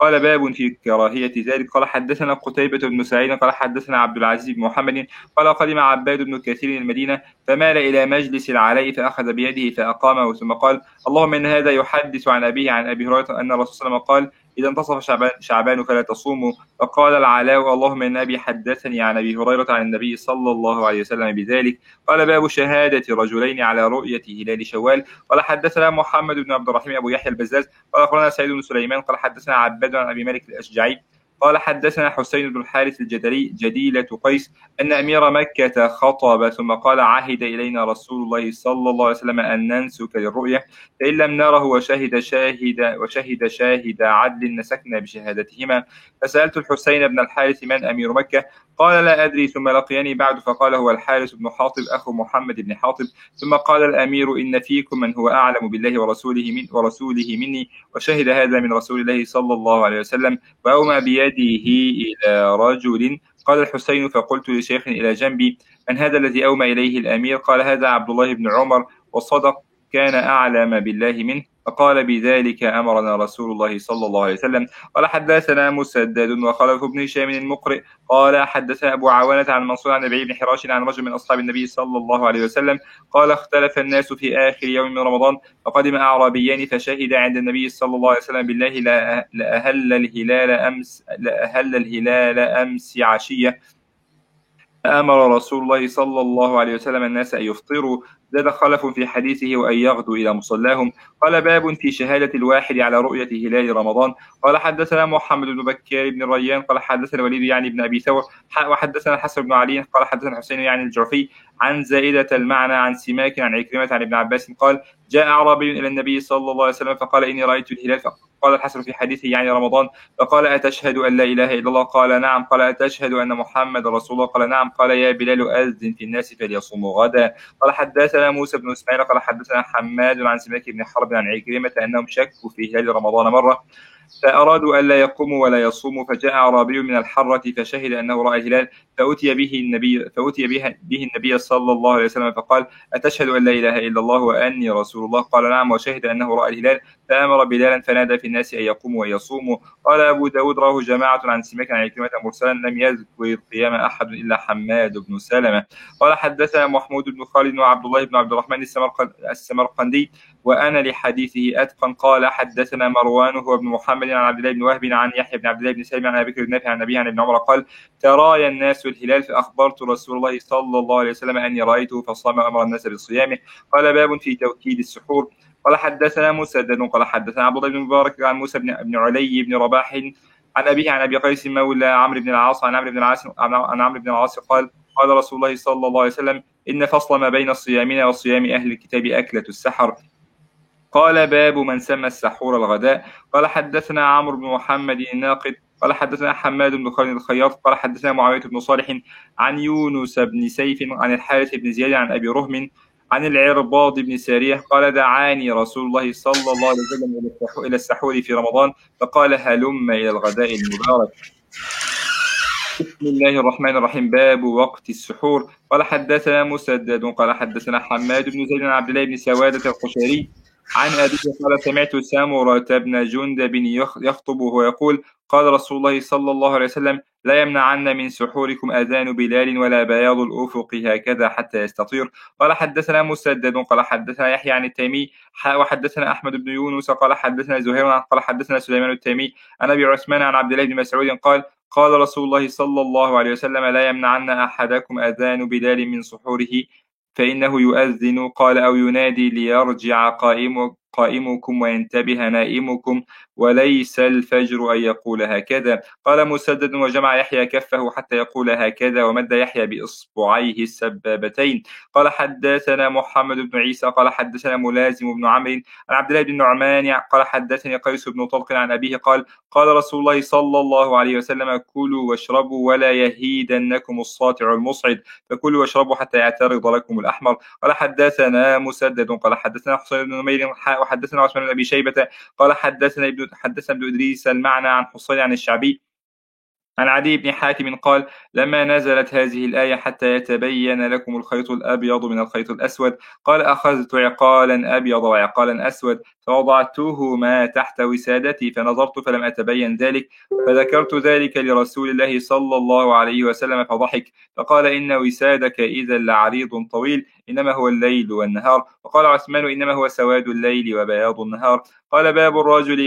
قال حدثنا قتيبة بن سعيد قال حدثنا عبد العزيز بن محمد قال قدم عباد بن كثير المدينة فمال إلى مجلس العلاء فأخذ بيده فأقامه ثم قال اللهم إن هذا يحدث عن أبيه عن أبي هريرة أن الرسول صلى الله عليه وسلم قال إذا انتصف شعبان فلا تصوموا. فقال العلاء اللهم إن أبي حدثني عن أبي هريرة عن النبي صلى الله عليه وسلم بذلك. قال باب شهادة رجلين على رؤية هلال شوال. قال حدثنا محمد بن عبد الرحيم أبو يحيى البزاز قال أخبرنا سعيد بن سليمان قال حدثنا عباد عن أبي مالك الأشجعي قال حدثنا حسين بن الحارث الجدلي جديلة قيس أن أمير مكة خطب ثم قال عهد إلينا رسول الله صلى الله عليه وسلم أن ننسك للرؤية فإن لم نره وشهد شاهد عدل نسكنا بشهادتهما. فسألت الحسين بن الحارث من أمير مكة؟ قال لا أدري. ثم لقيني بعد فقال هو الحارث بن حاطب أخو محمد بن حاطب. ثم قال الأمير إن فيكم من هو أعلم بالله ورسوله مني وشهد هذا من رسول الله صلى الله عليه وسلم وأومى بيده إلى رجل. قال الحسين فقلت لشيخ إلى جنبي من هذا الذي أومى إليه الأمير؟ قال هذا عبد الله بن عمر وصدق كان أعلم بالله منه. فقال بذلك أمرنا رسول الله صلى الله عليه وسلم. قال حدثنا مسدد وخلف بن هشام المقرئ قال حدثنا أبو عوانة عن منصور عن نبي بن حراش عن رجل من أصحاب النبي صلى الله عليه وسلم قال اختلف الناس في آخر يوم من رمضان فقدم أعرابيان فشهد عند النبي صلى الله عليه وسلم بالله لأهل الهلال أمس عشية. أمر رسول الله صلى الله عليه وسلم الناس أن يفطروا. زاد خلف في حديثه وأن يغدوا إلى مصلاهم. قال باب في شهادة الواحد على رؤية هلال رمضان. قال حدثنا محمد بن بكار بن الريان قال حدثنا الوليد يعني بن أبي ثور وحدثنا الحسن بن علي قال حدثنا حسين يعني الجعفي عن زائدة المعنى عن سماك عن عكرمة عن ابن عباس قال جاء أعرابي إلى النبي صلى الله عليه وسلم فقال إني رأيت الهلال. قال الحسن في حديثه يعني رمضان. فقال أتشهد أن لا إله إلا الله؟ قال نعم. قال أتشهد أن محمد رسول الله؟ قال نعم. قال يا بلال أذن في الناس فليصوموا غدا. قال حدثنا موسى بن إسماعيل قال حدثنا حماد عن سماك بن حرب عن عكرمة أنهم شكوا في هلال رمضان مرة فأرادوا ألا يقوموا ولا يصوموا فجاء أعرابي من الحرة فشهد أنه رأى الهلال فأتي به النبي صلى الله عليه وسلم فقال أتشهد أن لا إله إلا الله وأني رسول الله؟ قال نعم. وشهد أنه رأى الهلال فأمر بلالا فنادى في الناس أن يقوموا ويصوموا. قال أبو داود رواه جماعة عن سماك عن عكرمة مرسلا لم يذكر القيام أحد إلا حماد بن سلمة. قال حدثنا محمود بن خالد وعبد الله بن عبد الرحمن السمرقندي وأنا لحديثه أتقن. قال حدثنا مروان هو ابن محمد عن عبد الله بن وهب عن يحيى بن عبد الله بن سلمة عن أبي بكر بن نافع عن أبيه عن ابن عمر قال ترايا الناس الهلال فأخبرت رسول الله صلى الله عليه وسلم أني رأيته فصام أمر الناس بصيامه. قال باب في توكيد السحور. قال حدثنا مسدد قال حدثنا عبد الله بن مبارك عن موسى بن علي بن رباح عن أبيه عن أبي قيس مولى عمرو بن العاص عن عمرو بن العاص قال قال رسول الله صلى الله عليه وسلم إن فصل ما بين صيامنا وصيام أهل الكتاب أكلة السحر. قال باب من سمى السحور الغداء. قال حدثنا عمرو بن محمد الناقد قال حدثنا حماد بن خالد الخياط قال حدثنا معاوية بن صالح عن يونس بن سيف عن الحارث بن زياد عن أبي رهم عن العرباض بن سارية قال دعاني رسول الله صلى الله عليه وسلم إلى السحور في رمضان فقال هلم إلى الغداء المبارك. بسم الله الرحمن الرحيم. باب وقت السحور. قال حدثنا مسدد قال حدثنا حماد بن زيد عن عبد الله بن سوادة القشيري عن أبيه قال سمعت سامرة بن جندب يخطب وهو يقول قال رسول الله صلى الله عليه وسلم لا يمنعن من سحوركم أذان بلال ولا بياض الأفق هكذا حتى يستطير. قال حدثنا مسدد قال حدثنا يحيى عن التيمي وحدثنا أحمد بن يونس قال حدثنا زهير قال حدثنا سليمان التيمي عن أبي عثمان عن عبد الله بن مسعود قال رسول الله صلى الله عليه وسلم لا يمنعن أحدكم أذان بلال من سحوره فإنه يؤذن قال أو ينادي ليرجع قائمكم وينتبه نائمكم وليس الفجر أن يقول هكذا. قال مسدد وجمع يحيى كفه حتى يقول هكذا ومد يحيى بإصبعيه السبابتين. قال حدثنا محمد بن عيسى قال حدثنا ملازم بن عمرو عن عبد الله بن النعمان قال حدثني قيس بن طلق عن أبيه قال رسول الله صلى الله عليه وسلم كلوا واشربوا ولا يهيدنكم الساطع المصعد فكلوا واشربوا حتى يعترض لكم الأحمر. قال حدثنا مسدد قال حدثنا حسين بن نمير وحدثنا عثمان بن أبي شيبة قال حدثنا ابن إدريس المعنى عن حسين عن الشعبي عن عدي بن حاتم قال لما نزلت هذه الآية حتى يتبين لكم الخيط الأبيض من الخيط الأسود قال أخذت عقالا أبيض وعقالا أسود فوضعتهما تحت وسادتي فنظرت فلم أتبين ذلك فذكرت ذلك لرسول الله صلى الله عليه وسلم فضحك فقال إن وسادك إذا لعريض طويل إنما هو الليل والنهار. وقال عثمان إنما هو سواد الليل وبياض النهار. قال باب الرجل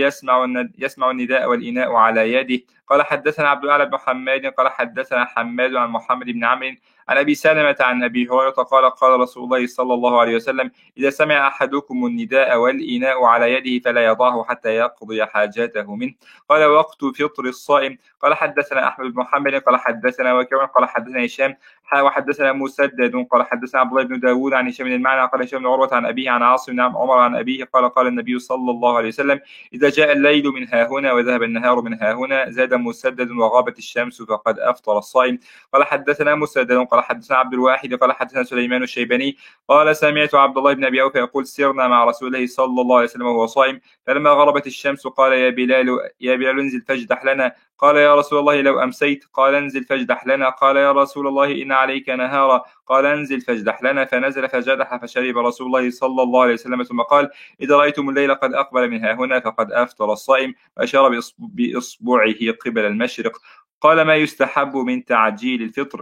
يسمع النداء والإناء على يده. قال حدثنا عبد الأعلى بن حماد قال حدثنا حماد عن محمد بن عمرو عن أبي سلمة عن أبي هريرة قال رسول الله صلى الله عليه وسلم إذا سمع أحدكم النداء والإناء على يده فلا يضعه حتى يقضي حاجاته منه. قال وقت فطر الصائم. قال حدثنا أحمد بن محمد قال حدثنا وكيع قال حدثنا هشام وحدثنا مسدد قال حدثنا عبد الله بن داود عن هشام المعنى قال هشام بن عروة عن أبيه عن عاصم بن عمر عن أبيه قال النبي صلى الله عليه وسلم إذا جاء الليل من هاهنا وذهب النهار من هاهنا زاد مسدد وغابت الشمس فقد أفطر الصائم. قال حدثنا مسدد قال حدثنا عبد الواحد قال حدثنا سليمان الشيباني قال سمعت عبد الله بن أبي أوفى يقول سرنا مع رسول الله صلى الله عليه وسلم وهو صائم فلما غربت الشمس قال يا بلال انزل فاجدح لنا. قال يا رسول الله لو أمسيت. قال انزل فاجدح لنا. قال يا رسول الله إن عليك نهارا. قال انزل فاجدح لنا. فنزل فجدح فشرب رسول الله صلى الله عليه وسلم ثم قال إذا رأيتم الليل قد أقبل من هاهنا فقد أفطر الصائم وأشار بإصبعه قبل المشرق. قال ما يستحب من تعجيل الفطر.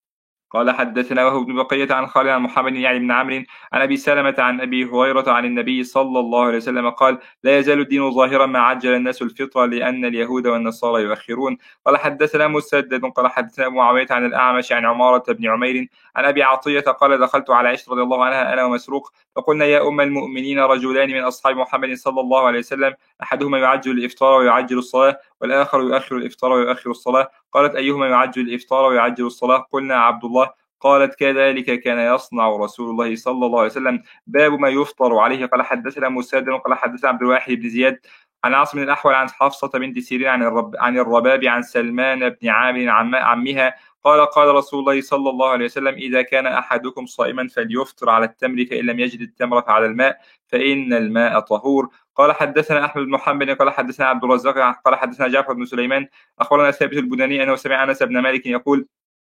قال حدثنا وهو بن بقية عن خالد عن محمد يعني بن عمرو عن أبي سلمة عن أبي هريرة عن النبي صلى الله عليه وسلم قال لا يزال الدين ظاهرا ما عجل الناس الفطر لأن اليهود والنصارى يؤخرون. قال حدثنا مسدد قال حدثنا أبو معاوية عن الأعمش عن عمارة بن عمير عن أبي عطية قال دخلت على عائشة رضي الله عنها أنا ومسروق فقلنا يا أم المؤمنين رجلان من أصحاب محمد صلى الله عليه وسلم أحدهما يعجل الإفطار ويعجل الصلاة والآخر يؤخر الإفطار ويؤخر الصلاة. قالت أيهما يعجل الإفطار ويعجل الصلاة؟ قلنا عبد الله. قالت كذلك كان يصنع رسول الله صلى الله عليه وسلم. باب ما يفطر عليه. قال حدثنا مسدد قال حدثنا عبد الواحد بن زياد عن عاصم بن الأحول عن حفصة بنت سيرين عن الرباب عن سلمان بن عامر عمها قال رسول الله صلى الله عليه وسلم إذا كان أحدكم صائما فليفطر على التمر فإن لم يجد التمر فعلى الماء فإن الماء طهور. قال حدثنا أحمد بن محمد قال حدثنا عبد الرزاق قال حدثنا جعفر بن سليمان أخبرنا ثابت البناني أنه سمع أنس بن مالك يقول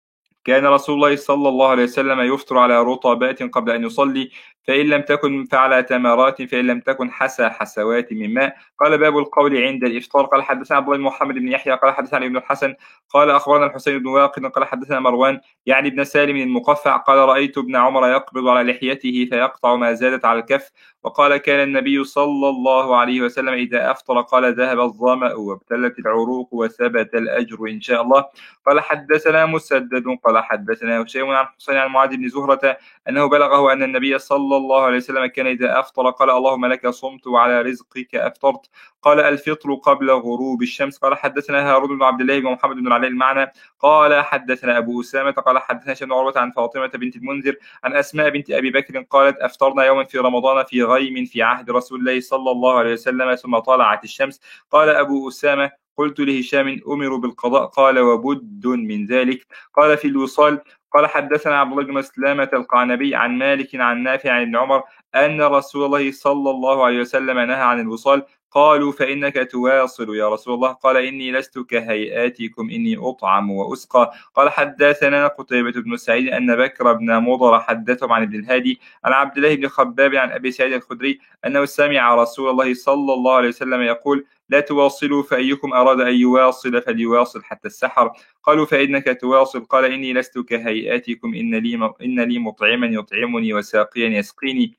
كان رسول الله صلى الله عليه وسلم يفطر على رطبات قبل أن يصلي فإن لم تكن فعلى تمرات فإن لم تكن حسى حسوات من ماء. قال باب القول عند الإفطار. قال حدثنا عبد الله بن محمد بن يحيى قال حدثنا ابن الحسن قال أخبرنا الحسين بن واقد قال حدثنا مروان يعني ابن سالم المقفع قال رأيت ابن عمر يقبض على لحيته فيقطع ما زادت على الكف. وقال كان النبي صلى الله عليه وسلم إذا أفطر قال ذهب الظمأ وابتلت العروق وثبت الأجر إن شاء الله. قال حدثنا مسدد قال حدثنا هشام عن حسين عن معاذ بن زهرة أنه بلغه أن النبي صلى الله عليه وسلم كان إذا أفطر قال اللهم لك صمت وعلى رزقك أفطرت. قال الفطر قبل غروب الشمس. قال حدثنا هارون بن عبد الله ومحمد بن العلاء المعنى. قال حدثنا أبو أسامة قال حدثنا هشام بن عروة عن فاطمة بنت المنذر عن أسماء بنت أبي بكر قالت أفطرنا يوما في رمضان في غيم في عهد رسول الله صلى الله عليه وسلم ثم طلعت الشمس. قال أبو أسامة قلت لهشام أمر بالقضاء قال وبد من ذلك. قال في الوصال. قال حدثنا عبد الله بن مسلمة القعنبي عن مالك عن نافع عن ابن عمر أن رسول الله صلى الله عليه وسلم نهى عن الوصال. قالوا فإنك تواصل يا رسول الله. قال إني لست كهيئاتكم إني أطعم وأسقى. قال حدثنا قتيبة بن سعيد أن بكر بن مضر حدثهم عن ابن الهادي عن عبد الله بن خباب عن أبي سعيد الخدري أنه سمع رسول الله صلى الله عليه وسلم يقول لا تواصلوا فأيكم أراد أن يواصل فليواصل حتى السحر. قالوا فإنك تواصل. قال إني لست كهيئاتكم إن لي مطعما يطعمني وساقيا يسقيني.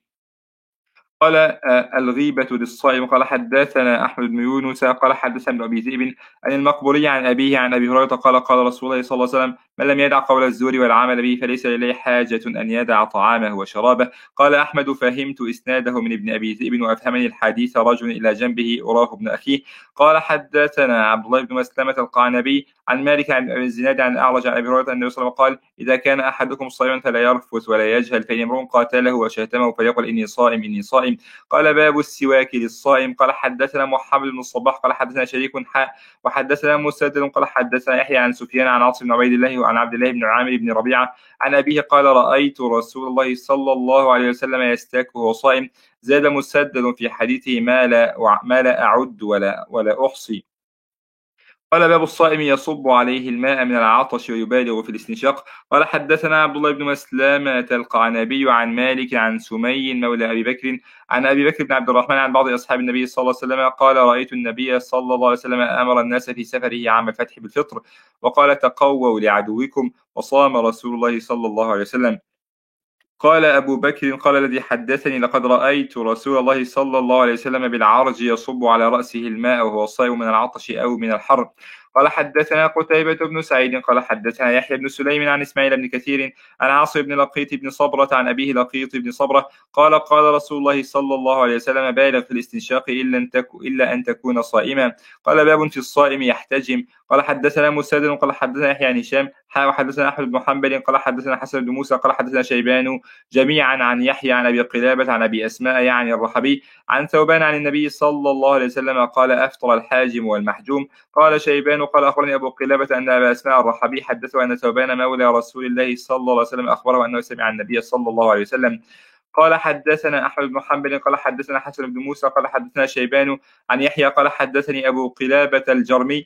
قال الغيبة للصائم. قال حدثنا أحمد بن يونس قال حدثنا ابن أبي ذئب عن المقبوري عن أبيه عن أبي هريرة قال قال رسول الله صلى الله عليه وسلم من لم يدع قول الزور والعمل به فليس لله حاجة أن يدع طعامه وشرابه. قال أحمد فهمت إسناده من ابن أبي ذئب وأفهمني الحديث رجل إلى جنبه أراه ابن أخيه. قال حدثنا عبد الله بن مسلمة القعنبي عن مالك عن أبي الزناد عن أعرج عن أبي هريرة أن النبي صلى الله عليه وسلم قال إذا كان أحدكم صائما فلا يرفث ولا يجهل فإن امرؤ قاتله وشتمه فليقل إني صائم إني صائم. قال باب السواك للصائم. قال حدثنا محمد بن الصباح قال حدثنا شريك وحدثنا مسدد قال حدثنا يحيى عن سفيان عن عاصم بن عبيد الله وعن عبد الله بن عامر بن ربيعة عن أبيه قال رأيت رسول الله صلى الله عليه وسلم يستاك وهو صائم. زاد مسدد في حديثه ما لا أعد ولا أحصي. قال باب الصائم يصب عليه الماء من العطش ويبالغ في الاستنشاق. قال حدثنا عبد الله بن مسلمة القعنبي عن مالك عن سمي مولى أبي بكر عن أبي بكر بن عبد الرحمن عن بعض أصحاب النبي صلى الله عليه وسلم قال رأيت النبي صلى الله عليه وسلم أمر الناس في سفره عام الفتح بالفطر وقال تقووا لعدوكم وصام رسول الله صلى الله عليه وسلم. قال أبو بكر قال الذي حدثني لقد رأيت رسول الله صلى الله عليه وسلم بالعرج يصب على رأسه الماء وهو صائم من العطش أو من الحر. قال حدثنا قتيبة بن سعيد قال حدثنا يحيى بن سليم عن إسماعيل بن كثير عن عاصم بن لقيط بن صبرة عن أبيه لقيط بن صبرة قال قال رسول الله صلى الله عليه وسلم بالغ في الاستنشاق إلا أن تكون صائما. قال باب في الصائم يحتجم. قال حدثنا مسدد قال حدثنا يحيى عن هشام وحدثنا أحمد بن حنبل قال حدثنا حسن بن موسى قال حدثنا شيبان جميعا عن يحيى عن أبي قلابة عن أبي أسماء يعني الرحبي عن ثوبان عن النبي صلى الله عليه وسلم قال أفطر الحاجم والمحجوم. قال شيبان قال أخبرني أبو قلابة أن أبا أسماء الرحبي حدثه أن ثوبان مولى رسول الله صلى الله عليه وسلم أخبره أنه سمع النبي صلى الله عليه وسلم. قال حدثنا أحمد بن حنبل قال حدثنا حسن بن موسى قال حدثنا شيبان عن يحيى قال حدثني أبو قلابة الجرمي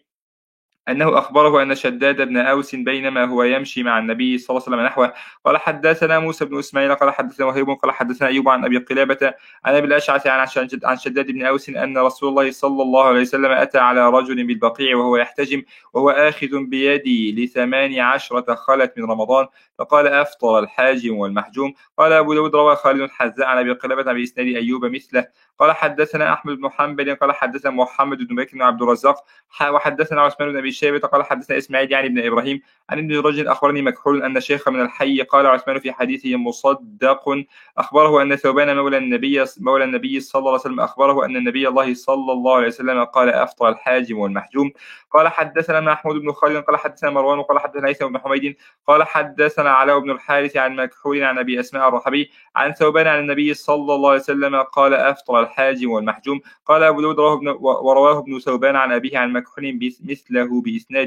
أنه أخبره أن شداد بن أوس بينما هو يمشي مع النبي صلى الله عليه وسلم نحوه. قال حدثنا موسى بن إسماعيل قال حدثنا وهيب قال حدثنا أيوب عن أبي قلابة عن أبي الأشعث عن شداد بن أوس أن رسول الله صلى الله عليه وسلم أتى على رجل بالبقيع وهو يحتجم وهو آخذ بيدي ل18 خلت من رمضان فقال أفطر الحاجم والمحجوم. قال أبو داود روى خالد الحذاء عن أبي قلابة بإسناد أيوب مثله. قال حدثنا أحمد بن حنبل قال حدثنا محمد بن بكر بن عبد الرزاق وحدثنا عثمان بن أبي شيبة قال حدثنا إسماعيل يعني بن إبراهيم عن ابن رجل أخبرني مكحول أن شيخ من الحي قال عثمان في حديثه مصدق أخبره أن ثوبان مولى النبي صلى الله عليه وسلم أخبره أن النبي الله صلى الله عليه وسلم قال أفطر الحاجم والمحجوم. قال حدثنا محمود بن خالد قال حدثنا مروان قال حدثنا هيثم بن حميد قال حدثنا علاء بن الحارث عن مكحول عن أبي أسماء الرحبي عن ثوبان عن النبي صلى الله عليه وسلم قال أفطر الحاجم والمحجوم. قال أبو داود ورواه ابن ثوبان عن أبيه عن مكحول مثله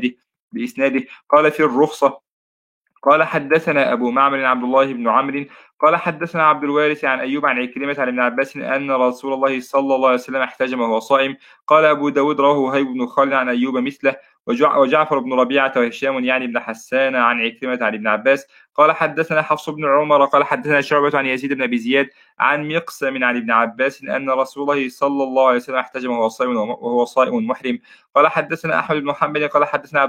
بإسناده. قال في الرخصة. قال حدثنا أبو معمر عبد الله بن عمرو قال حدثنا عبد الوارث عن أيوب عن عكرمة عن ابن عباس أن رسول الله صلى الله عليه وسلم احتجم وهو صائم. قال أبو داود رواه وهيب بن خالد عن أيوب مثله وجعفر بن ربيعة وهشام يعني بن حسان عن عكرمة عن ابن عباس. قال حدثنا حفص بن عمر قال حدثنا شعبة عن يزيد بن أبي زياد عن مقسم عن ابن عباس أن رسول الله صلى الله عليه وسلم احتجم وهو صائم محرم. قال حدثنا أحمد بن محمد قال حدثنا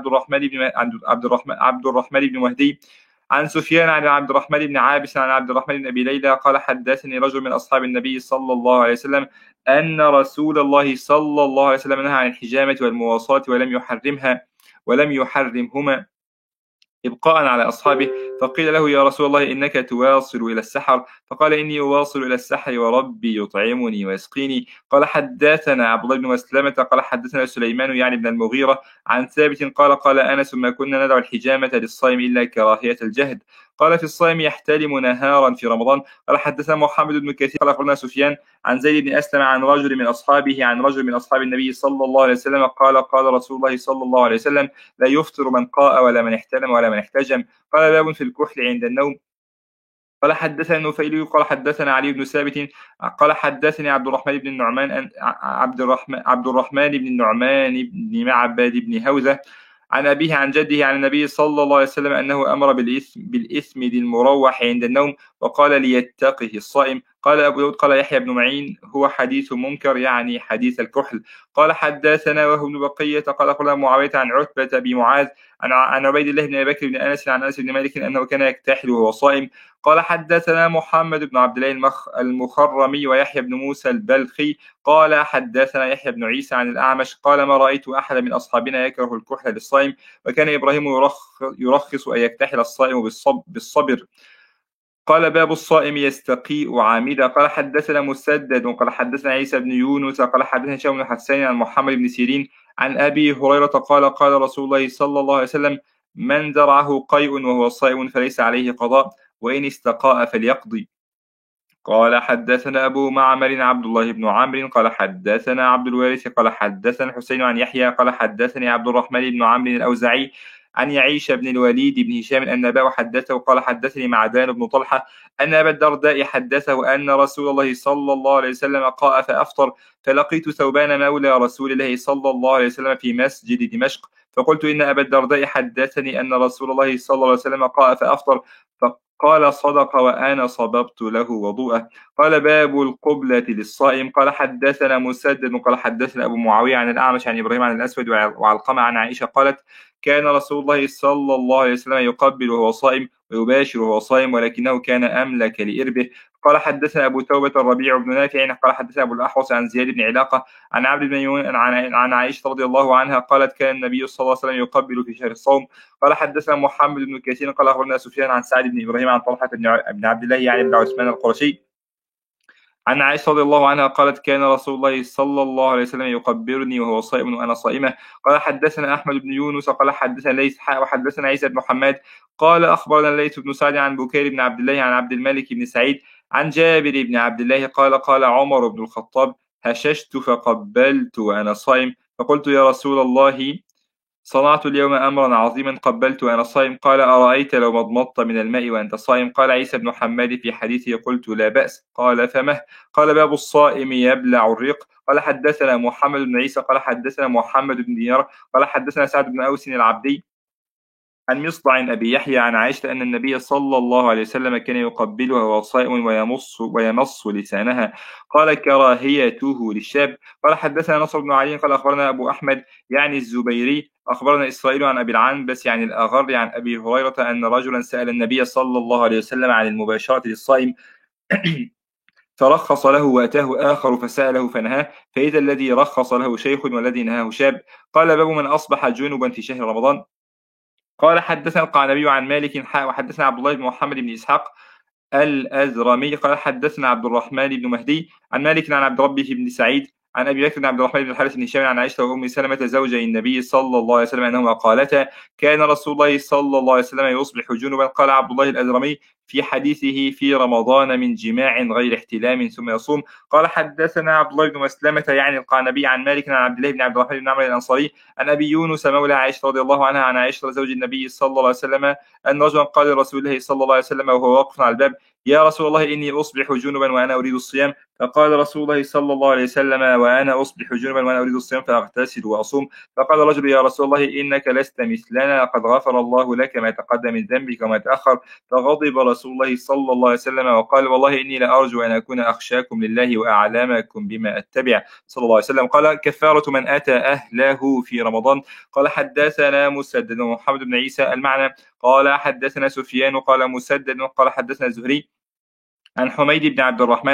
عبد الرحمن بن مهدي عن سفيان عن عبد الرحمن بن عابس عن عبد الرحمن بن أبي ليلى قال حدثني رجل من أصحاب النبي صلى الله عليه وسلم أن رسول الله صلى الله عليه وسلم نهى عن الحجامة والمواصاة ولم يحرمهما إبقاء على أصحابه، فقيل له يا رسول الله إنك تواصل إلى السحر، فقال إني أواصل إلى السحر وربي يطعمني ويسقيني. قال حدثنا عبد الله بن مسلمة قال حدثنا سليمان يعني بن المغيرة عن ثابت قال أنس ما كنا ندعو الحجامة للصائم إلا كراهية الجهد. قال في الصائم يحتلم نهارا في رمضان. قال حدثنا محمد بن كثير قال أخبرنا سفيان عن زيد بن أسلم عن رجل من أصحابه عن رجل من أصحاب النبي صلى الله عليه وسلم قال رسول الله صلى الله عليه وسلم لا يفطر من قاء ولا من احتلم ولا من احتجم. قال باب في الكحل عند النوم. قال حدثنا النفيلي قال حدثنا علي بن ثابت قال حدثني عبد الرحمن بن النعمان عبد الرحمن بن النعمان بن معبد بن هوذة عن أبيه عن جده عن النبي صلى الله عليه وسلم أنه أمر بالإثم المروح عند النوم وقال ليتقه الصائم. قال أبو داود قال يحيى بن معين هو حديث منكر يعني حديث الكحل. قال حدثنا وهو بن بقية قال أخبرنا معاوية عن عتبة بن معاذ عن عبيد الله بن أبي بكر بن أنس عن أنس بن مالك أنه كان يكتحل وهو صائم. قال حدثنا محمد بن عبد الله المخرمي ويحيى بن موسى البلخي قال حدثنا يحيى بن عيسى عن الأعمش قال ما رأيت أحد من أصحابنا يكره الكحل للصائم وكان إبراهيم يرخص أن يكتحل الصائم بالصبر. قال باب الصائم يستقيء عامدا. قال حدثنا مسدد قال حدثنا عيسى بن يونس قال حدثنا هشام بن حسين عن محمد بن سيرين عن أبي هريرة قال رسول الله صلى الله عليه وسلم من درعه قيء وهو صائم فليس عليه قضاء وإن استقاء فليقضي. قال حدثنا أبو معمر عبد الله بن عمرو قال حدثنا عبد الوارث قال حدثنا الحسين عن يحيى قال حدثني عبد الرحمن بن عمرو الأوزاعي عن يعيش بن الوليد بن هشام أن أباه حدثه قال حدثني معدان بن طلحة أن أبا الدرداء حدثه أن رسول الله صلى الله عليه وسلم قاء فأفطر فلقيت ثوبان مولى رسول الله صلى الله عليه وسلم في مسجد دمشق فقلت إن أبا الدرداء حدثني أن رسول الله صلى الله عليه وسلم قاء فأفطر قال صدق وأنا صببت له وضوءه. قال باب القبلة للصائم. قال حدثنا مسدد قال حدثنا أبو معاوية عن الأعمش عن إبراهيم عن الأسود وعلقمة عن عائشة قالت كان رسول الله صلى الله عليه وسلم يقبل وهو صائم ويباشر وهو صائم ولكنه كان أملك لإربه. قال حدثنا أبو توبة الربيع بن نافع قال حدثنا أبو الأحوص عن زياد بن علاقة عن عبد بن يمين عن عائشة رضي الله عنها قالت كان النبي صلى الله عليه وسلم يقبل في شهر الصوم. قال حدثنا محمد بن كثير قال أخبرنا سفيان عن سعد بن إبراهيم عن طلحة بن عبد الله يعني بن عثمان القرشي عن عائشة رضي الله عنها قالت كان رسول الله صلى الله عليه وسلم يقبرني وهو صائم وأنا صائمة. قال حدثنا أحمد بن يونس قال حدثنا ليث وحدثنا عيسى بن محمد قال أخبرنا الليث بن سعد عن بكير بن عبد الله عن عبد الملك بن سعيد عن جابر بن عبد الله قال عمر بن الخطاب هششت فقبلت وأنا صائم فقلت يا رسول الله صنعت اليوم أمرا عظيما قبلت وأنا صائم. قال أرأيت لو مضمضت من الماء وأنت صائم. قال عيسى بن حماد في حديثه قلت لا بأس. قال فمه. قال باب الصائم يبلع الريق. قال حدثنا محمد بن عيسى قال حدثنا محمد بن دينار قال حدثنا سعد بن أوس العبدي عن مصطع أبي يحيى عن عائشة أن النبي صلى الله عليه وسلم كان يقبلها وهو صائم ويمص لسانها قال كراهيته للشاب. قال حدثنا نصر بن علي قال أخبرنا أبو أحمد يعني الزبيري أخبرنا إسرائيل عن أبي العنبس يعني الأغر عن أبي هريرة أن رجلا سأل النبي صلى الله عليه وسلم عن المباشرة للصائم فرخص له وأتاه آخر فسأله فنهاه فإذا الذي رخص له شيخ والذي نهاه شاب. قال باب من أصبح جنبا في شهر رمضان. قال حدثنا القعنبي عن مالك وحدثنا عبد الله بن محمد بن إسحاق الأزرمي قال حدثنا عبد الرحمن بن مهدي عن مالك عن عبد ربه بن سعيد عن أبي بكر بن عبد الرحمن بن الحارث بن هشام عن عائشة وأم سلمة زوجي النبي صلى الله عليه وسلم أنهما قالتا كان رسول الله صلى الله عليه وسلم يصبح جنبا. قال عبد الله الأزرمي في حديثه في رمضان من جماع غير احتلام ثم يصوم. قال حدثنا عبد الله بن مسلمة يعني القعنبي عن مالك عن عبد الله بن عبد الرحمن بن عمرو الأنصاري عن أبي يونس مولى عائشة رضي الله عنها عن عائشة زوج النبي صلى الله عليه وسلم أن رجلا قال لرسول الله صلى الله عليه وسلم وهو واقف على الباب يا رسول الله إني أصبح جنبا وأنا أريد الصيام. فقال رسول الله صلى الله عليه وسلم وأنا أصبح جنبا وأنا أريد الصيام فأغتسل وأصوم. فقال رجل يا رسول الله إنك لست مثلنا قد غفر الله لك ما تقدم من ذنبك وما تأخر. فغضب رسول الله صلى الله عليه وسلم وقال والله إني لأرجو أن أكون أخشاكم لله وأعلمكم بما أتبع صلى الله عليه وسلم. قال كفارة من أتى أهله في رمضان. قال حدثنا مسدد ومحمد بن عيسى المعنى قال حدثنا سفيان قال مسدد قال حدثنا الزهري عن حميد بن عبد الرحمن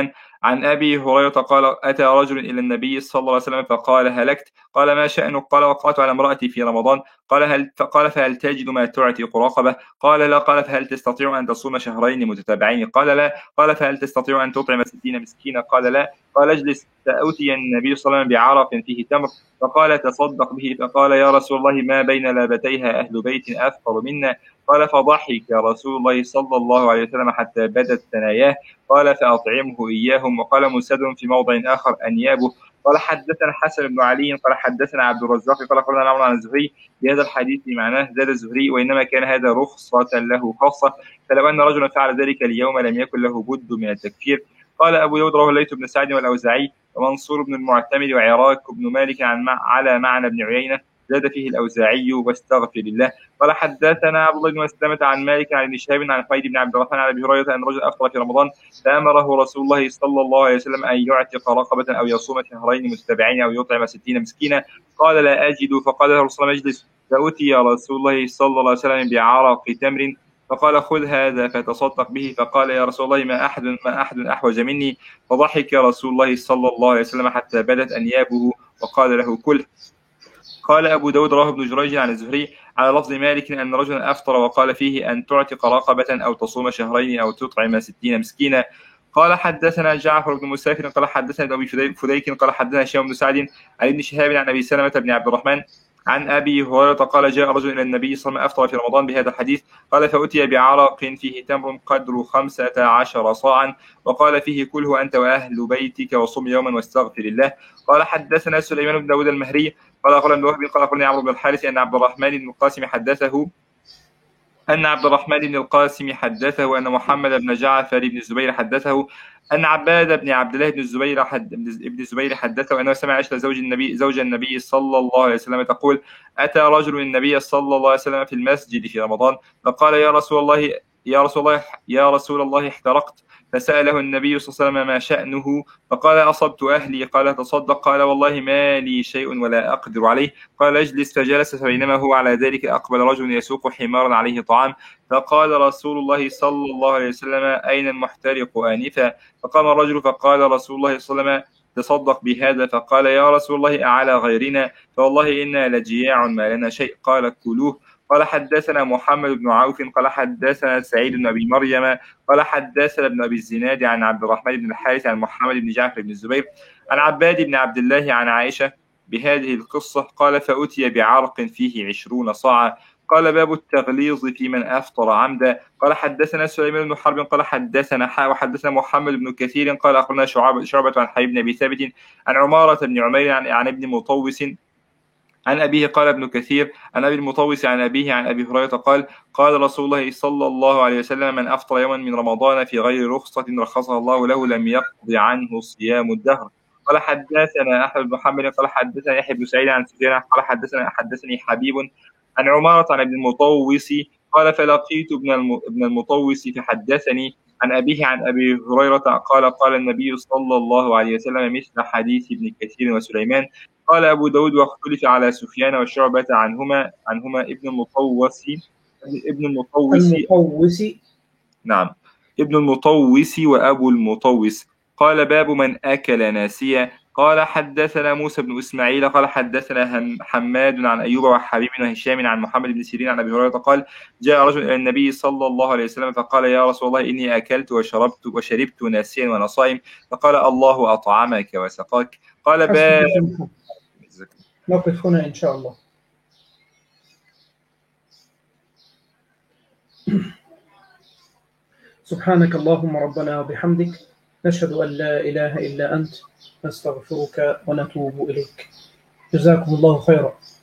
عن أبي هريرة قال أتى رجل إلى النبي صلى الله عليه وسلم فقال هلكت. قال ما شأنك؟ قال وقعت على امرأتي في رمضان. قال فهل تجد ما تعتق رقبة؟ قال لا. قال فهل تستطيع أن تصوم شهرين متتابعين؟ قال لا. قال فهل تستطيع أن تطعم 60 مسكينا؟ قال لا. قال اجلس. فأتي النبي صلى الله عليه وسلم بعرق فيه تمر فقال تصدق به. فقال يا رسول الله ما بين لابتيها أهل بيت أفقر منا. قال فضحك رسول الله صلى الله عليه وسلم حتى بدت ثناياه. قال فأطعمه إياهم. وقال مسدد في موضع آخر أنيابه. قال حدثنا حسن بن علي قال حدثنا عبد الرزاق قال أخبرنا معمر عن الزهري بهذا الحديث معناه زاد الزهري وإنما كان هذا رخصة له خاصة فلو أن رجلا فعل ذلك اليوم لم يكن له بد من التكفير. قال أبو داود رواه الليث بن سعد والأوزاعي ومنصور بن المعتمد وعراك بن مالك على معنى بن عيينة زاد فيه الأوزاعي واستغفر الله. قال حدثنا عبد الله بن مسلمة عن مالك عن ابن شهاب عن حميد بن عبد الرحمن عن أبي هريرة أن رجل أفطر في رمضان فأمره رسول الله صلى الله عليه وسلم أن يعتق رقبة أو يصوم شهرين متتابعين أو يطعم 60 مسكينا. قال لا أجد. فقال له رسول الله اجلس. فأتي رسول الله صلى الله عليه وسلم بعرق تمر فقال خذ هذا فتصدق به. فقال يا رسول الله ما أحد أحوج مني. فضحك رسول الله صلى الله عليه وسلم حتى بدت أنيابه وقال له كل. قال أبو داود رواه ابن جريج عن الزهري على لفظ مالك أن رجلا أفطر وقال فيه أن تعتق رقبة أو تصوم شهرين أو تطعم 60 مسكينا. قال حدثنا جعفر بن مسافر قال حدثنا أبي فديك قال حدثنا هشام بن سعد عن ابن شهاب عن أبي سلمة بن عبد الرحمن عن أبي هريرة قال جاء رجل إلى النبي صلى الله عليه وسلم أفطر في رمضان بهذا الحديث. قال فأتي بعرق فيه تمر قدر 15 صاعا وقال فيه كله أنت وأهل بيتك وصم يوما واستغفر الله. قال حدثنا سليمان بن داود المهري قال أخبرنا ابن وهب قال أخبرني عمرو بن الحارث أن عبد الرحمن بن القاسم حدثه أن محمد بن جعفر بن الزبير حدثه أن عباد بن عبد الله بن الزبير حدثه أنه سمع عائشة زوج النبي صلى الله عليه وسلم تقول أتى رجل النبي صلى الله عليه وسلم في المسجد في رمضان فقال يا رسول الله احترقت. فسأله النبي صلى الله عليه وسلم ما شأنه. فقال أصبت أهلي. قال تصدق. قال والله ما لي شيء ولا أقدر عليه. قال اجلس. فجلس فبينما هو على ذلك أقبل رجل يسوق حمارا عليه طعام فقال رسول الله صلى الله عليه وسلم أين المحترق آنفا؟ فقام الرجل فقال رسول الله صلى الله عليه وسلم تصدق بهذا. فقال يا رسول الله أعلى غيرنا فوالله إنا لجياع ما لنا شيء. قال كلوه. قال حدثنا محمد بن عوف قال حدثنا سعيد بن أبي مريم قال حدثنا ابن أبي الزناد عن عبد الرحمن بن الحارث عن محمد بن جعفر بن الزبير عن عباد بن عبد الله عن عائشة بهذه القصة. قال فأتي بعرق فيه 20 صاعا. قال باب التغليظ في من أفطر عمدا. قال حدثنا سليمان بن حرب قال حدثنا محمد بن كثير قال أخبرنا شعبة عن حبيب بن أبي ثابت عن عمارة بن عمير عن ابن مطوس عن أبيه. قال ابن كثير عن أبي المطوس عن أبيه عن أبي هريرة قال رسول الله صلى الله عليه وسلم من أفطر يوما من رمضان في غير رخصة رخصها الله له لم يقضي عنه صيام الدهر. قال حدثنا أحمد بن محمد قال حدثنا يحيى بن سعيد عن سفيان قال حدثني حبيب عن عمارة عن ابن المطوس قال فلقيت ابن المطوس فحدثني عن أبيه عن أبي هريرة قال النبي صلى الله عليه وسلم مثل حديث ابن كثير وسليمان. قال أبو داود واختلف على سفيان وشعبة عنهما ابن المطوس نعم ابن المطوس وأبو المطوس. قال باب من أكل ناسيا. قال حدثنا موسى بن إسماعيل قال حدثنا حماد عن أيوب وحبيب وهشام عن محمد بن سيرين عن أبي هريرة قال جاء رجل إلى النبي صلى الله عليه وسلم فقال يا رسول الله إني أكلت وشربت ناسيا وأنا صائم. فقال الله أطعمك وسقاك. قال باب نقف هنا إن شاء الله. سبحانك اللهم ربنا وبحمدك نشهد أن لا إله إلا أنت نستغفرك ونتوب إليك. جزاكم الله خيرا.